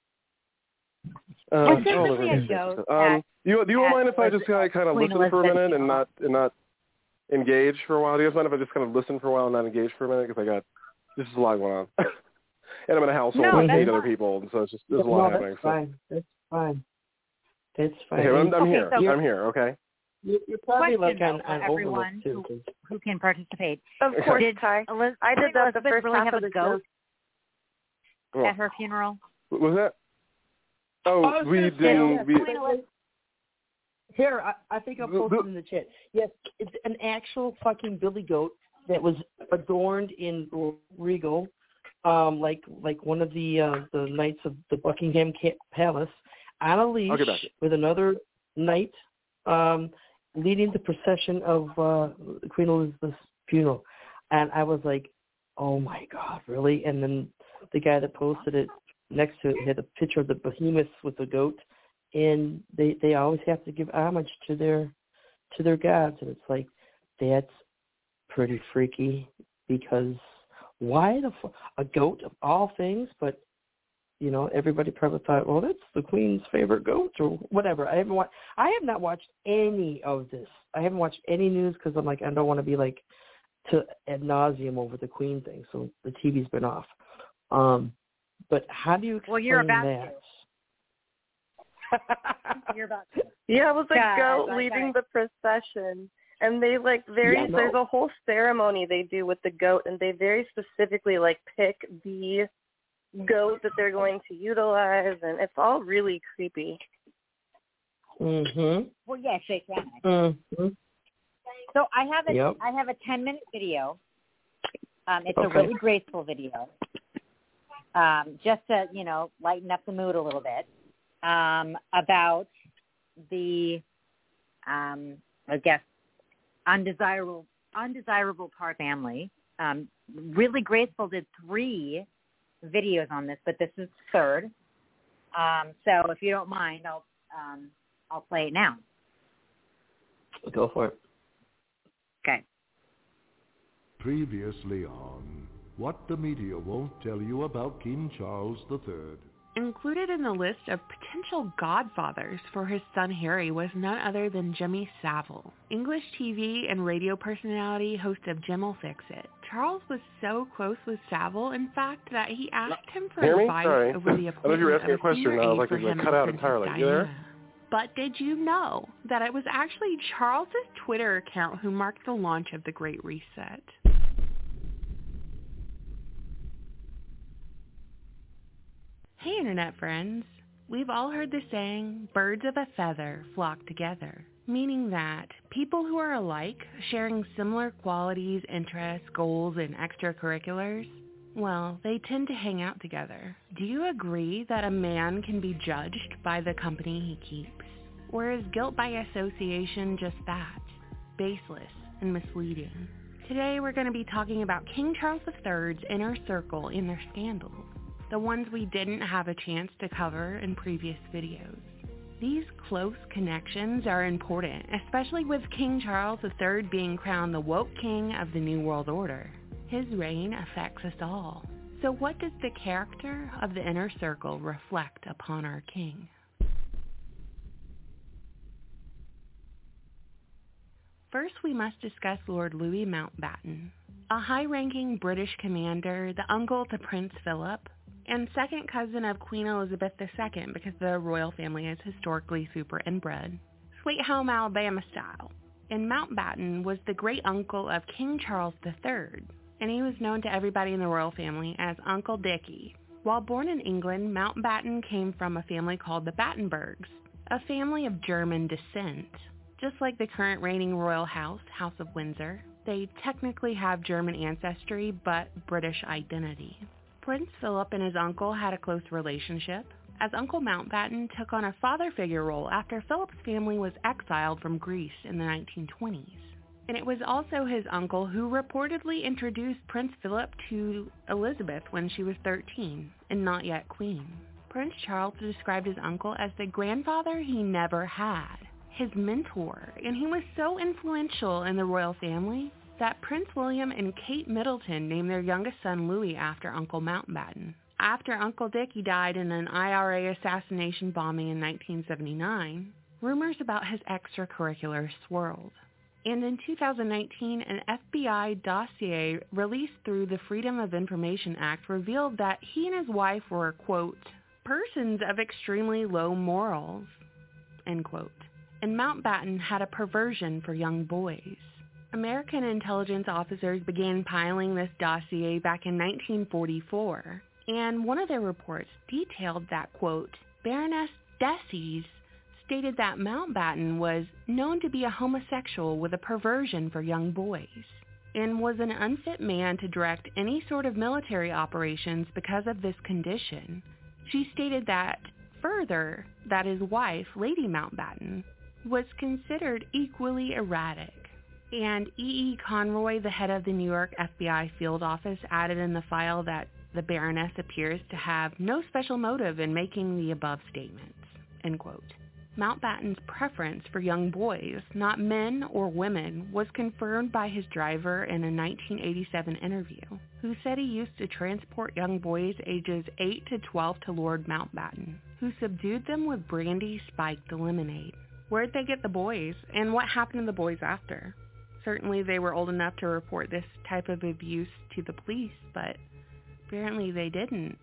Do you mind if I just kind of listen for a minute and not engage for a while? Do you guys mind if I just kind of listen for a while and not engage for a minute? Because this is a lot going on. And I'm in a household with 8 other people, and so it's just, there's a lot happening. That's fine. Okay, I'm here. I'm here, okay? You're probably like on everyone who can participate. Of course, Ty. I did that the first really half have of the a goat show. at her funeral. Was that? Oh, we didn't. Here, I think I'll post it in the chat. Yes, it's an actual fucking billy goat that was adorned in regal, like one of the knights of the Buckingham Palace, on a leash with another knight, leading the procession of Queen Elizabeth's funeral. And I was like, oh my God, really? And then the guy that posted it next to it had a picture of the behemoths with the goat, and they always have to give homage to their gods, and it's like, that's pretty freaky, because why a goat of all things? But you know, everybody probably thought, well, that's the Queen's favorite goat or whatever. I have not watched any of this. I haven't watched any news because I'm like, I don't want to be like to ad nauseum over the Queen thing. So the TV's been off. But how do you explain you're about that? You're about to. Yeah, it was a goat leading the procession. And they there's a whole ceremony they do with the goat, and they very specifically pick the goat that they're going to utilize, and it's all really creepy. Mhm. Well, yes, satanic. Mhm. So I have a 10-minute video. It's a really graceful video, just to lighten up the mood a little bit, about the I guess undesirable part family. Really graceful did 3 videos on this, but this is the third. So if you don't mind, I'll play it now. Go for it. Okay. Previously on What the Media Won't Tell You About King Charles III. Included in the list of potential godfathers for his son Harry was none other than Jimmy Savile, English TV and radio personality, host of Jim'll Fix It. Charles was so close with Savile, in fact, that he asked him for advice over the appointment of a senior aide for him and Princess Diana. But did you know that it was actually Charles's Twitter account who marked the launch of the Great Reset? Hey Internet friends, we've all heard the saying, birds of a feather flock together, meaning that people who are alike, sharing similar qualities, interests, goals, and extracurriculars, well, they tend to hang out together. Do you agree that a man can be judged by the company he keeps? Or is guilt by association just that, baseless and misleading? Today we're going to be talking about King Charles III's inner circle in their scandals, the ones we didn't have a chance to cover in previous videos. These close connections are important, especially with King Charles III being crowned the woke king of the New World Order. His reign affects us all. So what does the character of the inner circle reflect upon our king? First, we must discuss Lord Louis Mountbatten, a high-ranking British commander, the uncle to Prince Philip, and second cousin of Queen Elizabeth II because the royal family is historically super inbred. Sweet Home Alabama style. And Mountbatten was the great-uncle of King Charles III, and he was known to everybody in the royal family as Uncle Dickie. While born in England, Mountbatten came from a family called the Battenbergs, a family of German descent. Just like the current reigning royal house, House of Windsor, They technically have German ancestry, but British identity. Prince Philip and his uncle had a close relationship, as Uncle Mountbatten took on a father figure role after Philip's family was exiled from Greece in the 1920s. And it was also his uncle who reportedly introduced Prince Philip to Elizabeth when she was 13 and not yet queen. Prince Charles described his uncle as the grandfather he never had, his mentor, and he was so influential in the royal family that Prince William and Kate Middleton named their youngest son Louis after Uncle Mountbatten. After Uncle Dickie died in an IRA assassination bombing in 1979, rumors about his extracurriculars swirled. And in 2019, an FBI dossier released through the Freedom of Information Act revealed that he and his wife were, quote, persons of extremely low morals, end quote. And Mountbatten had a perversion for young boys. American intelligence officers began piling this dossier back in 1944, and one of their reports detailed that, quote, Baroness Decies stated that Mountbatten was known to be a homosexual with a perversion for young boys and was an unfit man to direct any sort of military operations because of this condition. She stated that, further, that his wife, Lady Mountbatten, was considered equally erratic. And E.E. Conroy, the head of the New York FBI field office, added in the file that the Baroness appears to have no special motive in making the above statements, end quote. Mountbatten's preference for young boys, not men or women, was confirmed by his driver in a 1987 interview, who said he used to transport young boys ages 8 to 12 to Lord Mountbatten, who subdued them with brandy spiked lemonade. Where'd they get the boys, and what happened to the boys after? Certainly they were old enough to report this type of abuse to the police, but apparently they didn't.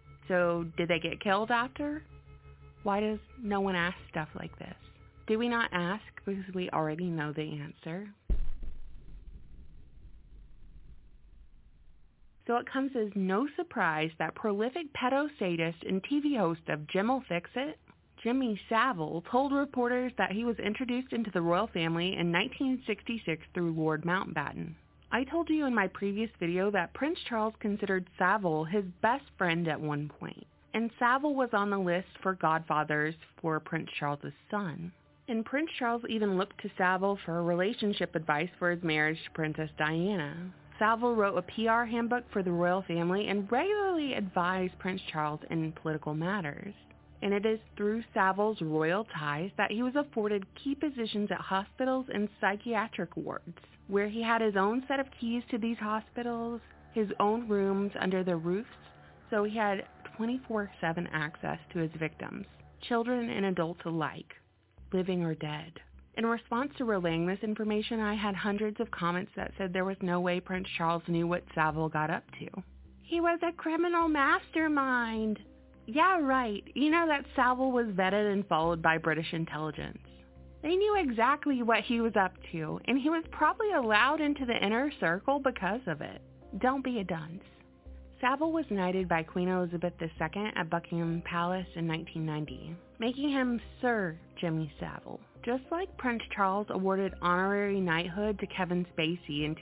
So did they get killed after? Why does no one ask stuff like this? Do we not ask because we already know the answer? So it comes as no surprise that prolific pedo-sadist and TV host of Jim'll Fix It, Jimmy Savile, told reporters that he was introduced into the royal family in 1966 through Lord Mountbatten. I told you in my previous video that Prince Charles considered Savile his best friend at one point, and Savile was on the list for godfathers for Prince Charles' son. And Prince Charles even looked to Savile for relationship advice for his marriage to Princess Diana. Savile wrote a PR handbook for the royal family and regularly advised Prince Charles in political matters. And it is through Savile's royal ties that he was afforded key positions at hospitals and psychiatric wards, where he had his own set of keys to these hospitals, his own rooms under their roofs, so he had 24/7 access to his victims, children and adults alike, living or dead. In response to relaying this information, I had hundreds of comments that said there was no way Prince Charles knew what Savile got up to. He was a criminal mastermind. Yeah, right. You know that Savile was vetted and followed by British intelligence. They knew exactly what he was up to, and he was probably allowed into the inner circle because of it. Don't be a dunce. Savile was knighted by Queen Elizabeth II at Buckingham Palace in 1990, making him Sir Jimmy Savile, just like Prince Charles awarded honorary knighthood to Kevin Spacey in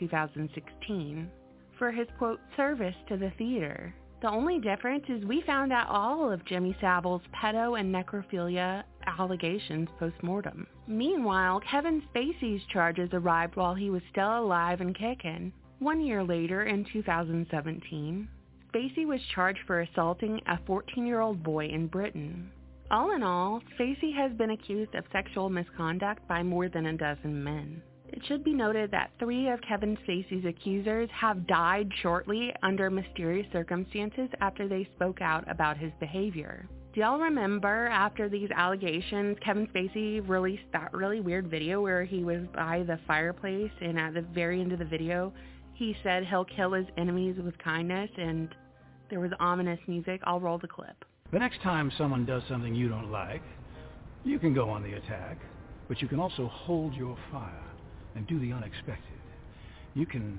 2016 for his, quote, service to the theater. The only difference is we found out all of Jimmy Savile's pedo and necrophilia allegations post-mortem. Meanwhile, Kevin Spacey's charges arrived while he was still alive and kicking. 1 year later, in 2017, Spacey was charged for assaulting a 14-year-old boy in Britain. All in all, Spacey has been accused of sexual misconduct by more than a dozen men. It should be noted that 3 of Kevin Spacey's accusers have died shortly under mysterious circumstances after they spoke out about his behavior. Do y'all remember after these allegations, Kevin Spacey released that really weird video where he was by the fireplace, and at the very end of the video, he said he'll kill his enemies with kindness, and there was ominous music. I'll roll the clip. The next time someone does something you don't like, you can go on the attack, but you can also hold your fire and do the unexpected. You can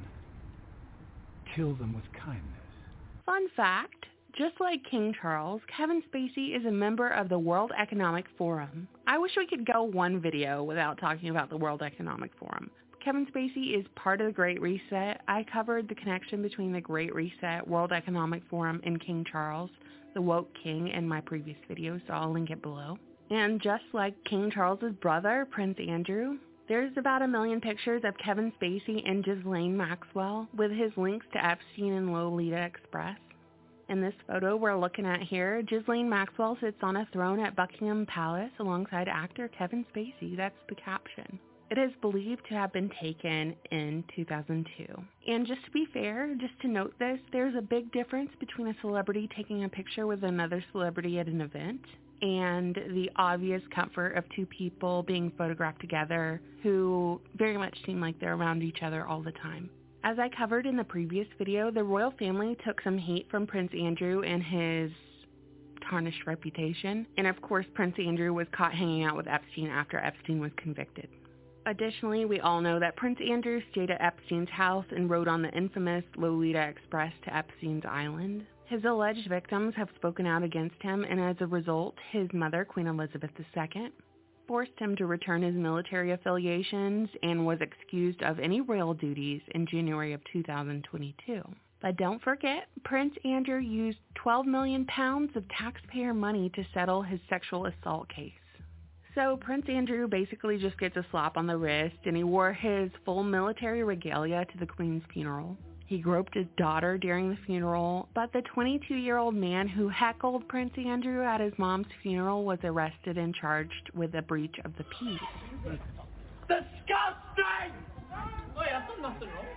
kill them with kindness. Fun fact, just like King Charles, Kevin Spacey is a member of the World Economic Forum. I wish we could go one video without talking about the World Economic Forum. Kevin Spacey is part of the Great Reset, I covered the connection between the Great Reset, World Economic Forum, and King Charles, the woke king, in my previous video, so I'll link it below. And just like King Charles's brother, Prince Andrew, there's about 1 million pictures of Kevin Spacey and Ghislaine Maxwell with his links to Epstein and Lolita Express. In this photo we're looking at here, Ghislaine Maxwell sits on a throne at Buckingham Palace alongside actor Kevin Spacey. That's the caption. It is believed to have been taken in 2002. And just to be fair, just to note this, there's a big difference between a celebrity taking a picture with another celebrity at an event and the obvious comfort of two people being photographed together who very much seem like they're around each other all the time. As I covered in the previous video, the royal family took some heat from Prince Andrew and his tarnished reputation. And of course, Prince Andrew was caught hanging out with Epstein after Epstein was convicted. Additionally, we all know that Prince Andrew stayed at Epstein's house and rode on the infamous Lolita Express to Epstein's island. His alleged victims have spoken out against him, and as a result, his mother, Queen Elizabeth II, forced him to return his military affiliations and was excused of any royal duties in January of 2022. But don't forget, Prince Andrew used £12 million of taxpayer money to settle his sexual assault case. So Prince Andrew basically just gets a slap on the wrist, and he wore his full military regalia to the Queen's funeral. He groped his daughter during the funeral, but the 22-year-old man who heckled Prince Andrew at his mom's funeral was arrested and charged with a breach of the peace. Disgusting! Wait, I've done nothing wrong.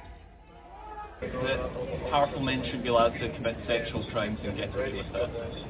That powerful men should be allowed to commit sexual crimes and get away with that.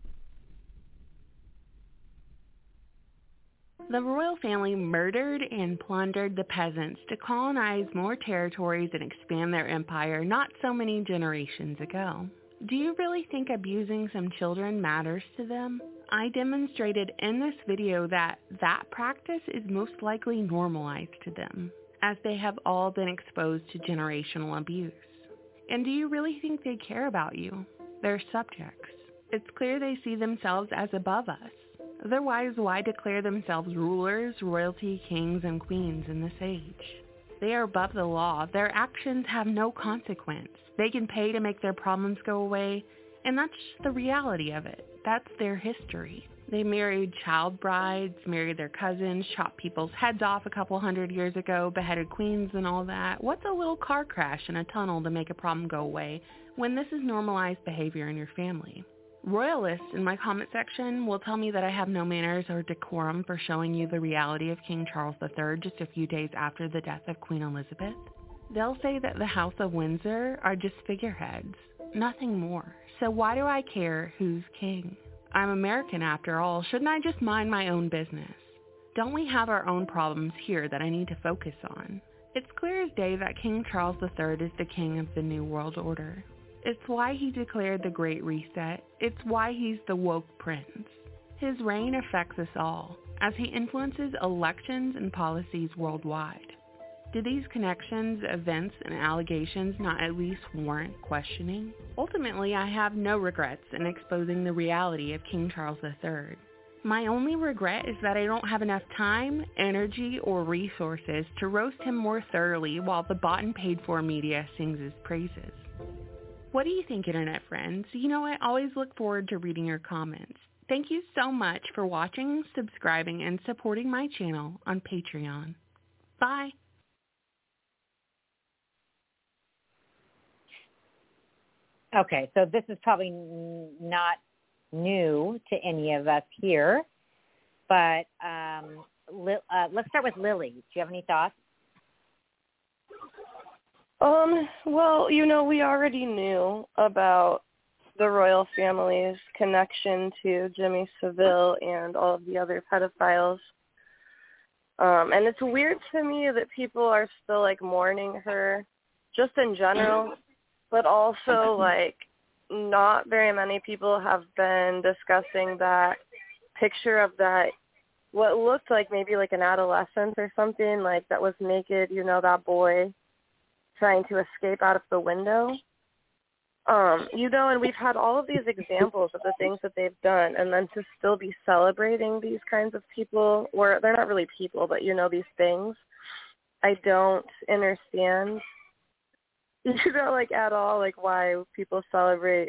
The royal family murdered and plundered the peasants to colonize more territories and expand their empire not so many generations ago. Do you really think abusing some children matters to them? I demonstrated in this video that practice is most likely normalized to them, as they have all been exposed to generational abuse. And do you really think they care about you? They're subjects. It's clear they see themselves as above us. Otherwise, why declare themselves rulers, royalty, kings, and queens in this age? They are above the law. Their actions have no consequence. They can pay to make their problems go away, and that's the reality of it. That's their history. They married child brides, married their cousins, chopped people's heads off a couple 100 years ago, beheaded queens and all that. What's a little car crash in a tunnel to make a problem go away when this is normalized behavior in your family? Royalists in my comment section will tell me that I have no manners or decorum for showing you the reality of King Charles III just a few days after the death of Queen Elizabeth. They'll say that the House of Windsor are just figureheads, nothing more. So why do I care who's king? I'm American after all. Shouldn't I just mind my own business? Don't we have our own problems here that I need to focus on? It's clear as day that King Charles III is the king of the New World Order. It's why he declared the Great Reset. It's why he's the woke prince. His reign affects us all, as he influences elections and policies worldwide. Do these connections, events, and allegations not at least warrant questioning? Ultimately, I have no regrets in exposing the reality of King Charles III. My only regret is that I don't have enough time, energy, or resources to roast him more thoroughly while the bought and paid for media sings his praises. What do you think, Internet friends? You know, I always look forward to reading your comments. Thank you so much for watching, subscribing, and supporting my channel on Patreon. Bye! Okay, so this is probably not new to any of us here, but let's start with Lily. Do you have any thoughts? Well, you know, we already knew about the royal family's connection to Jimmy Savile and all of the other pedophiles. And it's weird to me that people are still, like, mourning her, just in general, but also, like, not very many people have been discussing that picture of that, what looked like maybe like an adolescent or something, like, that was naked, you know, that boy trying to escape out of the window. You know, and we've had all of these examples of the things that they've done, and then to still be celebrating these kinds of people, or they're not really people, but, you know, these things, I don't understand, like at all, like why people celebrate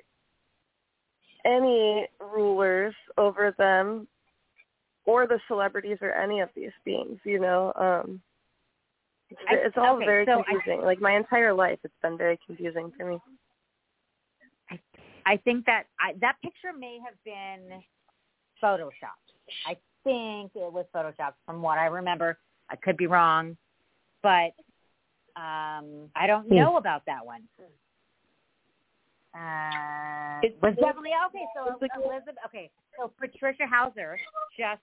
any rulers over them or the celebrities or any of these beings, It's all very confusing. Like my entire life, it's been very confusing for me. I think that that picture may have been photoshopped. I think it was photoshopped from what I remember. I could be wrong, but I don't know about that one. It was definitely okay. So Elizabeth. Okay, so Patricia Hauser just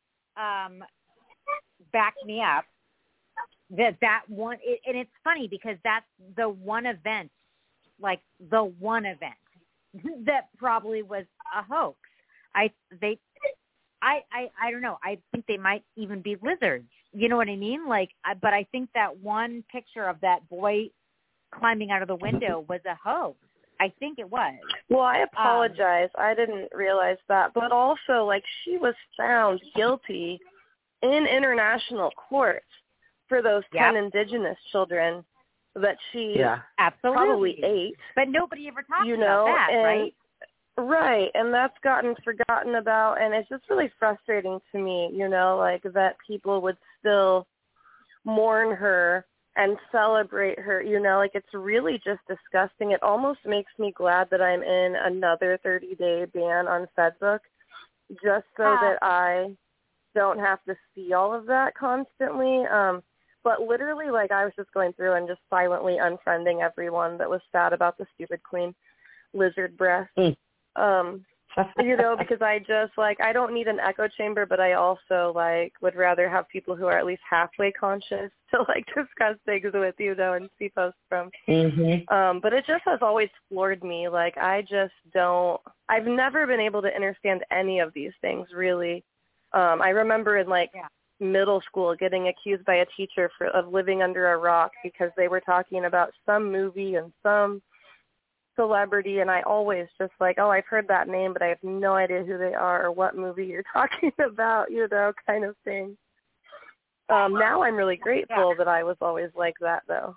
backed me up. That one, and it's funny because that's the one event, like the one event that probably was a hoax. I don't know. I think they might even be lizards. You know what I mean? But I think that one picture of that boy climbing out of the window was a hoax. I think it was. Well, I apologize. I didn't realize that. But also, like, she was found guilty in international court for those 10 indigenous children that she probably ate. But nobody ever talked about that, right? Right, and that's gotten forgotten about, and it's just really frustrating to me, like that people would still mourn her and celebrate her, like it's really just disgusting. It almost makes me glad that I'm in another 30-day ban on Facebook just so that I don't have to see all of that constantly. But literally, like, I was just going through and just silently unfriending everyone that was sad about the stupid queen lizard breast. Because I just, like, I don't need an echo chamber, but I also, like, would rather have people who are at least halfway conscious to, like, discuss things with, and see posts from. But it just has always floored me. Like, I've never been able to understand any of these things, really. I remember in, like, middle school getting accused by a teacher of living under a rock because they were talking about some movie and some celebrity, and I always just like, I've heard that name, but I have no idea who they are or what movie you're talking about, kind of thing. Now I'm really grateful that I was always like that, though.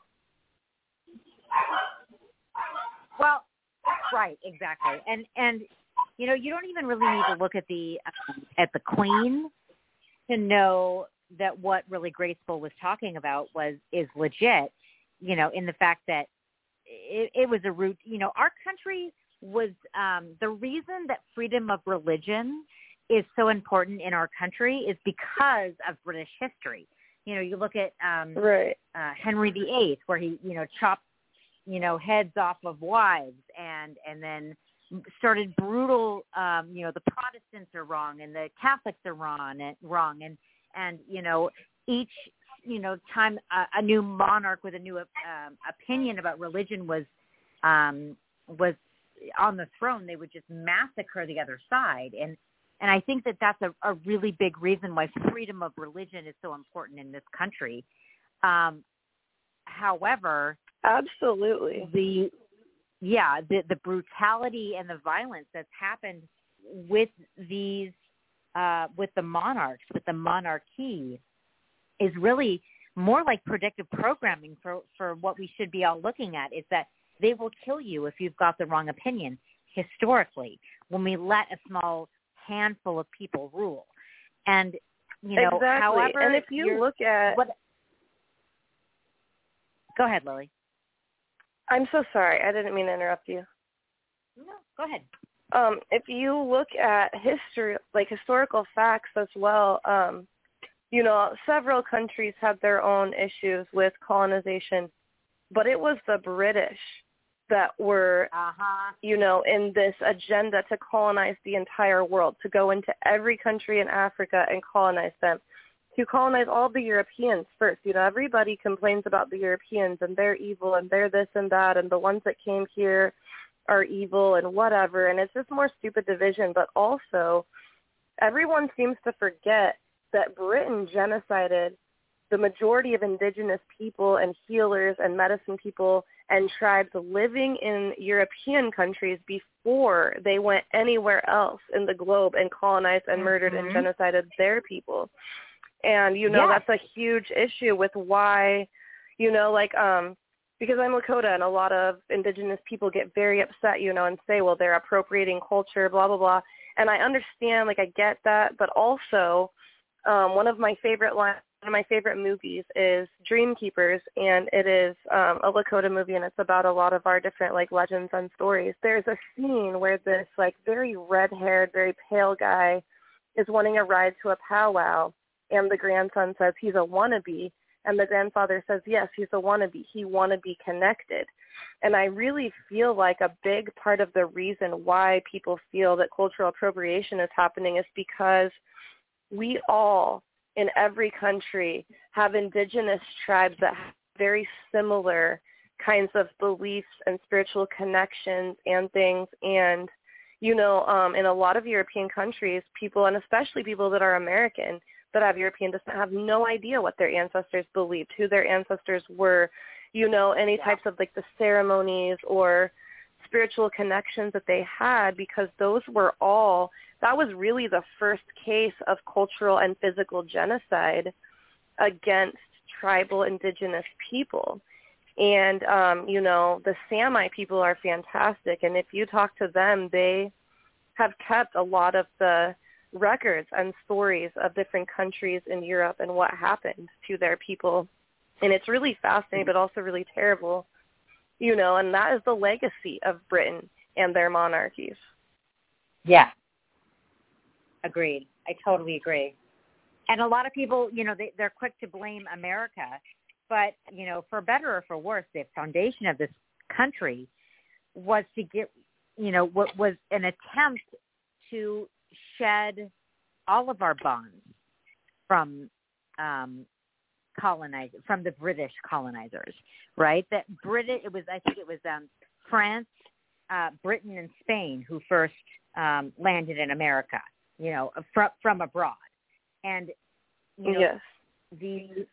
Well, right, exactly, and you don't even really need to look at the Queen to know that what really Graceful was talking about is legit, in the fact that it was a root, our country was, the reason that freedom of religion is so important in our country is because of British history. You look at Henry VIII, where he, chopped, heads off of wives and then started brutal, the Protestants are wrong and the Catholics are wrong and each time a new monarch with a new opinion about religion was on the throne, they would just massacre the other side. And I think that that's a really big reason why freedom of religion is so important in this country. However, absolutely, the brutality and the violence that's happened with these, with the monarchs, with the monarchy, is really more like predictive programming for what we should be all looking at, is that they will kill you if you've got the wrong opinion, historically, when we let a small handful of people rule. And, exactly. However... And if you look at... Go ahead, Lily. I'm so sorry. I didn't mean to interrupt you. No, go ahead. If you look at history, like historical facts as well, several countries had their own issues with colonization, but it was the British that were, in this agenda to colonize the entire world, to go into every country in Africa and colonize them, to colonize all the Europeans first. Everybody complains about the Europeans and they're evil and they're this and that, and the ones that came here are evil and whatever, and it's just more stupid division. But also, everyone seems to forget that Britain genocided the majority of indigenous people and healers and medicine people and tribes living in European countries before they went anywhere else in the globe and colonized and murdered and genocided their people. And, that's a huge issue with why, because I'm Lakota and a lot of indigenous people get very upset, and say, well, they're appropriating culture, blah, blah, blah. And I understand, I get that. But also, one of my favorite movies is Dreamkeepers, and it is a Lakota movie, and it's about a lot of our different, legends and stories. There's a scene where this, very red-haired, very pale guy is wanting a ride to a powwow, and the grandson says he's a wannabe, and the grandfather says, yes, he's a wannabe. He wanna be connected. And I really feel like a big part of the reason why people feel that cultural appropriation is happening is because we all, in every country, have indigenous tribes that have very similar kinds of beliefs and spiritual connections and things. And, in a lot of European countries, people, and especially people that are American, that have European descent, have no idea what their ancestors believed, who their ancestors were, any types of the ceremonies or spiritual connections that they had, because that was really the first case of cultural and physical genocide against tribal indigenous people. And, the Sami people are fantastic. And if you talk to them, they have kept a lot of the records and stories of different countries in Europe and what happened to their people. And it's really fascinating, but also really terrible, and that is the legacy of Britain and their monarchies. Yeah. Agreed. I totally agree. And a lot of people, they're quick to blame America, but, for better or for worse, the foundation of this country was to get, what was an attempt to shed all of our bonds from from the British colonizers, right? I think it was France, Britain, and Spain who first landed in America, from abroad. And, yes. the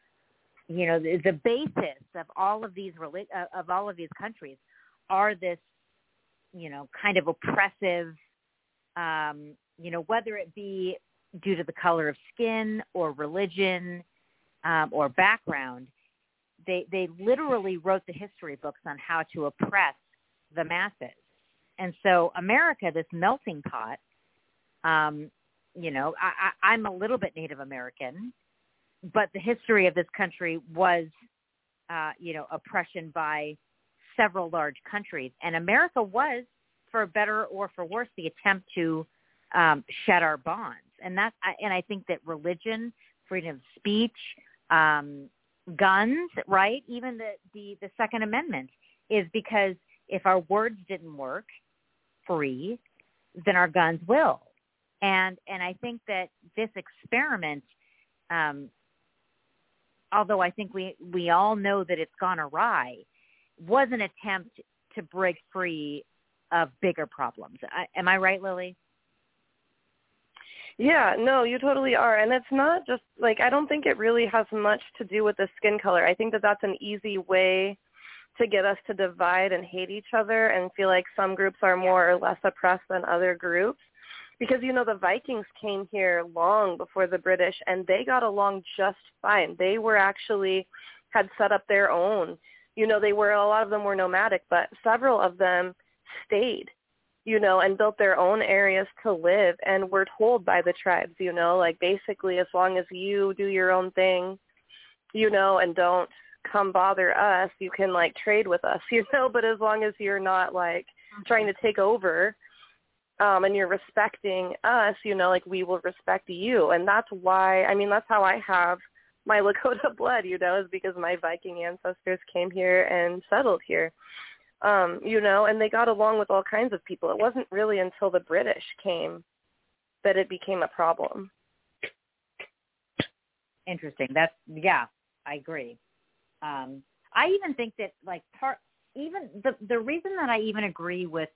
basis of all of these countries are this, kind of oppressive, whether it be due to the color of skin or religion or background, they literally wrote the history books on how to oppress the masses. And so America, this melting pot, I'm a little bit Native American, but the history of this country was, oppression by several large countries. And America was, for better or for worse, the attempt to shed our bonds. And I think that religion, freedom of speech, guns, right? Even the Second Amendment is because if our words didn't work free, then our guns will. And I think that this experiment, although I think we all know that it's gone awry, was an attempt to break free of bigger problems. Am I right, Lily? Yeah, no, you totally are. And it's not just, I don't think it really has much to do with the skin color. I think that that's an easy way to get us to divide and hate each other and feel like some groups are more or less oppressed than other groups. Because, the Vikings came here long before the British, and they got along just fine. They were had set up their own. A lot of them were nomadic, but several of them stayed, and built their own areas to live, and were told by the tribes, basically as long as you do your own thing, and don't come bother us, you can trade with us, but as long as you're not trying to take over, and you're respecting us, we will respect you. And that's why, that's how I have my Lakota blood, is because my Viking ancestors came here and settled here, and they got along with all kinds of people. It wasn't really until the British came that it became a problem. Interesting. I agree. I even think that the reason that I even agree with,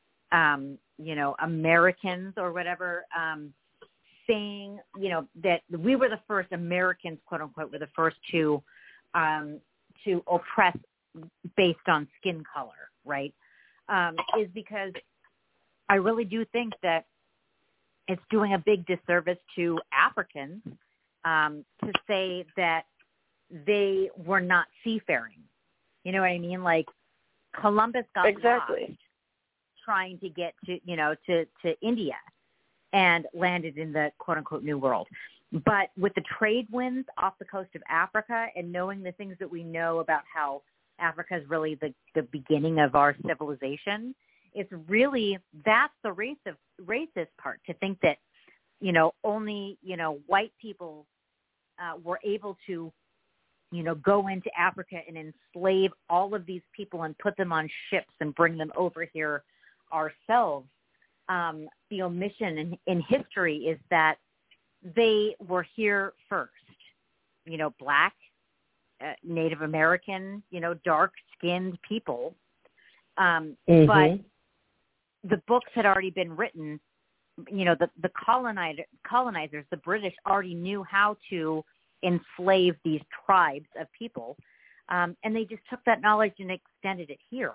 Americans or whatever, saying, that we were the first Americans, quote unquote, were the first to oppress based on skin color, right? Is because I really do think that it's doing a big disservice to Africans to say that they were not seafaring. You know what I mean? Like Columbus got lost trying to get to, to India and landed in the quote unquote New World. But with the trade winds off the coast of Africa and knowing the things that we know about how Africa is really the beginning of our civilization, it's really, that's the racist part, to think that, only, white people were able to, go into Africa and enslave all of these people and put them on ships and bring them over here ourselves. The omission in history is that they were here first, Black, Native American, dark-skinned people. But the books had already been written. The colonizers, the British, already knew how to enslave these tribes of people, and they just took that knowledge and extended it here.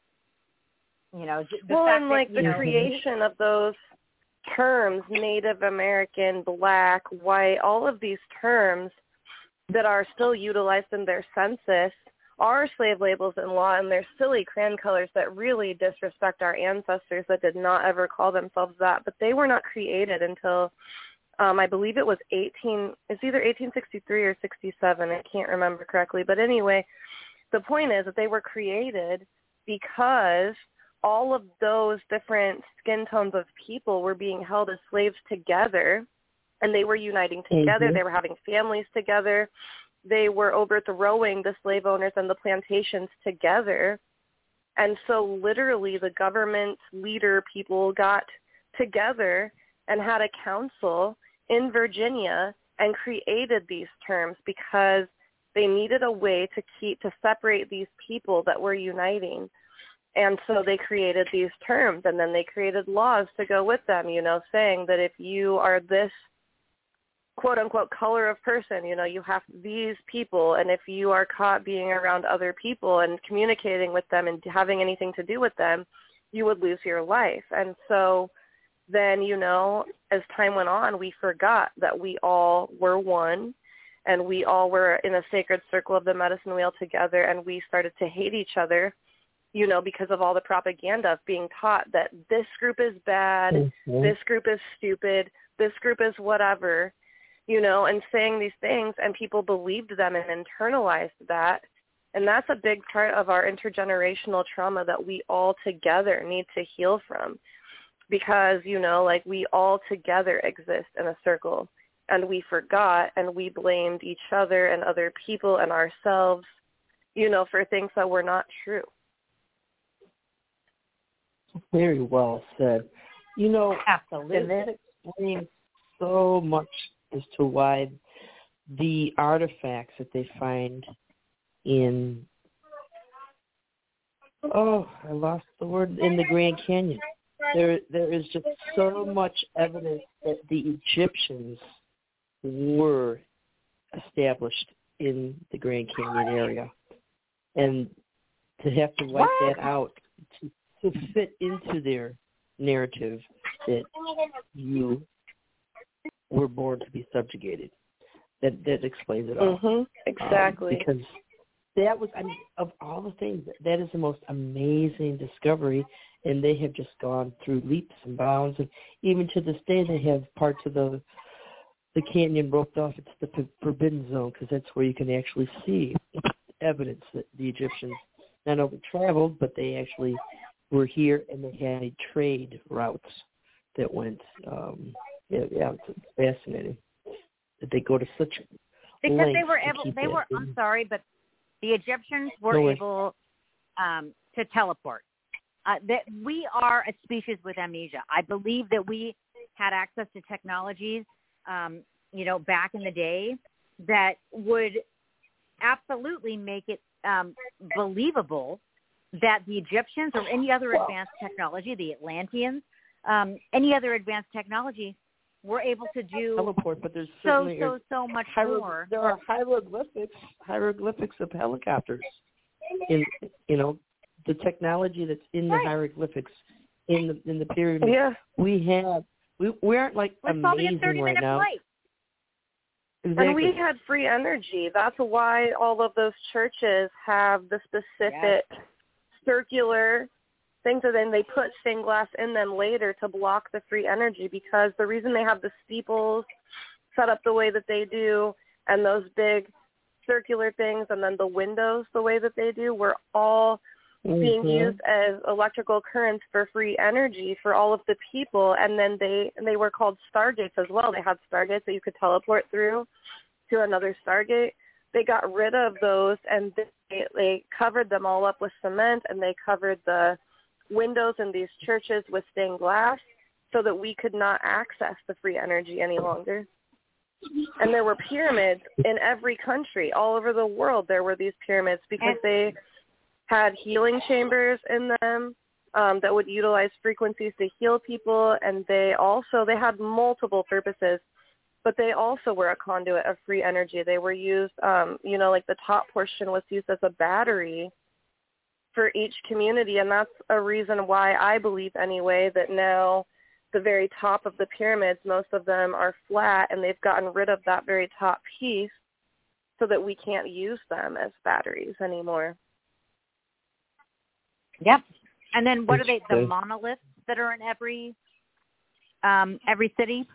The creation of those terms, Native American, Black, white, all of these terms that are still utilized in their census are slave labels in law, and they're silly crayon colors that really disrespect our ancestors that did not ever call themselves that. But they were not created until, I believe it was it's either 1863 or 67. I can't remember correctly. But anyway, the point is that they were created because all of those different skin tones of people were being held as slaves together, and they were uniting together. They were having families together. They were overthrowing the slave owners and the plantations together. And so literally the government leader people got together and had a council in Virginia and created these terms because they needed a way to separate these people that were uniting. And so they created these terms, and then they created laws to go with them, saying that if you are this quote-unquote color of person, you have these people, and if you are caught being around other people and communicating with them and having anything to do with them, you would lose your life. And so then, as time went on, we forgot that we all were one, and we all were in a sacred circle of the medicine wheel together, and we started to hate each other, because of all the propaganda of being taught that this group is bad, this group is stupid, this group is whatever, and saying these things, and people believed them and internalized that. And that's a big part of our intergenerational trauma that we all together need to heal from, because, we all together exist in a circle, and we forgot and we blamed each other and other people and ourselves, for things that were not true. Very well said. Absolutely. And that explains so much as to why the artifacts that they find in, I lost the word, in the Grand Canyon. There is just so much evidence that the Egyptians were established in the Grand Canyon area. And to have to wipe that out to fit into their narrative that you were born to be subjugated. That explains it all. Exactly. Because that was, of all the things, that is the most amazing discovery, and they have just gone through leaps and bounds, and even to this day they have parts of the canyon roped off. It's the forbidden zone, because that's where you can actually see evidence that the Egyptians not only traveled, but they actually were here, and they had trade routes that went, it's fascinating that they go to such because I'm sorry, but the Egyptians were able to teleport. That we are a species with amnesia. I believe that we had access to technologies, back in the day that would absolutely make it believable that the Egyptians or any other advanced technology, the Atlanteans, any other advanced technology, were able to do teleport, but there's so much more. There are hieroglyphics of helicopters. In the technology that's in the hieroglyphics in the pyramid. Yeah. We aren't like amazing right now. Flight. Exactly. And we had free energy. That's why all of those churches have the specific circular things, and then they put stained glass in them later to block the free energy, because the reason they have the steeples set up the way that they do and those big circular things and then the windows the way that they do were all being used as electrical currents for free energy for all of the people. And then they were called stargates as well. They had stargates that you could teleport through to another stargate. They got rid of those, and they covered them all up with cement, and they covered the windows in these churches with stained glass so that we could not access the free energy any longer. And there were pyramids in every country all over the world. There were these pyramids because they had healing chambers in them that would utilize frequencies to heal people, and they had multiple purposes, but they also were a conduit of free energy. They were used, like the top portion was used as a battery for each community, and that's a reason why I believe anyway that now the very top of the pyramids, most of them are flat, and they've gotten rid of that very top piece so that we can't use them as batteries anymore. Yep. And then what are they, the monoliths that are in every city?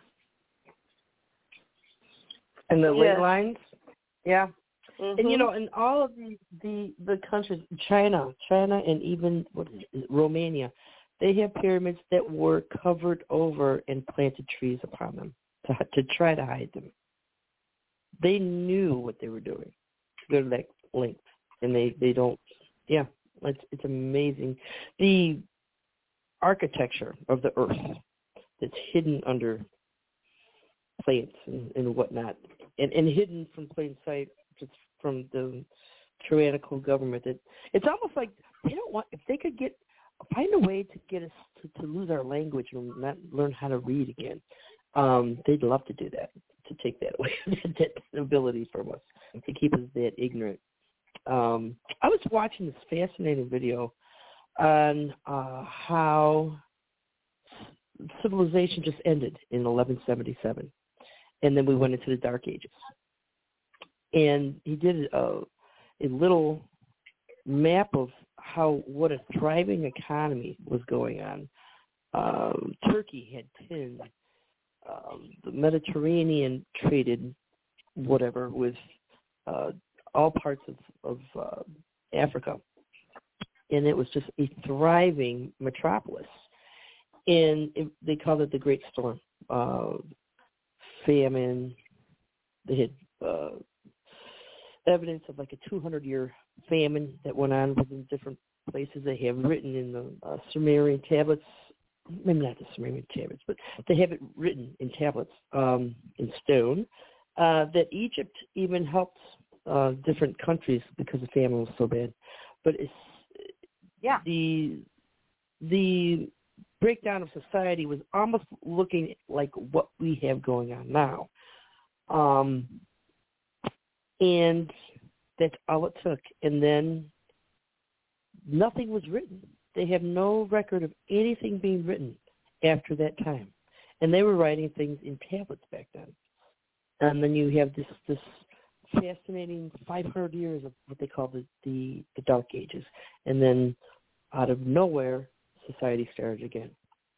And the ley lines? Yeah. Mm-hmm. And, in all of the countries, China, and even Romania, they have pyramids that were covered over and planted trees upon them to try to hide them. They knew what they were doing to go to that length, and they don't. Yeah, it's amazing. The architecture of the earth that's hidden under plants and whatnot, and hidden from plain sight just from the tyrannical government. That it's almost like they don't want, if they could find a way to get us to lose our language and not learn how to read again. They'd love to do that, to take that away, that ability from us, to keep us that ignorant. I was watching this fascinating video on how civilization just ended in 1177, and then we went into the Dark Ages. And he did a little map of what a thriving economy was going on. Turkey had 10. The Mediterranean traded whatever with all parts of Africa, and it was just a thriving metropolis. And they called it the Great Storm. Famine. They had evidence of like a 200-year famine that went on within different places. They have written in the Sumerian tablets, maybe not the Sumerian tablets, but they have it written in tablets in stone, that Egypt even helped different countries because the famine was so bad. But the breakdown of society was almost looking like what we have going on now. And that's all it took. And then nothing was written. They have no record of anything being written after that time. And they were writing things in tablets back then. And then you have this fascinating 500 years of what they call the Dark Ages. And then out of nowhere, society started again.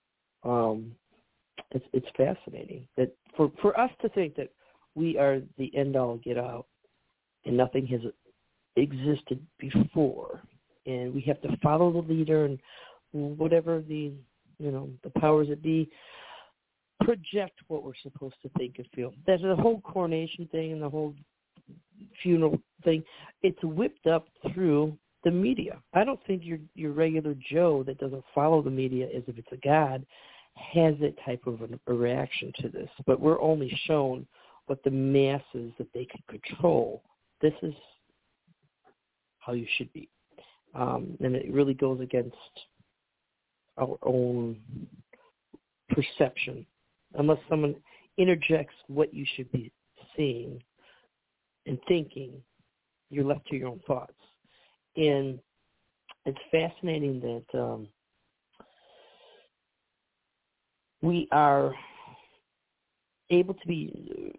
It's fascinating that for us to think that we are the end-all, get-out, and nothing has existed before, and we have to follow the leader and whatever the powers that be project what we're supposed to think and feel. There's the whole coronation thing and the whole funeral thing. It's whipped up through the media. I don't think your regular Joe that doesn't follow the media as if it's a god has that type of a reaction to this. But we're only shown what the masses that they can control. This is how you should be. And it really goes against our own perception. Unless someone interjects what you should be seeing and thinking, you're left to your own thoughts. And it's fascinating that we are able to be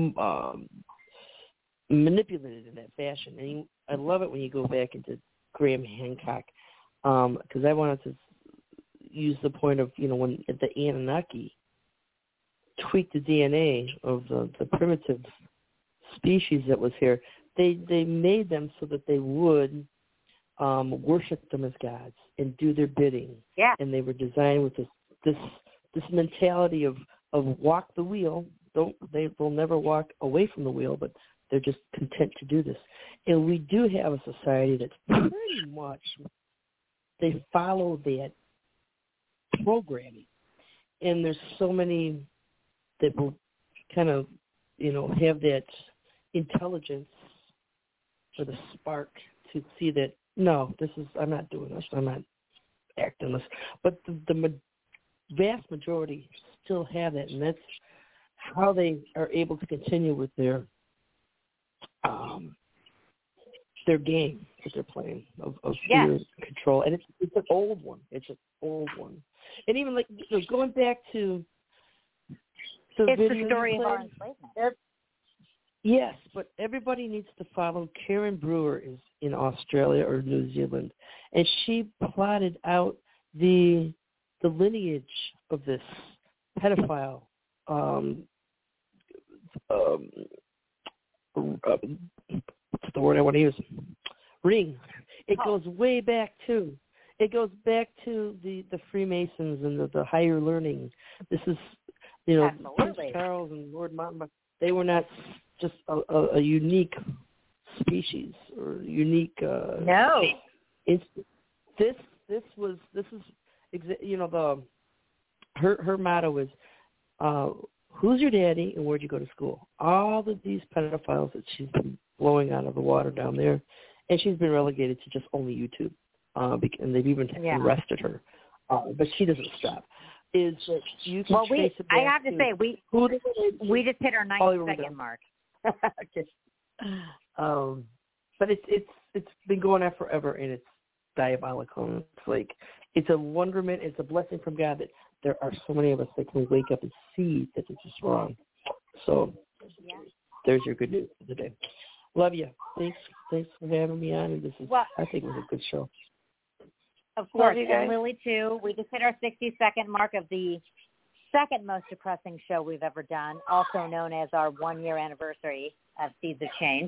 manipulated in that fashion. And I love it when you go back into Graham Hancock, because I wanted to use the point of, when the Anunnaki tweaked the DNA of the primitive species that was here, they made them so that they would worship them as gods and do their bidding. Yeah. And they were designed with this mentality of walk the wheel. They'll never walk away from the wheel, but they're just content to do this. And we do have a society that's pretty much, they follow that programming. And there's so many that will kind of, have that intelligence or the spark to see that, no, I'm not doing this. I'm not acting this. But the vast majority still have that, and that's how they are able to continue with their game that they're playing of fear and control. And it's an old one. And even going back to it's the story of our enslavement. Yes, but everybody needs to follow. Karen Brewer is in Australia or New Zealand, and she plotted out the lineage of this pedophile. What's the word I want to use? Ring. It goes way back to. It goes back to the Freemasons and the higher learning. This is, Prince Charles and Lord Mountbatten. They were not just a unique species or unique. No. This is her motto is, who's your daddy and where'd you go to school? All of these pedophiles that she's been blowing out of the water down there, and she's been relegated to just only YouTube, and they've even arrested her, but she doesn't stop. Is that you can trace it back I have to say, we just hit our 90-second mark. Okay. But it's been going on forever, and it's diabolical. It's a wonderment. It's a blessing from God that there are so many of us that can wake up and see that it's just wrong. So there's your good news for the day. Love you. Thanks for having me on. And I think it was a good show. Of course, and Lily too. We just hit our 60-second mark of the second most depressing show we've ever done, also known as our 1-year anniversary of Seeds of Change.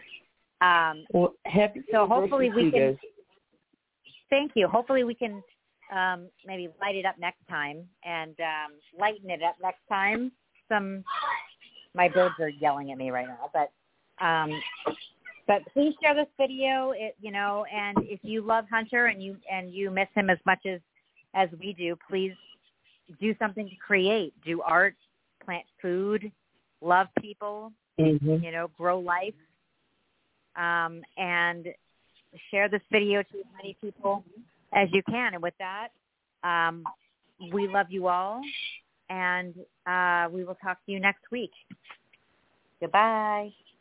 So hopefully we can. Guys. Thank you. Hopefully we can maybe light it up next time and lighten it up next time. My birds are yelling at me right now, but please share this video. And if you love Hunter and you miss him as much as we do, please do something to create. Do art, plant food, love people. Grow life, and share this video to as many people as you can. And with that, we love you all, and we will talk to you next week. Goodbye.